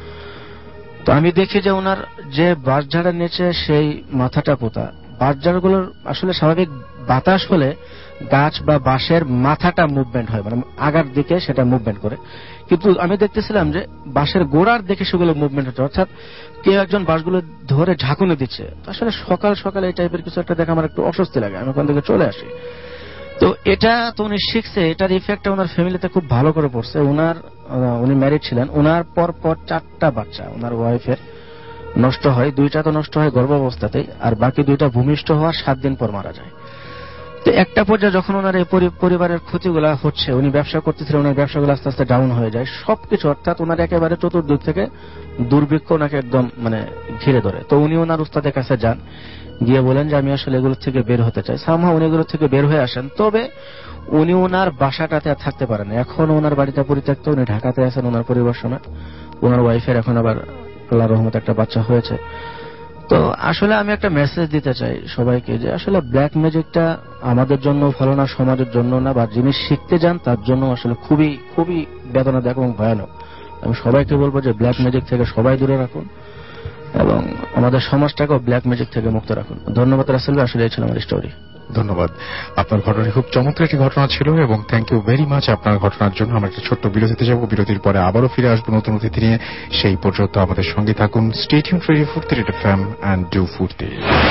তো আমি দেখি যে ওনার যে বাঁশঝাড়ের নিচে সেই মাথাটা পোতা, বাঁশঝাড়গুলোর আসলে স্বাভাবিক বাতাস হলে গাছ বা বাঁশের মাথাটা মুভমেন্ট হয়, মানে আগার দিকে সেটা মুভমেন্ট করে, কিন্তু আমি দেখতেছিলাম যে বাঁশের গোড়ার দিকে সেগুলো মুভমেন্ট হচ্ছে, অর্থাৎ কেউ একজন বাঁশগুলো ধরে ঝাঁকুনি দিচ্ছে। আসলে সকাল সকাল এই টাইপের কিছু একটা দেখে আমার একটু অস্বস্তি লাগে, আমি ওখান থেকে চলে আসি। তো এটা তো উনি শিখছে, এটার ইফেক্টটা ওনার ফ্যামিলিতে খুব ভালো করে পড়ছে। ওনার উনি ম্যারিড ছিলেন, ওনার পর পর চারটা বাচ্চা ওনার ওয়াইফের নষ্ট হয়। দুইটা তো নষ্ট হয় গর্ভাবস্থাতেই, আর বাকি দুইটা ভূমিষ্ঠ হওয়ার সাত দিন পর মারা যায়। তো একটা পর্যায়ে যখন ওনার এই পরিবারের ক্ষতিগুলা হচ্ছে, উনি ব্যবসা করতেছিলেন, ওনার ব্যবসাগুলো আস্তে আস্তে ডাউন হয়ে যায় সবকিছু, অর্থাৎ ওনার একেবারে চতুর্দিক থেকে দুর্ভিক্ষ ওনাকে একদম মানে ঘিরে ধরে। তো উনি ওনার উস্তাদের কাছে যান, গিয়ে বলেন যে আমি আসলে এগুলো থেকে বের হতে চাই। সামহা উনি এগুলো থেকে বের হয়ে আসেন, তবে উনি ওনার বাসাটাতে আর থাকতে পারেন। এখন ওনার বাড়িটা পরিত্যক্ত, উনি ঢাকাতে আছেন ওনার পরিবার সমেত। ওনার ওয়াইফের এখন আবার আল্লাহর রহমতে একটা বাচ্চা হয়েছে। তো আসলে আমি একটা মেসেজ দিতে চাই সবাইকে যে আসলে ব্ল্যাক ম্যাজিকটা আমাদের জন্য ভালো না, সমাজের জন্য না, বা যিনি শিখতে যান তার জন্য আসলে খুবই খুবই বেদনাদায়ক এবং ভয়ানক। আমি সবাইকে বলবো যে ব্ল্যাক ম্যাজিক থেকে সবাই দূরে রাখুন এবং আমাদের সমাজটাকেও ব্ল্যাক ম্যাজিক থেকে মুক্ত রাখুন। ধন্যবাদ রাসেল ভাই, আসলে এই ছিল আমার স্টোরি। ধন্যবাদ। আপনার ঘটনা খুব চমৎকার একটি ঘটনা ছিল এবং থ্যাংক ইউ ভেরি মাচ আপনার ঘটনার জন্য। আমরা একটা ছোট্ট বিরতিতে যাব, বিরতির পরে আবারও ফিরে আসবো নতুন অতিথি নিয়ে। সেই পর্যন্ত আমাদের সঙ্গে থাকুন। Stay tuned for radio Foorti F M and do Foorti.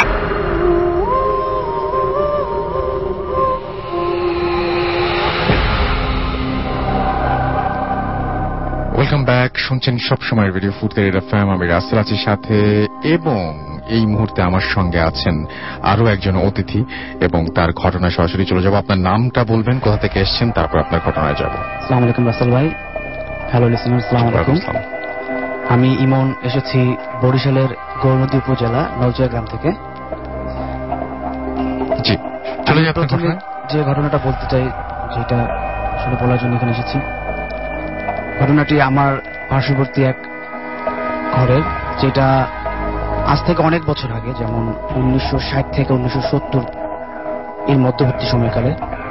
Welcome back. শুনছেন সবসময় রেডিও ফুর্তি এফ এম, আমি রাসেল আছি সাথে, এবং এই মুহূর্তে আমার সঙ্গে আছেন আরো একজন অতিথি এবং তার ঘটনায় সরাসরি চলে যাব। আপনার নামটা বলবেন, কোথা থেকে এসেছেন, তারপর আপনার ঘটনায় যাব। আসসালামু আলাইকুম রাসেল ভাই, হ্যালো লিসেনার, আসসালামু আলাইকুম। আমি ইমন, এসেছি বরিশালের গৌরনদী উপজেলা নলচিয়া গ্রাম থেকে। জি, চলে যাই আপনার ঘটনা। যে ঘটনাটা বলতে চাই, যেটা আসলে বলার জন্য এখানে এসেছি, ঘটনাটি আমার পার্শ্ববর্তী এক ঘরের, যেটা আজ থেকে অনেক বছর আগে, যেমন উনিশশো ষাট থেকে উনিশশো সত্তর এর মধ্যবর্তী সময়কালে।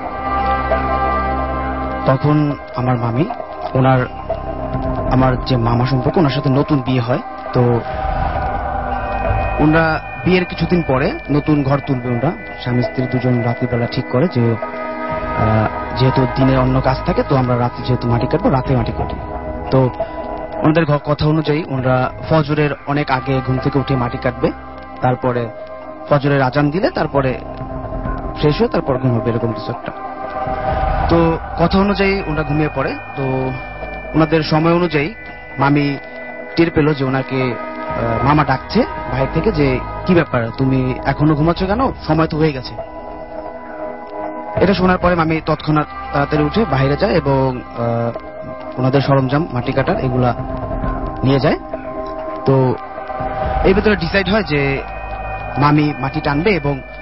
তখন আমার মামি, ওনার আমার যে মামা সম্পর্ক, ওনার সাথে নতুন বিয়ে হয়। তো ওনারা বিয়ের কিছুদিন পরে নতুন ঘর তুলবে। ওনারা স্বামী স্ত্রী দুজন রাত্রিবেলা ঠিক করে যে যেহেতু দিনে অন্য কাজ থাকে, তো আমরা রাতে যেহেতু মাটি কাটবো, রাতে মাটি কাটি। তো ওনাদের কথা অনুযায়ী ওনারা ফজরের অনেক আগে ঘুম থেকে উঠে মাটি কাটবে, তারপরে ফজরের আজান দিলে তারপরে ফ্রেশ হয়ে তারপর ঘুমাবে, এরকম কিছু একটা। তো কথা অনুযায়ী ওনারা ঘুমিয়ে পড়ে। তো ওনাদের সময় অনুযায়ী মামি টের পেল যে ওনাকে মামা ডাকছে বাইরে থেকে, যে কি ব্যাপার, তুমি এখনো ঘুমাচ্ছ কেন, সময় তো হয়ে গেছে। এটা শোনার পরে মামি তৎক্ষণাৎ তাড়াতাড়ি উঠে বাইরে যায় এবং ওনাদের সরঞ্জাম মাটি কাটার এগুলা নিয়ে যায়। তো এই ভিতরে ডিসাইড হয় যে মামি মাটি টানবে এবং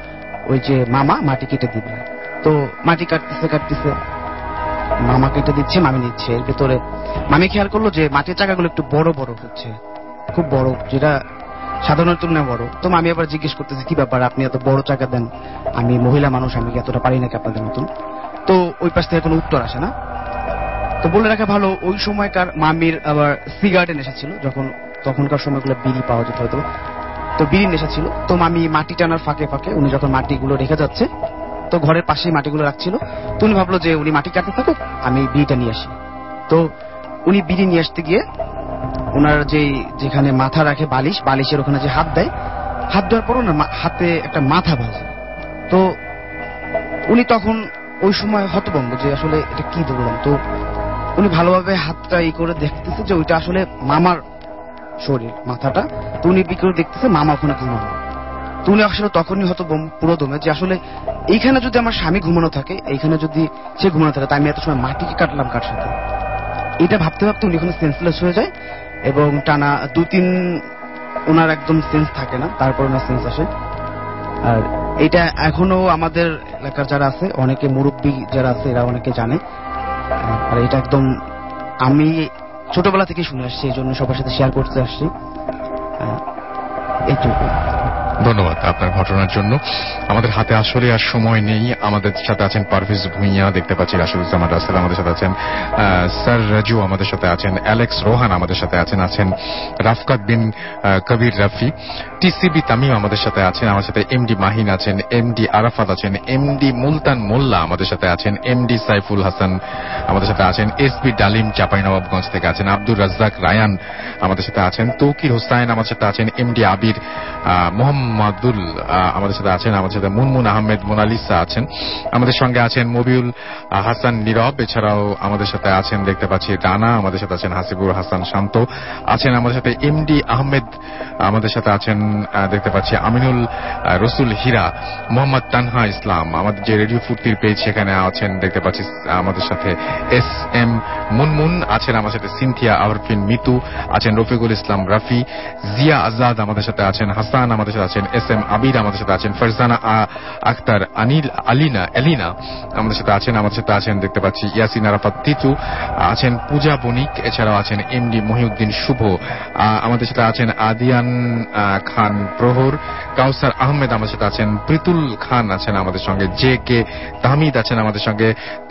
ওই যে মামা মাটি কেটে দিবে, তো মাটি কাটতেছে কাটতেছে মামা কেটে দিচ্ছে, মামি নিচ্ছে। এর ভেতরে মামি খেয়াল করলো যে মাটির চাকাগুলো একটু বড় বড় হচ্ছে, খুব বড়, যেটা সাধারণের তুলনায় বড়। তো মামি আবার জিজ্ঞেস করতেছে কি ব্যাপার, আপনি এত বড় চাকা দেন, আমি মহিলা মানুষ, আমি এতটা পারি নাকি আপনাদের মতন। তো ওই পাশ থেকে কোনো উত্তর আসে না। তো বলে রাখা ভালো, ওই সময়কার মামির আবার সিগারেটের নেশা ছিল, যখন তখনকার সময়গুলো বিড়ি পাওয়া যেত হয়তো, তো বিড়ির নেশা ছিল। তো মামি মাটি টানার ফাঁকে ফাঁকে উনি যখন মাটিগুলো রেখে যাচ্ছে, তো ঘরের পাশেই মাটিগুলো রাখছিল, তো উনি ভাবলো যে উনি মাটি কাটতে থাকুক, আমি বিড়িটা নিয়ে আসি। তো উনি বিড়ি নিয়ে আসতে গিয়ে ওনার যে যেখানে মাথা রাখে বালিশ, বালিশের ওখানে যে হাত দেয়, হাত দেওয়ার পর ওনার হাতে একটা মাথা বাজে। তো উনি তখন ওই সময় হতভম্ব যে আসলে এটা কি ধরলাম। তো উনি ভালোভাবে হাতটা ই করে দেখতেছে যে ওইটা আসলে মামার শরীর, মাথাটা। তো উনি বি করে দেখতেছে মামা ওখানে ঘুমানো। তো উনি আসলে তখনই হতো পুরো দমে যে আসলে এইখানে যদি আমার স্বামী ঘুমানো থাকে, এইখানে যদি সে ঘুমানো থাকে, তাই আমি এত সময় মাটিকে কাটলাম কার সাথে, এটা ভাবতে ভাবতে উনি ওখানে সেন্সলেস হয়ে যায় এবং টানা দু তিন ওনার একদম সেন্স থাকে না, তারপর ওনার সেন্স আসে। আর এটা এখনো আমাদের এলাকার যারা আছে, অনেকে মুরব্বী যারা আছে এরা অনেকে জানে। আর এটা একদম আমি ছোটবেলা থেকে শুনে আসছি, এই জন্য সবার সাথে শেয়ার করতে আসছি। এইটুকু। ধন্যবাদ আপনার ঘটনার জন্য। আমাদের হাতে আসলে আর সময় নেই। আমাদের সাথে আছেন পারভেজ ভুঁইয়া, দেখতে পাচ্ছি রাশিদুজ্জামান রাসেল আমাদের সাথে আছেন, স্যার রাজু আমাদের সাথে আছেন, অ্যালেক্স রোহান আমাদের সাথে আছেন, আছেন রাফকাত বিন কবির রাফি, টিসিবি তামিম আমাদের সাথে আছেন, আমার সাথে এমডি মাহিন আছেন, এমডি আরাফাত আছেন, এমডি মুলতান মোল্লা আমাদের সাথে আছেন, এমডি সাইফুল হাসান আমাদের সাথে আছেন, এসবি ডালিম চাঁপাইনবাবগঞ্জ থেকে আছেন, আব্দুর রাজ্জাক রায়ান আমাদের সাথে আছেন, তৌকির হোসাইন আমাদের সাথে আছেন, এমডি আবির, মোহাম্মদুল আমাদের সাথে আছেন, আমাদের সাথে মুনমুন আহমেদ মোনালিসা আছেন, আমাদের সঙ্গে আছেন মবিউল হাসান নীরব, এছাড়াও আমাদের সাথে আছেন দেখতে পাচ্ছি রানা, আমাদের সাথে আছেন হাসিবুর হাসান শান্ত আছেন, আমাদের সাথে এমডি আহমেদ আমাদের সাথে আছেন, দেখতে পাচ্ছি আমিনুল রসুল হীরা, মোহাম্মদ তানহা ইসলাম, আমাদের যে রেডিও ফুর্তির পেজ সেখানে আছেন, দেখতে পাচ্ছি আমাদের সাথে এস এম মুনমুন আছেন, আমার সাথে সিনথিয়া আরফিন মিতু আছেন, রফিকুল ইসলাম রাফি, জিয়া আজাদ আমাদের সাথে আছেন, হাসান আমাদের সাথে আছেন, এস এম আবির আমাদের সাথে আছেন, ফারজানা আক্তার, আনিল আলিনা এলিনা আমাদের সাথে আছেন, আমাদের সাথে আছেন দেখতে পাচ্ছি ইয়াসিন আরাফাত তিতু আছেন, পূজা বণিক, এছাড়াও আছেন এমডি মহিউদ্দিন শুভ, আমাদের সাথে আছেন আদিয়ান খান প্রহর, কাউসার আহমেদ আমাদের সাথে আছেন, প্রীতুল খান আছেন আমাদের সঙ্গে, জে কে তাহমিদ আছেন আমাদের সঙ্গে,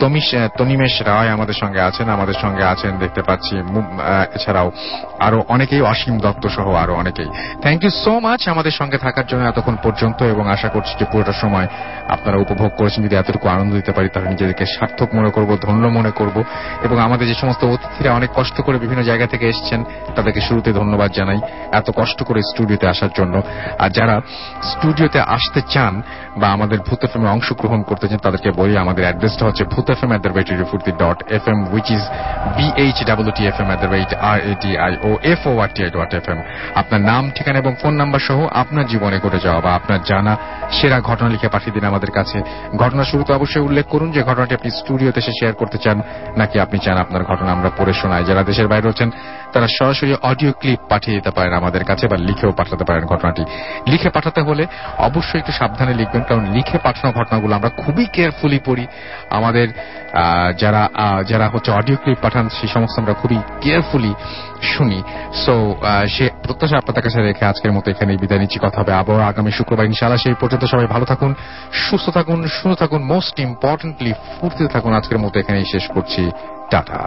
তনিমেশ রায় আমাদের সঙ্গে আছেন, আমাদের সঙ্গে আছেন দেখতে পাচ্ছি এছাড়াও আরো অনেকেই, অসীম দত্ত সহ আরো অনেকেই। থ্যাংক ইউ সো মাচ আমাদের সঙ্গে থাকার জন্য এতক্ষণ পর্যন্ত, এবং আশা করছি যে পুরোটা সময় আপনারা উপভোগ করেছেন। যদি এতটুকু আনন্দ দিতে পারি তাহলে নিজেদেরকে সার্থক মনে করব, ধন্য মনে করব। এবং আমাদের যে সমস্ত অতিথিরা অনেক কষ্ট করে বিভিন্ন জায়গা থেকে এসেছেন তাদেরকে শুরুতে ধন্যবাদ জানাই এত কষ্ট করে স্টুডিওতে আসার জন্য। আর যারা স্টুডিওতে আসতে চান বা আমাদের ভূত এফএম এ অংশগ্রহণ করতে চান তাদেরকে বলি আমাদের অ্যাড্রেসটা হচ্ছে Bhoot FM at the rate radio ফুর্তি dot F M, which is B H W T F M at the rate R A T I O F O R T I dot F M. আপনার নাম, ঠিকানা এবং ফোন নাম্বার সহ আপনার জীবনে ঘটে যাওয়া বা আপনার জানা সেরা ঘটনা লিখে পাঠিয়ে দিন আমাদের কাছে। ঘটনা শুরুতে অবশ্যই উল্লেখ করুন যে ঘটনাটি আপনি স্টুডিওতে এসে শেয়ার করতে চান নাকি আপনি চান আপনার ঘটনা আমরা পড়ে শোনাই। যারা দেশের বাইরে রয়েছেন তারা সরাসরি অডিও ক্লিপ পাঠিয়ে দিতে পারেন আমাদের কাছে বা লিখেও পাঠাতে পারেন ঘটনাটি। লিখে পাঠাতে হলে অবশ্যই একটু সাবধানে লিখবেন, কারণ লিখে পাঠানো ঘটনাগুলো আমরা খুবই কেয়ারফুলি পড়ি। আমাদের যারা যারা হচ্ছে অডিও ক্লিপ পাঠান সেই সমস্ত আমরা খুবই কেয়ারফুলি শুনি। সো সে প্রত্যাশা আপনাদের কাছে রেখে আজকের মতো এখানে বিদায় নিচ্ছি। কথা হবে আবার আগামী শুক্রবার ইনশাআল্লাহ। সেই পর্যন্ত সবাই ভালো থাকুন, সুস্থ থাকুন, সুন্দর থাকুন, মোস্ট ইম্পর্টেন্টলি ফুর্তিতে থাকুন। আজকের মতো এখানেই শেষ করছি, টাটা।